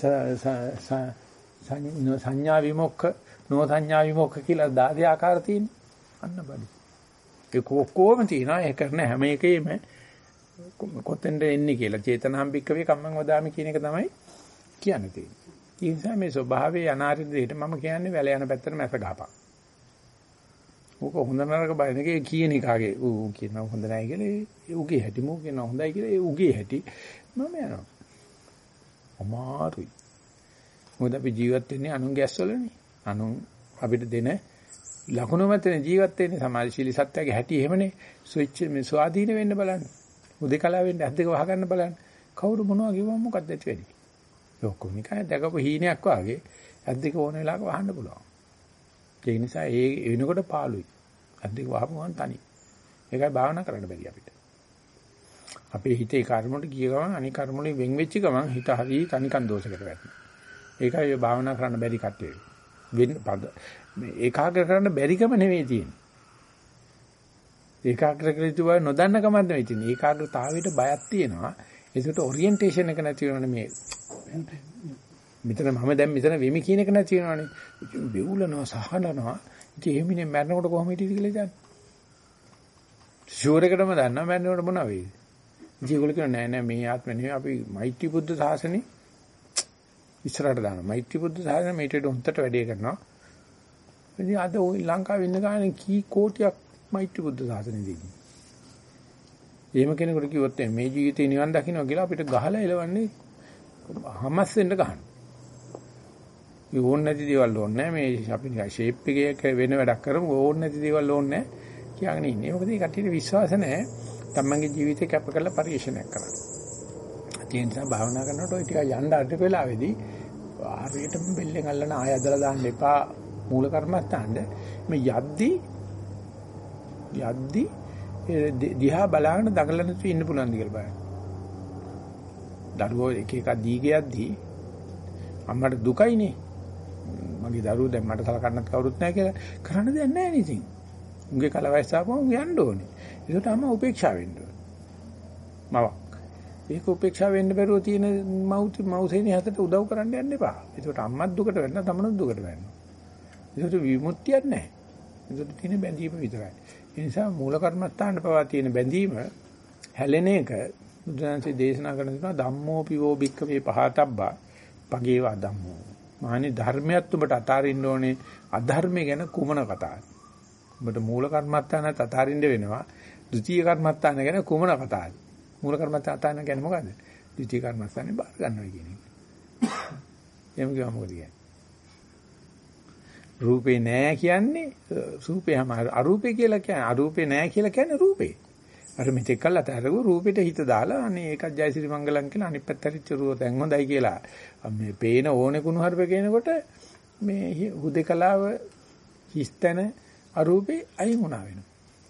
සංඥා විමුක්ඛ නෝ සංඥා විමුක්ඛ කියලා 10 ආකාර තියෙන්නේ. අන්න බලන්න. ඒක කොහොම තියනවා ඒ කරන හැම එකෙම කොතෙන්ද එන්නේ කියලා චේතනහම්බික්කවේ කම්මං වදාමි කියන එක තමයි කියන්න තියෙන්නේ. ඒ නිසා මේ ස්වභාවයේ අනාරිත දෙයට මම කියන්නේ වැල යන පැත්තට මැස ගහපන්. ඕක හොඳ නරක බලන්නේ කියන එකාගේ ඌ කියනවා හොඳ නැහැ කියලා ඌගේ හැටි මෝ කියනවා හොඳයි කියලා ඒ ඌගේ හැටි මම යනවා. අමාරුයි. මොකද අපි ජීවත් වෙන්නේ අනුන්ගේ ඇස්වලනේ. අනුන් අපිට දෙන ලකුණු මතනේ ජීවත් වෙන්නේ සමාජශීලී සත්‍යයේ හැටි එහෙමනේ. ස්විච් මේ ස්වාධීන වෙන්න බලන්න. උදේකලා වෙන්න ඇද්දක වහ ගන්න බලන්න. කවුරු මොනවා කිව්වම මොකක්ද ඇති වෙන්නේ? ඒ ඔක්කොම නිකන් දැකපු හීනයක් වාගේ ඇද්දක ඕන වෙලාවක වහන්න පුළුවන්. ඒ නිසා ඒ වෙනකොට පාළුයි. ඇද්දක වහපුවම තනි. ඒකයි භාවනා කරන්න බැරි අපිට. අපේ හිතේ කර්මවලට ගිය ගමන් අනික කර්මවලින් වෙන් වෙච්ච ගමන් හිත හරි තනිකන් දෝෂයකට වැටෙනවා. ඒකයි භාවනා කරන්න බැරි කට්ටිය. මේ ඒකාග්‍ර කරන්න බැරිකම නෙවෙයි තියෙන්නේ. ඒකාග්‍ර කරලා නොදන්න කමක් නෙවෙයි තියෙන්නේ. ඒකාග්‍රතාවයට බයක් තියෙනවා. ඒකට ඔරියන්ටේෂන් එක නැති වෙනවනේ මේ. මෙතන මම දැන් මෙතන වෙමි කියන එක නැති වෙනවනේ. බෙවුලනවා සහනනවා. ඉතින් එහෙමිනේ මැරෙනකොට කොහොම හිටියද කියලා දන්නේ. ෂුවර් එකටම දන්නා මැරෙනකොට මොනවා වෙයිද? ඉතින් ඒගොල්ලෝ කියනවා නෑ මේ ආත්මෙ නෙවෙයි අපි මෛත්‍රී බුද්ධ සාසනේ ඉස්සරහට දානවා. මෛත්‍රී බුද්ධ සාසනේ මේකට උන්ටට වැඩේ කරනවා. ඉතින් අද ওই ලංකාවේ ඉන්න ගානේ කී කෝටියක් මෛත්‍රී බුද්ධ සාසනේ දෙන්නේ. එහෙම කෙනෙකුට කිව්වොත් මේ ජීවිතේ නිවන් දකින්න කියලා අපිට ගහලා එලවන්නේ හමස් වෙන්න ගහනවා. මේ ඕන නැති දේවල් ඕනේ නැහැ. මේ අපි නිකන් ෂේප් එකේ වෙන වැඩක් කරමු. ඕන නැති දේවල් ඕනේ නැහැ. කියලාගෙන ඉන්නේ. මොකද ඒ කට්ටියට විශ්වාස නැහැ. තමන්ගේ ජීවිතේ කැප කරලා පරිශ්‍රණයක් කරන්න. ඒ නිසා භාවනා කරනකොට ওই ටික යන්න අඩ වෙලාවේදී ආරයටම බෙල්ලෙන් අල්ලන ආය ඇදලා දාන්න එපා. මූල කර්මස්ථානද මේ යද්දි දිහා බලාගෙන දඟලන තු ඉන්න පුළුවන් ද කියලා බලන්න. දරුවෝ එක එක දීගේ යද්දි අම්මට දුකයිනේ. මගේ දරුවෝ දැන් මට සලකන්නත් කවුරුත් නැහැ කියලා කරන්න දෙයක් නැහැ නේ ඉතින්. උන්ගේ කලවයස ආපුවම යන්න ඕනේ. ඒකට අම්මා උපේක්ෂා වෙන්න ඕනේ. මවක්. ඒක උපේක්ෂා වෙන්න බැරුව තියෙන මවුසේනේ හතට උදව් කරන්න යන්න එපා. ඒකට අම්මත් දුකට වෙන්න තමනුත් දුකට වෙන්න. ඒකට විමුක්තියක් නැහැ. ඒකට තියෙන බැඳීම විතරයි. ඒ නිසා මූල කර්මස්ථාන පවා තියෙන බැඳීම හැලෙන එක බුදුන්සේ දේශනා කරන දෙනවා ධම්මෝ පිවෝ භික්ඛවේ පහතබ්බා පගේවා ධම්මෝ. මහණි ධර්මයක් උඹට අතාරින්න ඕනේ අධර්මය ගැන කුමන කතාවද? උඹට මූල කර්මස්ථානත් අතාරින්න වෙනවා. ද්විතීය කර්මස්ථාන ගැන කුමන කතාවද? මූල කර්මස්ථාන කියන්නේ මොකද්ද? ද්විතීය කර්මස්ථානේ බාර ගන්නවා කියන එක. එහෙම කිව්වම මොකද කියන්නේ? රූපේ නෑ කියන්නේ රූපේම අරූපේ කියලා කියන්නේ අරූපේ නෑ කියලා කියන්නේ රූපේ. අර මෙතෙක් කළා තරගු රූපෙට හිත දාලා අනේ ඒකත් ජයසිරි මංගලම් කියලා අනිත් පැත්තට චුරුව දැන් හොඳයි කියලා මේ පේන ඕනේ කුණු හර්ප කියනකොට මේ හුදේකලාව හිස්තන අරූපේ අයින් වුණා වෙනවා.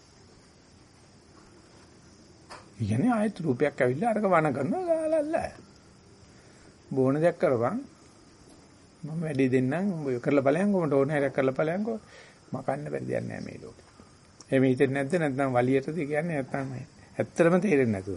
ඉන්නේ ආයත රූපයක් ඇවිල්ලා අරක වණ කරනවා ගාලල්ල. බොන දෙයක් කරපන්. මම වැඩි දෙන්නම් උඹ කරලා බලයන්කො මට ඕනේ හැරක් කරලා බලයන්කො මකන්න බැරි දෙයක් නෑ මේ ලෝකේ. එහෙම හිතෙන්නේ නැද්ද නැත්නම් වලියටද කියන්නේ නැත්නම් ඇත්තටම තේරෙන්නේ නැතුව.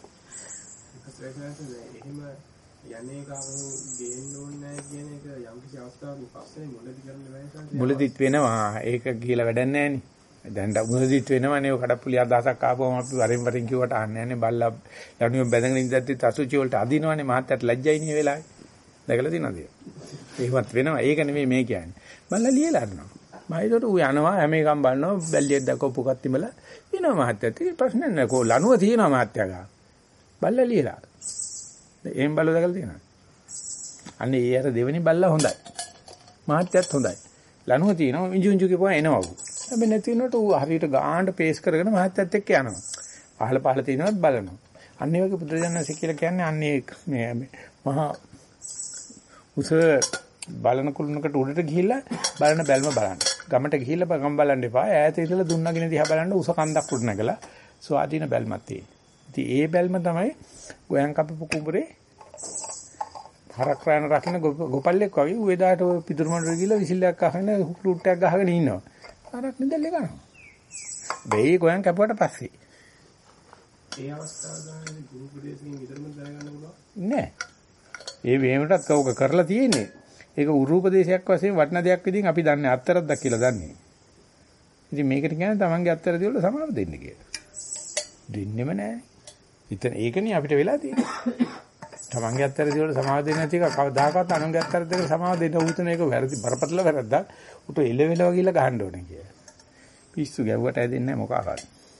එහෙම යන්නේ කාමෝ ගේන්න ඕනේ නැහැ කියන එක යම් කිසි අවස්ථාවක පස්සේ මුලදි කරන්න බැහැ. මුලදිත් වෙනවා. ඒක කියලා වැඩක් නැහැ නේ. දැන් මුලදිත් වෙනවනේ ඔය කඩප්පුලිය අදහසක් ආපුවම අපි වරින් වරින් කිව්වට අහන්නේ නැහැ. බල්ලා ලණුවෙන් බැඳගෙන ඉඳද්දි අසුචි වලට අදිනවනේ මහත්තයාට ලැජ්ජයි නේ වෙලාවේ. දැකලා තියෙනවද? ඒවත් වෙනවා. ඒක නෙමෙයි මේ කියන්නේ. බල්ලා ලියලා අරනවා. මම ඒකට ඌ යනවා හැම එකම බලනවා බැල්ලියක් දැක්ක පුකක් තිබලා එනවා මහත්තයාට. ඒක ප්‍රශ්න නැහැ. කො ලණුව තියෙනවා මහත්තයා ගා. බල්ලා ලියලා. එහෙම බල්ලා දැකලා තියෙනවද? අනේ ඒ අර දෙවෙනි බල්ලා හොඳයි. මහත්තයාත් හොඳයි. ලණුව තියෙනවා ඉංජු කියපුවා එනවා ඌ. හැබැයි නැති වෙනකොට ඌ හරියට ගානට පේස් කරගෙන මහත්තයාත් එක්ක යනවා. පහල තියෙනවත් බලනවා. අන්න ඒ වගේ පුදුරජනසි කියලා කියන්නේ අන්නේ මේ මහා උස බලන කුළුණකට උඩට ගිහිල්ලා බලන බැල්ම බලන්න. ගමට ගිහිල්ලා ගම බලන්න එපා. ඈත ඉඳලා දුන්නගෙන දිහා බලන්න උස කන්දක් උඩ නැගලා ස්වාධීන බැල්මක් තියෙනවා. ඉතින් ඒ බැල්ම තමයි ගෝයන් කපපු කුඹරේ හරක් රාන රකින්න ගොපල්ලෙක් වගේ ඌ එදාට ඔය පිටුරු මණ්ඩල ගිහලා විසිල්ලක් අහගෙන ෆ්ලූට් එකක් ගහගෙන ඉන්නවා. හරක් නිදල්ලේ ගන්නවා. බෙයි ගෝයන් කැපුවට පස්සේ. ඒ අවස්ථාව ගානේ ගුරු ප්‍රදේශයෙන් විතරම දැනගන්න පුළුවන්. නෑ. ඒ වේමටත් කවුක කරලා තියෙන්නේ. ඒක උරූපදේශයක් වශයෙන් වටින දෙයක් විදිහින් අපි දන්නේ අත්තරක්ද කියලා දන්නේ. ඉතින් මේකට කියන්නේ තමන්ගේ අත්තරදී වල සමාව දෙන්න කියලා. දෙන්නෙම නෑ. ඉතින් ඒකනේ අපිට වෙලා තියෙන්නේ. තමන්ගේ අත්තරදී වල සමාව දෙන්නේ නැති එක කවදාකවත් අනුන්ගේ අත්තර දෙක සමාව දෙන්න උතුන එක වැරදි බරපතල වැරද්දක්. උට එලෙවෙලව ගිහලා ගහන්න ඕනේ කියලා. පිස්සු ගැව්වට ඇදෙන්නේ නැහැ මොකාවත්.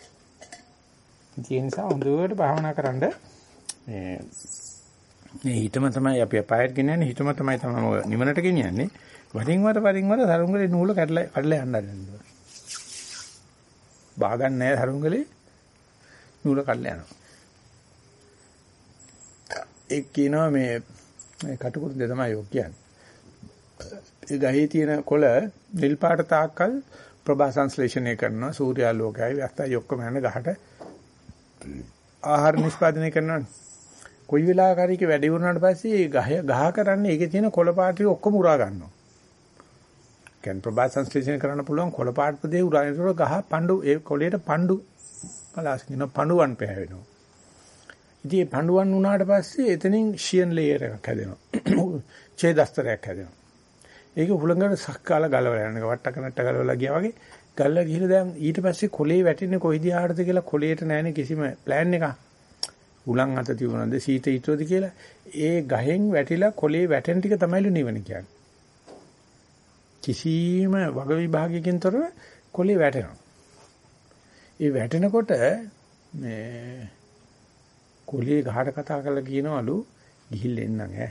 ඒ නිසා හොඳට භාවනා කරන්න මේ හිතම තමයි අපි අපායට ගෙනියන්නේ හිතම තමයි නිවනට ගෙනියන්නේ වරින් වර සරුංගලේ නූල කඩලා යන්න හදනවා. බාගන්නේ නැහැ සරුංගලේ නූල කඩලා යනවා. ඒක කියනවා මේ කටුකුරු දෙ තමයි යෝ කියන්නේ. ඒ ගහේ තියෙන කොළ නිල් පාට තාක්කල් ප්‍රභා සංශ්ලේෂණය කරනවා සූර්යාලෝකයයි වැස්සයි ඔක්කොම යන ගහට ආහාර නිෂ්පාදනය කරනවානේ. කොයි වෙලාවකරි ඒක වැඩි වුණාට පස්සේ ගහ කරන්නේ ඒකේ තියෙන කොළ පාට ටික ඔක්කොම උරා ගන්නවා. කියන්නේ ප්‍රභා සංශ්ලේෂණය කරන්න පුළුවන් කොළ පාට ප්‍රදේ උරානේතර ගහ පඬු ඒ කොළේට පඬු පලාස්කින පඬුවන් පෑවෙනවා. ඉතින් මේ පඬුවන් වුණාට පස්සේ එතනින් ෂියන් ලේයර් එකක් හැදෙනවා. ඡේදස්තරයක් හැදෙනවා. ඒක හුලඟට සක්කාලා ගලවලා යන එක වට්ටකනට්ට ගලවලා ගියා වගේ ගල්ලා ගිහලා දැන් ඊට පස්සේ කොළේ වැටෙන්නේ කොයිද ආඩද කියලා කොළේට නැහැනේ කිසිම ප්ලෑන් එකක්. උලන් අත තිබුණාද සීත ඊටෝද කියලා ඒ ගහෙන් වැටිලා කොළේ වැටෙන ටික තමයිලු නිවන කියන්නේ. කිසිම වග විභාගයකින් තොරව කොළේ වැටෙනවා. ඒ වැටෙනකොට මේ කොළේ ගහට කතා කරලා කියනවලු ගිහිල්ලා එන්නම් ඈ.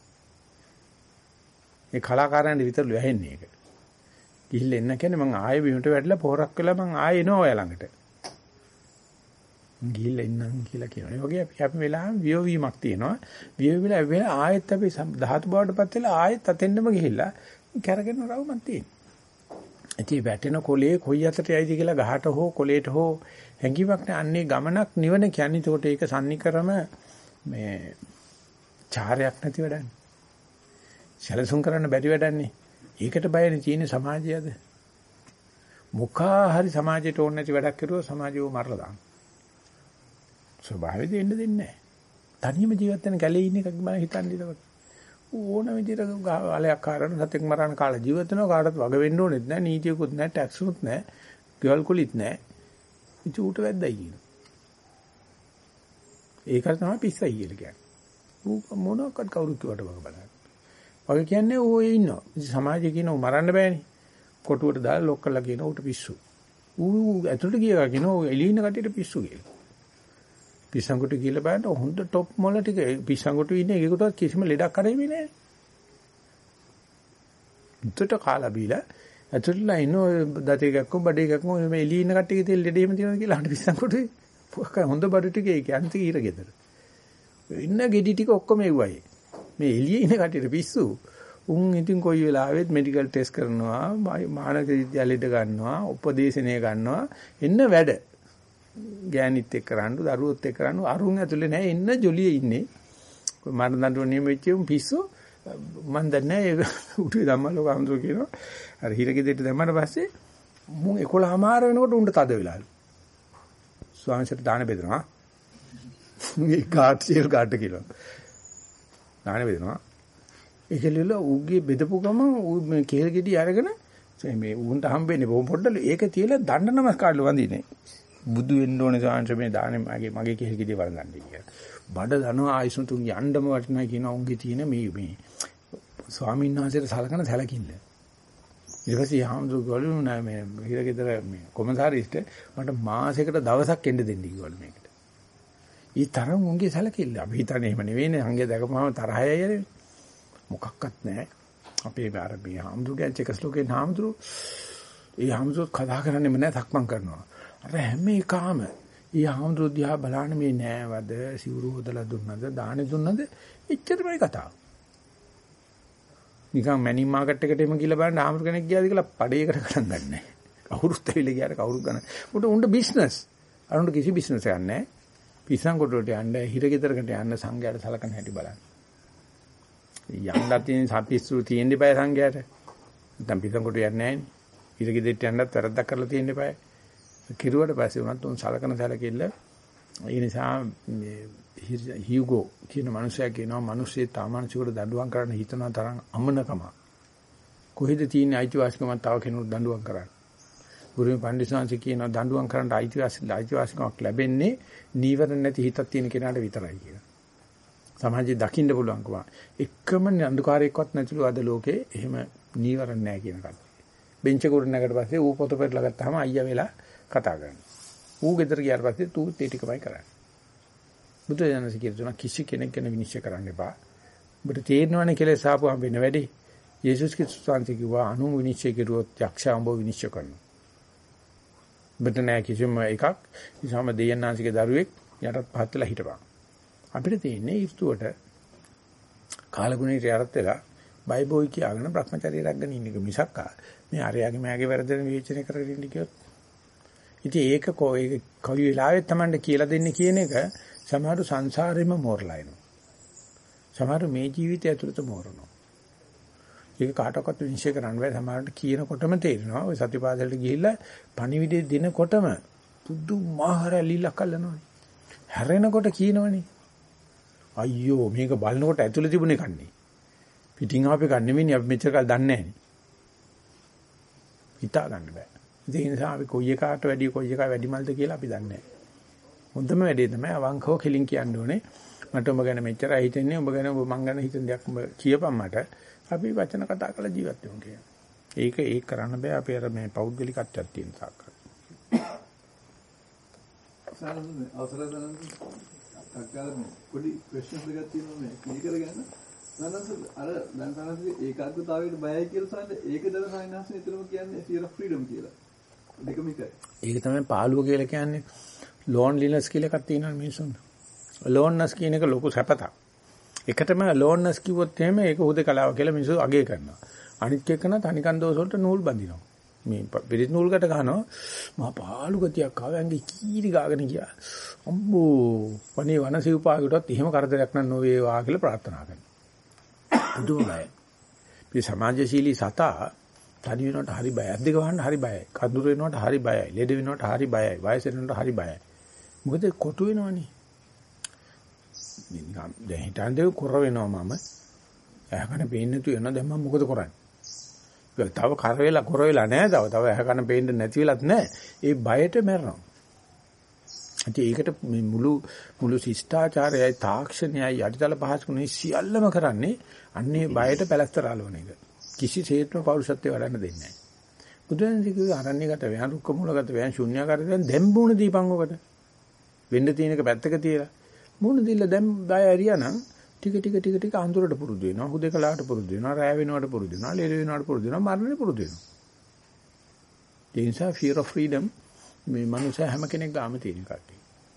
ඒ කලාකාරයන්ට විතරලු ඇහෙන්නේ ඒක. ගිහිල්ලා එන්න කියන්නේ මං ආයෙ බිමට වැටලා පොරක් වෙලා මං ආයෙ එනවා ඔය ළඟට. ගිහිල්ලා එන්නම් කියලා කියනවා. ඒ වගේ අපි වෙලාවෙම වියෝවීමක් තියෙනවා. වියෝවිලා වෙලා ආයෙත් අපි ධාතු බවටපත් වෙලා ආයෙත් අතෙන්නම ගිහිල්ලා කරගෙන රවුමක් තියෙනවා. ඉතින් වැටෙන කොලේ කොයි අතට යයිද කියලා ගහට හෝ කොලේට හෝ හැංගීමක් නැහැ. අන්නේ ගමනක් නිවන කියන්නේ. ඒකට ඒක සම්නිකරම මේ චාරයක් නැති වැඩන්නේ. සැලසුම් කරන්න බැරි වැඩන්නේ. ඒකට බයනේ තියෙන සමාජයද? මුඛා හරි සමාජයට ඕන නැති වැඩක් කරුවොත් සමාජයව මරලා දානවා. ස්වභාවයෙන් දෙන්න දෙන්නේ නැහැ. තනියම ජීවත් වෙන කැලේ ඉන්න එකක් බල හිතන්නේ ඒකට. ඕන විදිහට ආලයක් කාරණ සතෙක් මරණ කාලේ ජීවත් වෙනවා කාටවත් වග වෙන්න ඕනෙත් නැහැ. නීතියකුත් නැහැ, ටැක්ස් උත් නැහැ, ගෙවල් කුලිත් නැහැ. ඉති ඌට වැද්දයි කියනවා. ඒකට තමයි පිස්සයි කියලා කියන්නේ. ඌ මොනවාක්වත් කවුරුත් කිව්වට වග බලන්න. වගේ කියන්නේ ඌ ඉන්නවා. සමාජයේ කියන ඌ මරන්න බෑනේ. කොටුවට දාලා ලොක් කරලා කියන ඌට පිස්සු. ඌ ඇතුළට ගියා කියන ඌ එළිය ඉන්න කට්ටියට පිස්සු කියලා. පිස්සංගොට ගිහලා බලන්න හොඳ টොප් මොල ටික පිස්සංගොට ඉන්නේ ඒකටවත් කිසිම ලෙඩක් කරෙන්නේ නැහැ. උත්තර කාලා බීලා ඇතුළේ ඉන්න ඔය දත එකක් කො බඩ එකක් කො මේ එළිය ඉන්න කට්ටියගේ තෙල් දෙඩ එහෙම තියනවා කියලා අහන්න පිස්සන් කොටුවේ. පොක හොඳ බඩ ටික ඒක අන්තික ඊර ගෙදර. ඉන්න ගෙඩි ටික ඔක්කොම එව්වයි. මේ එළියේ ඉන්න කට්ටියට පිස්සු. උන් ඉතින් කොයි වෙලාවෙත් මෙඩිකල් ටෙස්ට් කරනවා, මානසික විද්‍යාලෙට ගන්නවා, උපදේශනය ගන්නවා, එන්න වැඩ. ගෑනිත් එක්ක කරන්න, දරුවොත් එක්ක කරන්න, අරුන් ඇතුලේ නැහැ එන්න ජොලියේ ඉන්නේ. මරණ දඬුවම් නියම වෙච්ච උන් පිස්සු මන් දන්නේ නැහැ උටුවේ ධම්මලෝක අඳුර කියනවා. අර හිරගෙදෙට දැම්මම පස්සේ මුන් 11:00 වෙනකොට උන්ට තද වෙලාලු. ස්වාමීන්ට දාන බෙදනවා. මේ කාට් සීල් කාට් කියලා. දාන බෙදනවා. ඒකෙලිල ඌගේ බෙදපු ගම ඌ මේ කේල් ගෙඩි අරගෙන මේ ඌන්ට හම්බෙන්නේ බොම් පොඩ්ඩලු. ඒක තියලා දඬ නමස්කාරලු වඳින්නේ. බුදු වෙන්න ඕනේ සාංශ මේ දානේ මගේ කේල් ගෙඩි වරඳන්නේ කියලා. බඩ දනවා ආයිසුතුන් යන්නම වටිනා කියනවා උන්ගේ තියෙන මේ ස්වාමීන් වහන්සේට සලකන සැලකිල්ල. ඊට පස්සේ හාමුදුරුවෝ නෑ මේ හිරගෙදර මේ කොමසාරිස්ට මට මාසයකට දවසක් එන්න දෙන්න කිව්වලු මේකට. ඊ තරම් උන්ගේ සැලකිල්ල. අපි හිතන්නේ එහෙම නෙවෙයිනේ. සංගේ දැකපුවාම තරහයයි යන්නේ. මොකක්වත් නැහැ. අපේ අර මේ හාමුදුරුවෝ චෙකස්ලෝකේ හාමුදුරුවෝ ඒ හාමුදුරුවෝ කතා කරන්නේම නැහැ සක්මන් කරනවා. අර හැම එකම ඊ හාමුදුරුවෝ දිහා බලන්න මේ නෑවද සිවුරු හොදලා දුන්නද දානේ දුන්නද එච්චරමයි කතාව. නිකන් මැනින් මාකට් එකට එම කියලා බලන්න හාමුදුරුවෝ කෙනෙක් ගියාද කියලා පඩේකට ගණන් ගන්න නැහැ. කවුරුත් ඇවිල්ලා ගියාට කවුරුත් ගන්න. උන්ට බිස්නස්. අරුන්ට කිසි බිස්නස් එකක් නැහැ. පිස්සන් කොටුවට යන්න හිරගෙදරකට යන්න සංඝයාට සලකන හැටි බලන්න. යන්නත් තියෙන සපිස්සු තියෙන්න බෑ සංඝයාට. නැත්නම් පිස්සන් කොටුව යන්නේ නැහැ නේ. හිරගෙදරට යන්නත් වැරද්දක් කරලා තියෙන්න බෑ. කිරුවට පස්සේ උනත් උන් සලකන සැලකිල්ල ඒ නිසා හියුගෝ කියන මනුස්සයා කියනවා මිනිස්සේ තාමනසිකට දඬුවම් කරන්න හිතන තරම් අමනකම කොහෙද තියෙන අයිතිවාසිකම තව කෙනෙකුට දඬුවම් කරන්න. ගුරුමේ පඬිස්සංශ කියනවා දඬුවම් කරන්න අයිතිවාසිකමක් ලැබෙන්නේ නීවරණ නැති හිතක් තියෙන කෙනාට විතරයි කියලා. සමාජයේ දකින්න පුළුවන්කම එකම අන්ධකාරයක්වත් නැතිලු අද ලෝකේ එහෙම නීවරණ නැහැ කියන කතාව. බෙන්ච් එක උඩ නැගට පස්සේ ඌ පොත පෙරලා ගත්තාම අයියා වෙලා කතා කරනවා. ඌ ගෙදර ගියාට පස්සේ තූ ඒ ටිකමයි කරන්නේ. බුදුරජාණන්සේ කියන කිසි කෙනෙක් ගැන විනිශ්චය කරන්න එපා. ඔබට තේරෙනවනේ කෙලෙස් ආපුවම වෙන වැඩි. යේසුස් ක්‍රිස්තුස් වහන්සේ කිව්වා අනු විනිශ්චය කෙරුවොත් යක්ෂයා උඹ විනිශ්චය කරනවා. ඔබට නෑ කිසිම එකක්. ඉතින් දෙයන්නාන්සේගේ දරුවෙක් යටත් පහත් වෙලා හිටපන්. අපිට තියෙන්නේ ඊර්තුවට කාලගුණේ යටත් වෙලා බයිබෝයි කියාගෙන භ්‍රමචර්යය රැගෙන ඉන්න එක මිසක් මේ අරයාගේ මෑගේ වැරදෙන විචනය කරගෙන ඉන්න කියොත් ඉතින් ඒක කොයි වෙලාවෙත් Tamande කියලා දෙන්නේ කියන එක සමහර සංසාරෙම මෝරලා එනවා. සමහර මේ ජීවිතය ඇතුළත මෝරනවා. ඒක කාටවත් විශ්ලේෂණය කරන්න බෑ. සමහරට කියනකොටම තේරෙනවා. ඔය සතිපාසලට ගිහිල්ලා පණිවිඩය දෙනකොටම පුදුමාහාර ලීලා කල්ලනවනේ. හැරෙනකොට කියනවනේ. අයියෝ මේක බලනකොට ඇතුළේ තිබුණේ කන්නේ. පිටින් ආපේ කන්නේ නෙවෙයි අපි මෙච්චර කල් දන්නේ නැහැ නේ. හිතා ගන්න බෑ. ඒ නිසා අපි කොයි එකට වැඩි කොයි එක වැඩිමල්ද කියලා අපි දන්නේ නැහැ. හොඳම වැඩේ තමයි අවංකව කෙලින් කියන්න ඕනේ. මට ඔබ ගැන මෙච්චරයි හිතෙන්නේ. ඔබ ගැන මං ගැන හිතන දෙයක් ඔබ කියපන් මට. අපි වචන කතා කරලා ජීවත් වෙමු කියන. ඒක කරන්න බෑ අපි අර මේ පෞද්ගලිකත්වයක් තියෙන තාක්ක. අවසර දනන් අක්කාලම පොඩි ක්වෙස්චන්ස් එකක් තියෙනවා මේ ක්ලියර් කරගන්න. නනන්ස අර දැන් තමයි ඒකාග්‍රතාවයට බයයි කියලා සාන්නේ ඒක දර සායනස් නිතරම කියන්නේ fear of freedom කියලා. දෙකම එකයි. ඒක තමයි පාළුව කියලා කියන්නේ. loneliness කියලා එකක් තියෙනවා මිනිස්සුන්ට. loneliness කියන එක ලොකු සැපතක්. එකටම loneliness කිව්වොත් එහෙම ඒක උදේකලාව කියලා මිනිස්සු අගය කරනවා. අනිත් එකන තනිකන් දෝෂ වලට නූල් බඳිනවා. මේ පිරිත් නූල්කට ගහනවා මහා පාළු ගතියක් ආවංගේ කීරි ගාගෙන ගියා. අම්බෝ වනේ වනසිව්පාවකටත් එහෙම කරදරයක් නෑ නොවේවා කියලා ප්‍රාර්ථනා කරනවා. දුවයි. මේ සමාජශීලී සතා තනි වෙනකොට හරි බයයි. අද්දක වහන්න හරි බයයි. කඳුර වෙනකොට හරි බයයි. ලෙඩ වෙනකොට හරි බයයි. වයස වෙනකොට හරි බයයි. මොකද කොටු වෙනවනේ. නිකන් දැන් හිතන්නේ කොර වෙනවා මම. ඇහකන පේන්නේ නැතු වෙනවා දැන් මම මොකද කරන්නේ? තව කර වෙලා කොර වෙලා නැහැ. තව ඇහකන පේන්නේ නැති වෙලත් නැහැ. ඒ බයට මැරෙනවා. ඒකට මේ මුළු ශිෂ්ටාචාරයයි තාක්ෂණයයි යටිතල පහසුකුනේ සියල්ලම කරන්නේ අන්නේ බයට පැලස්තර ආලෝන එක. කිසිසේත්ම පෞරුෂත්වය වඩන්න දෙන්නේ නැහැ. බුදුන්සේ කිව්වේ අරණ්‍යගත වේයන් රුක්ක මූලගත වේයන් ශුන්‍යාකාරය වේයන් දැන් බුණ දීපන් ඔකට. වෙන්න තියෙන එක පැත්තක තියලා. මුණ දීලා දැන් බය ඇරියානම් ටික අඳුරට පුරුදු වෙනවා. හුදේකලාවට පුරුදු වෙනවා. රැය වෙනවට පුරුදු වෙනවා. ලෙඩ වෙනවට පුරුදු වෙනවා. මරණයට පුරුදු වෙනවා. ඒ නිසා fear of freedom මේ මනුස්සය හැම කෙනෙක් ගාම තියෙන එකක්.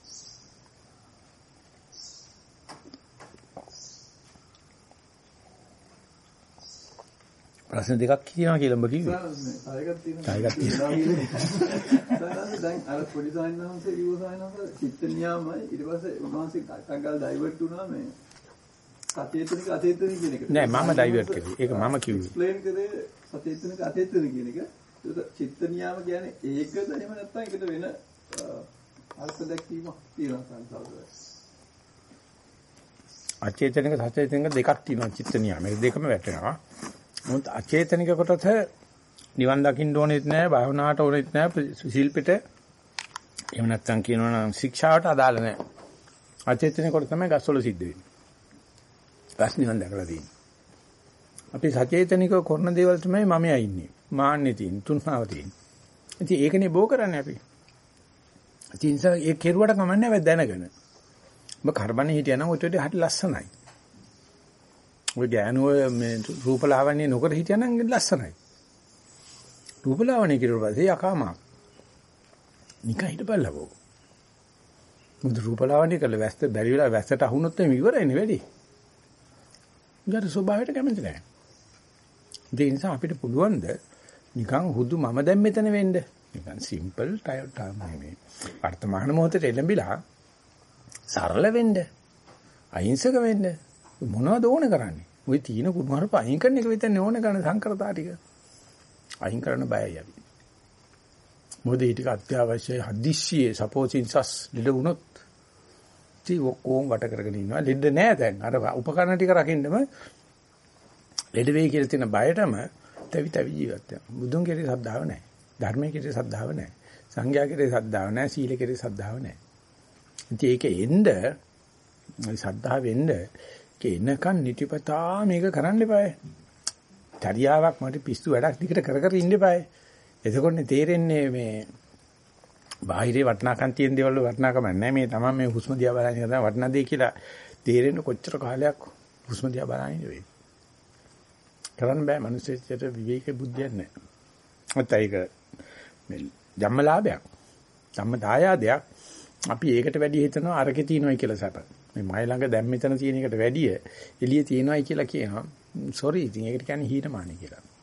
ප්‍රශ්න දෙකක් කියනවා කියලා ඔබ කිව්වේ. එකක් තියෙනවා. දැන් අර පොඩි සායනහන්සේ කිව්ව සායනහන්ස චිත්ත නියාමයි ඊට පස්සේ උන්වහන්සේ ටක්ගල් ඩයිවර්ට් වුණා මේ සචේතනික අචේතනික කියන එක. නෑ මම ඩයිවර්ට් කළේ. ඒක මම කිව්වේ. එක්ස්ප්ලেইন කරේ සචේතනික අචේතනික කියන එක. ඒක චිත්ත නියාම කියන්නේ ඒකද එහෙම නැත්නම් ඒකට වෙන අර්ථ දැක්වීමක් තියෙනවා සංසාරේ. අචේතනික සචේතනික දෙකක් තියෙනවා චිත්ත නියාම. මේ දෙකම වැටෙනවා. මොකද අචේතනික කොටස නිවන් දකින්න ඕනෙත් නෑ, භාවනාවට ඕනෙත් නෑ, ශිල්පෙට එහෙම නැත්නම් කියනවා නම් ශික්ෂාවට අදාළ නෑ. අචේතනික කොට තමයි ගස්වල සිද්ධ වෙන්නේ. ගස් නිවන් දැකලා තියෙන්නේ. අපි සචේතනිකව කරන දේවල් තමයි මමයා ඉන්නේ. මාන්නේ තියෙන්නේ, තුන්හාව තියෙන්නේ. ඉතින් ඒකනේ බෝ කරන්නේ අපි. ඉතින් ඒ කෙරුවට කමන්නේ නැහැ දැනගෙන. ඔබ කරබනේ හිටියනම් ඔය ටෙඩ හරි ලස්සනයි. ඔය ගෑනුව මේ රූපලාවන්‍ය නොකර හිටියනම් ලස්සනයි. රූපලාවන්‍ය කිරුවා පස්සේ යකාමක්. නිකන් හිටපල්ලකෝ. මුද රූපලාවන්‍ය කළ වැස්ස බැරි වෙලා වැස්සට අහුනොත් එimhe ඉවරයිනේ වැඩි. ඊට ස්වභාවයට කැමති නැහැ. ඒ නිසා අපිට පුළුවන් ද නිකන් හුදු මම දැන් මෙතන වෙන්න. නිකන් සිම්පල් මේ වර්තමාන මොහොතේ එළඹිලා සරල වෙන්න. අහිංසක වෙන්න. මොනවද ඕන කරන්නේ? ওই තීන කුණුහරුප අයින් කරන එක විතරනේ ඕන කරන සංකරතා ටික. අයින් කරන්න බයයි අපි. මොකද ඒ ටික අත්‍යවශ්‍යයි හදිස්සියේ සපෝසින්සස් ලෙඩ වුණොත් ටි ඔක්කොම වට කරගෙන ඉන්නවා. ලෙඩ නෑ දැන්. අර උපකරණ ටික රකින්නම ලෙඩ වෙයි කියලා තියෙන බයටම තවි ජීවත් වෙනවා. බුදුන් කෙරේ ශ්‍රද්ධාව නැහැ. ධර්මයේ කෙරේ ශ්‍රද්ධාව නැහැ. සංඝයා කෙරේ ශ්‍රද්ධාව නැහැ. සීල කෙරේ ශ්‍රද්ධාව නැහැ. ඉතින් ඒක එන්න ශ්‍රද්ධාව වෙන්න එනකන් නිතිපතා මේක කරන්න එපායි. චර්යාවක් මට පිස්සු වැඩක් දිකට කර කර ඉන්න එපායි. එතකොටනේ තේරෙන්නේ මේ බාහිරේ වටනාකම් තියෙන දේවල් වල වටනාකම නැහැ. මේ තමයි මේ හුස්ම දිහා බලන එක තමයි වටනා දෙය කියලා තේරෙන්න කොච්චර කාලයක් හුස්ම දිහා බලන ඉන්නේ. කරන්න බෑ මිනිස්සුන්ට විවේක බුද්ධියක් නැහැ. නැත්නම් ඒක මේ ජම්මලාභයක්. ජම්ම දායාදයක්. අපි ඒකට වැඩි හිතනවා අරකේ තියෙනවයි කියලා සැප. මේ මයි ළඟ දැන් මෙතන තියෙන එකට වැඩිය එළිය තියෙනවයි කියලා කියනවා. සෝරි ඉතින් ඒකට කියන්නේ හීනමානයි කියලා.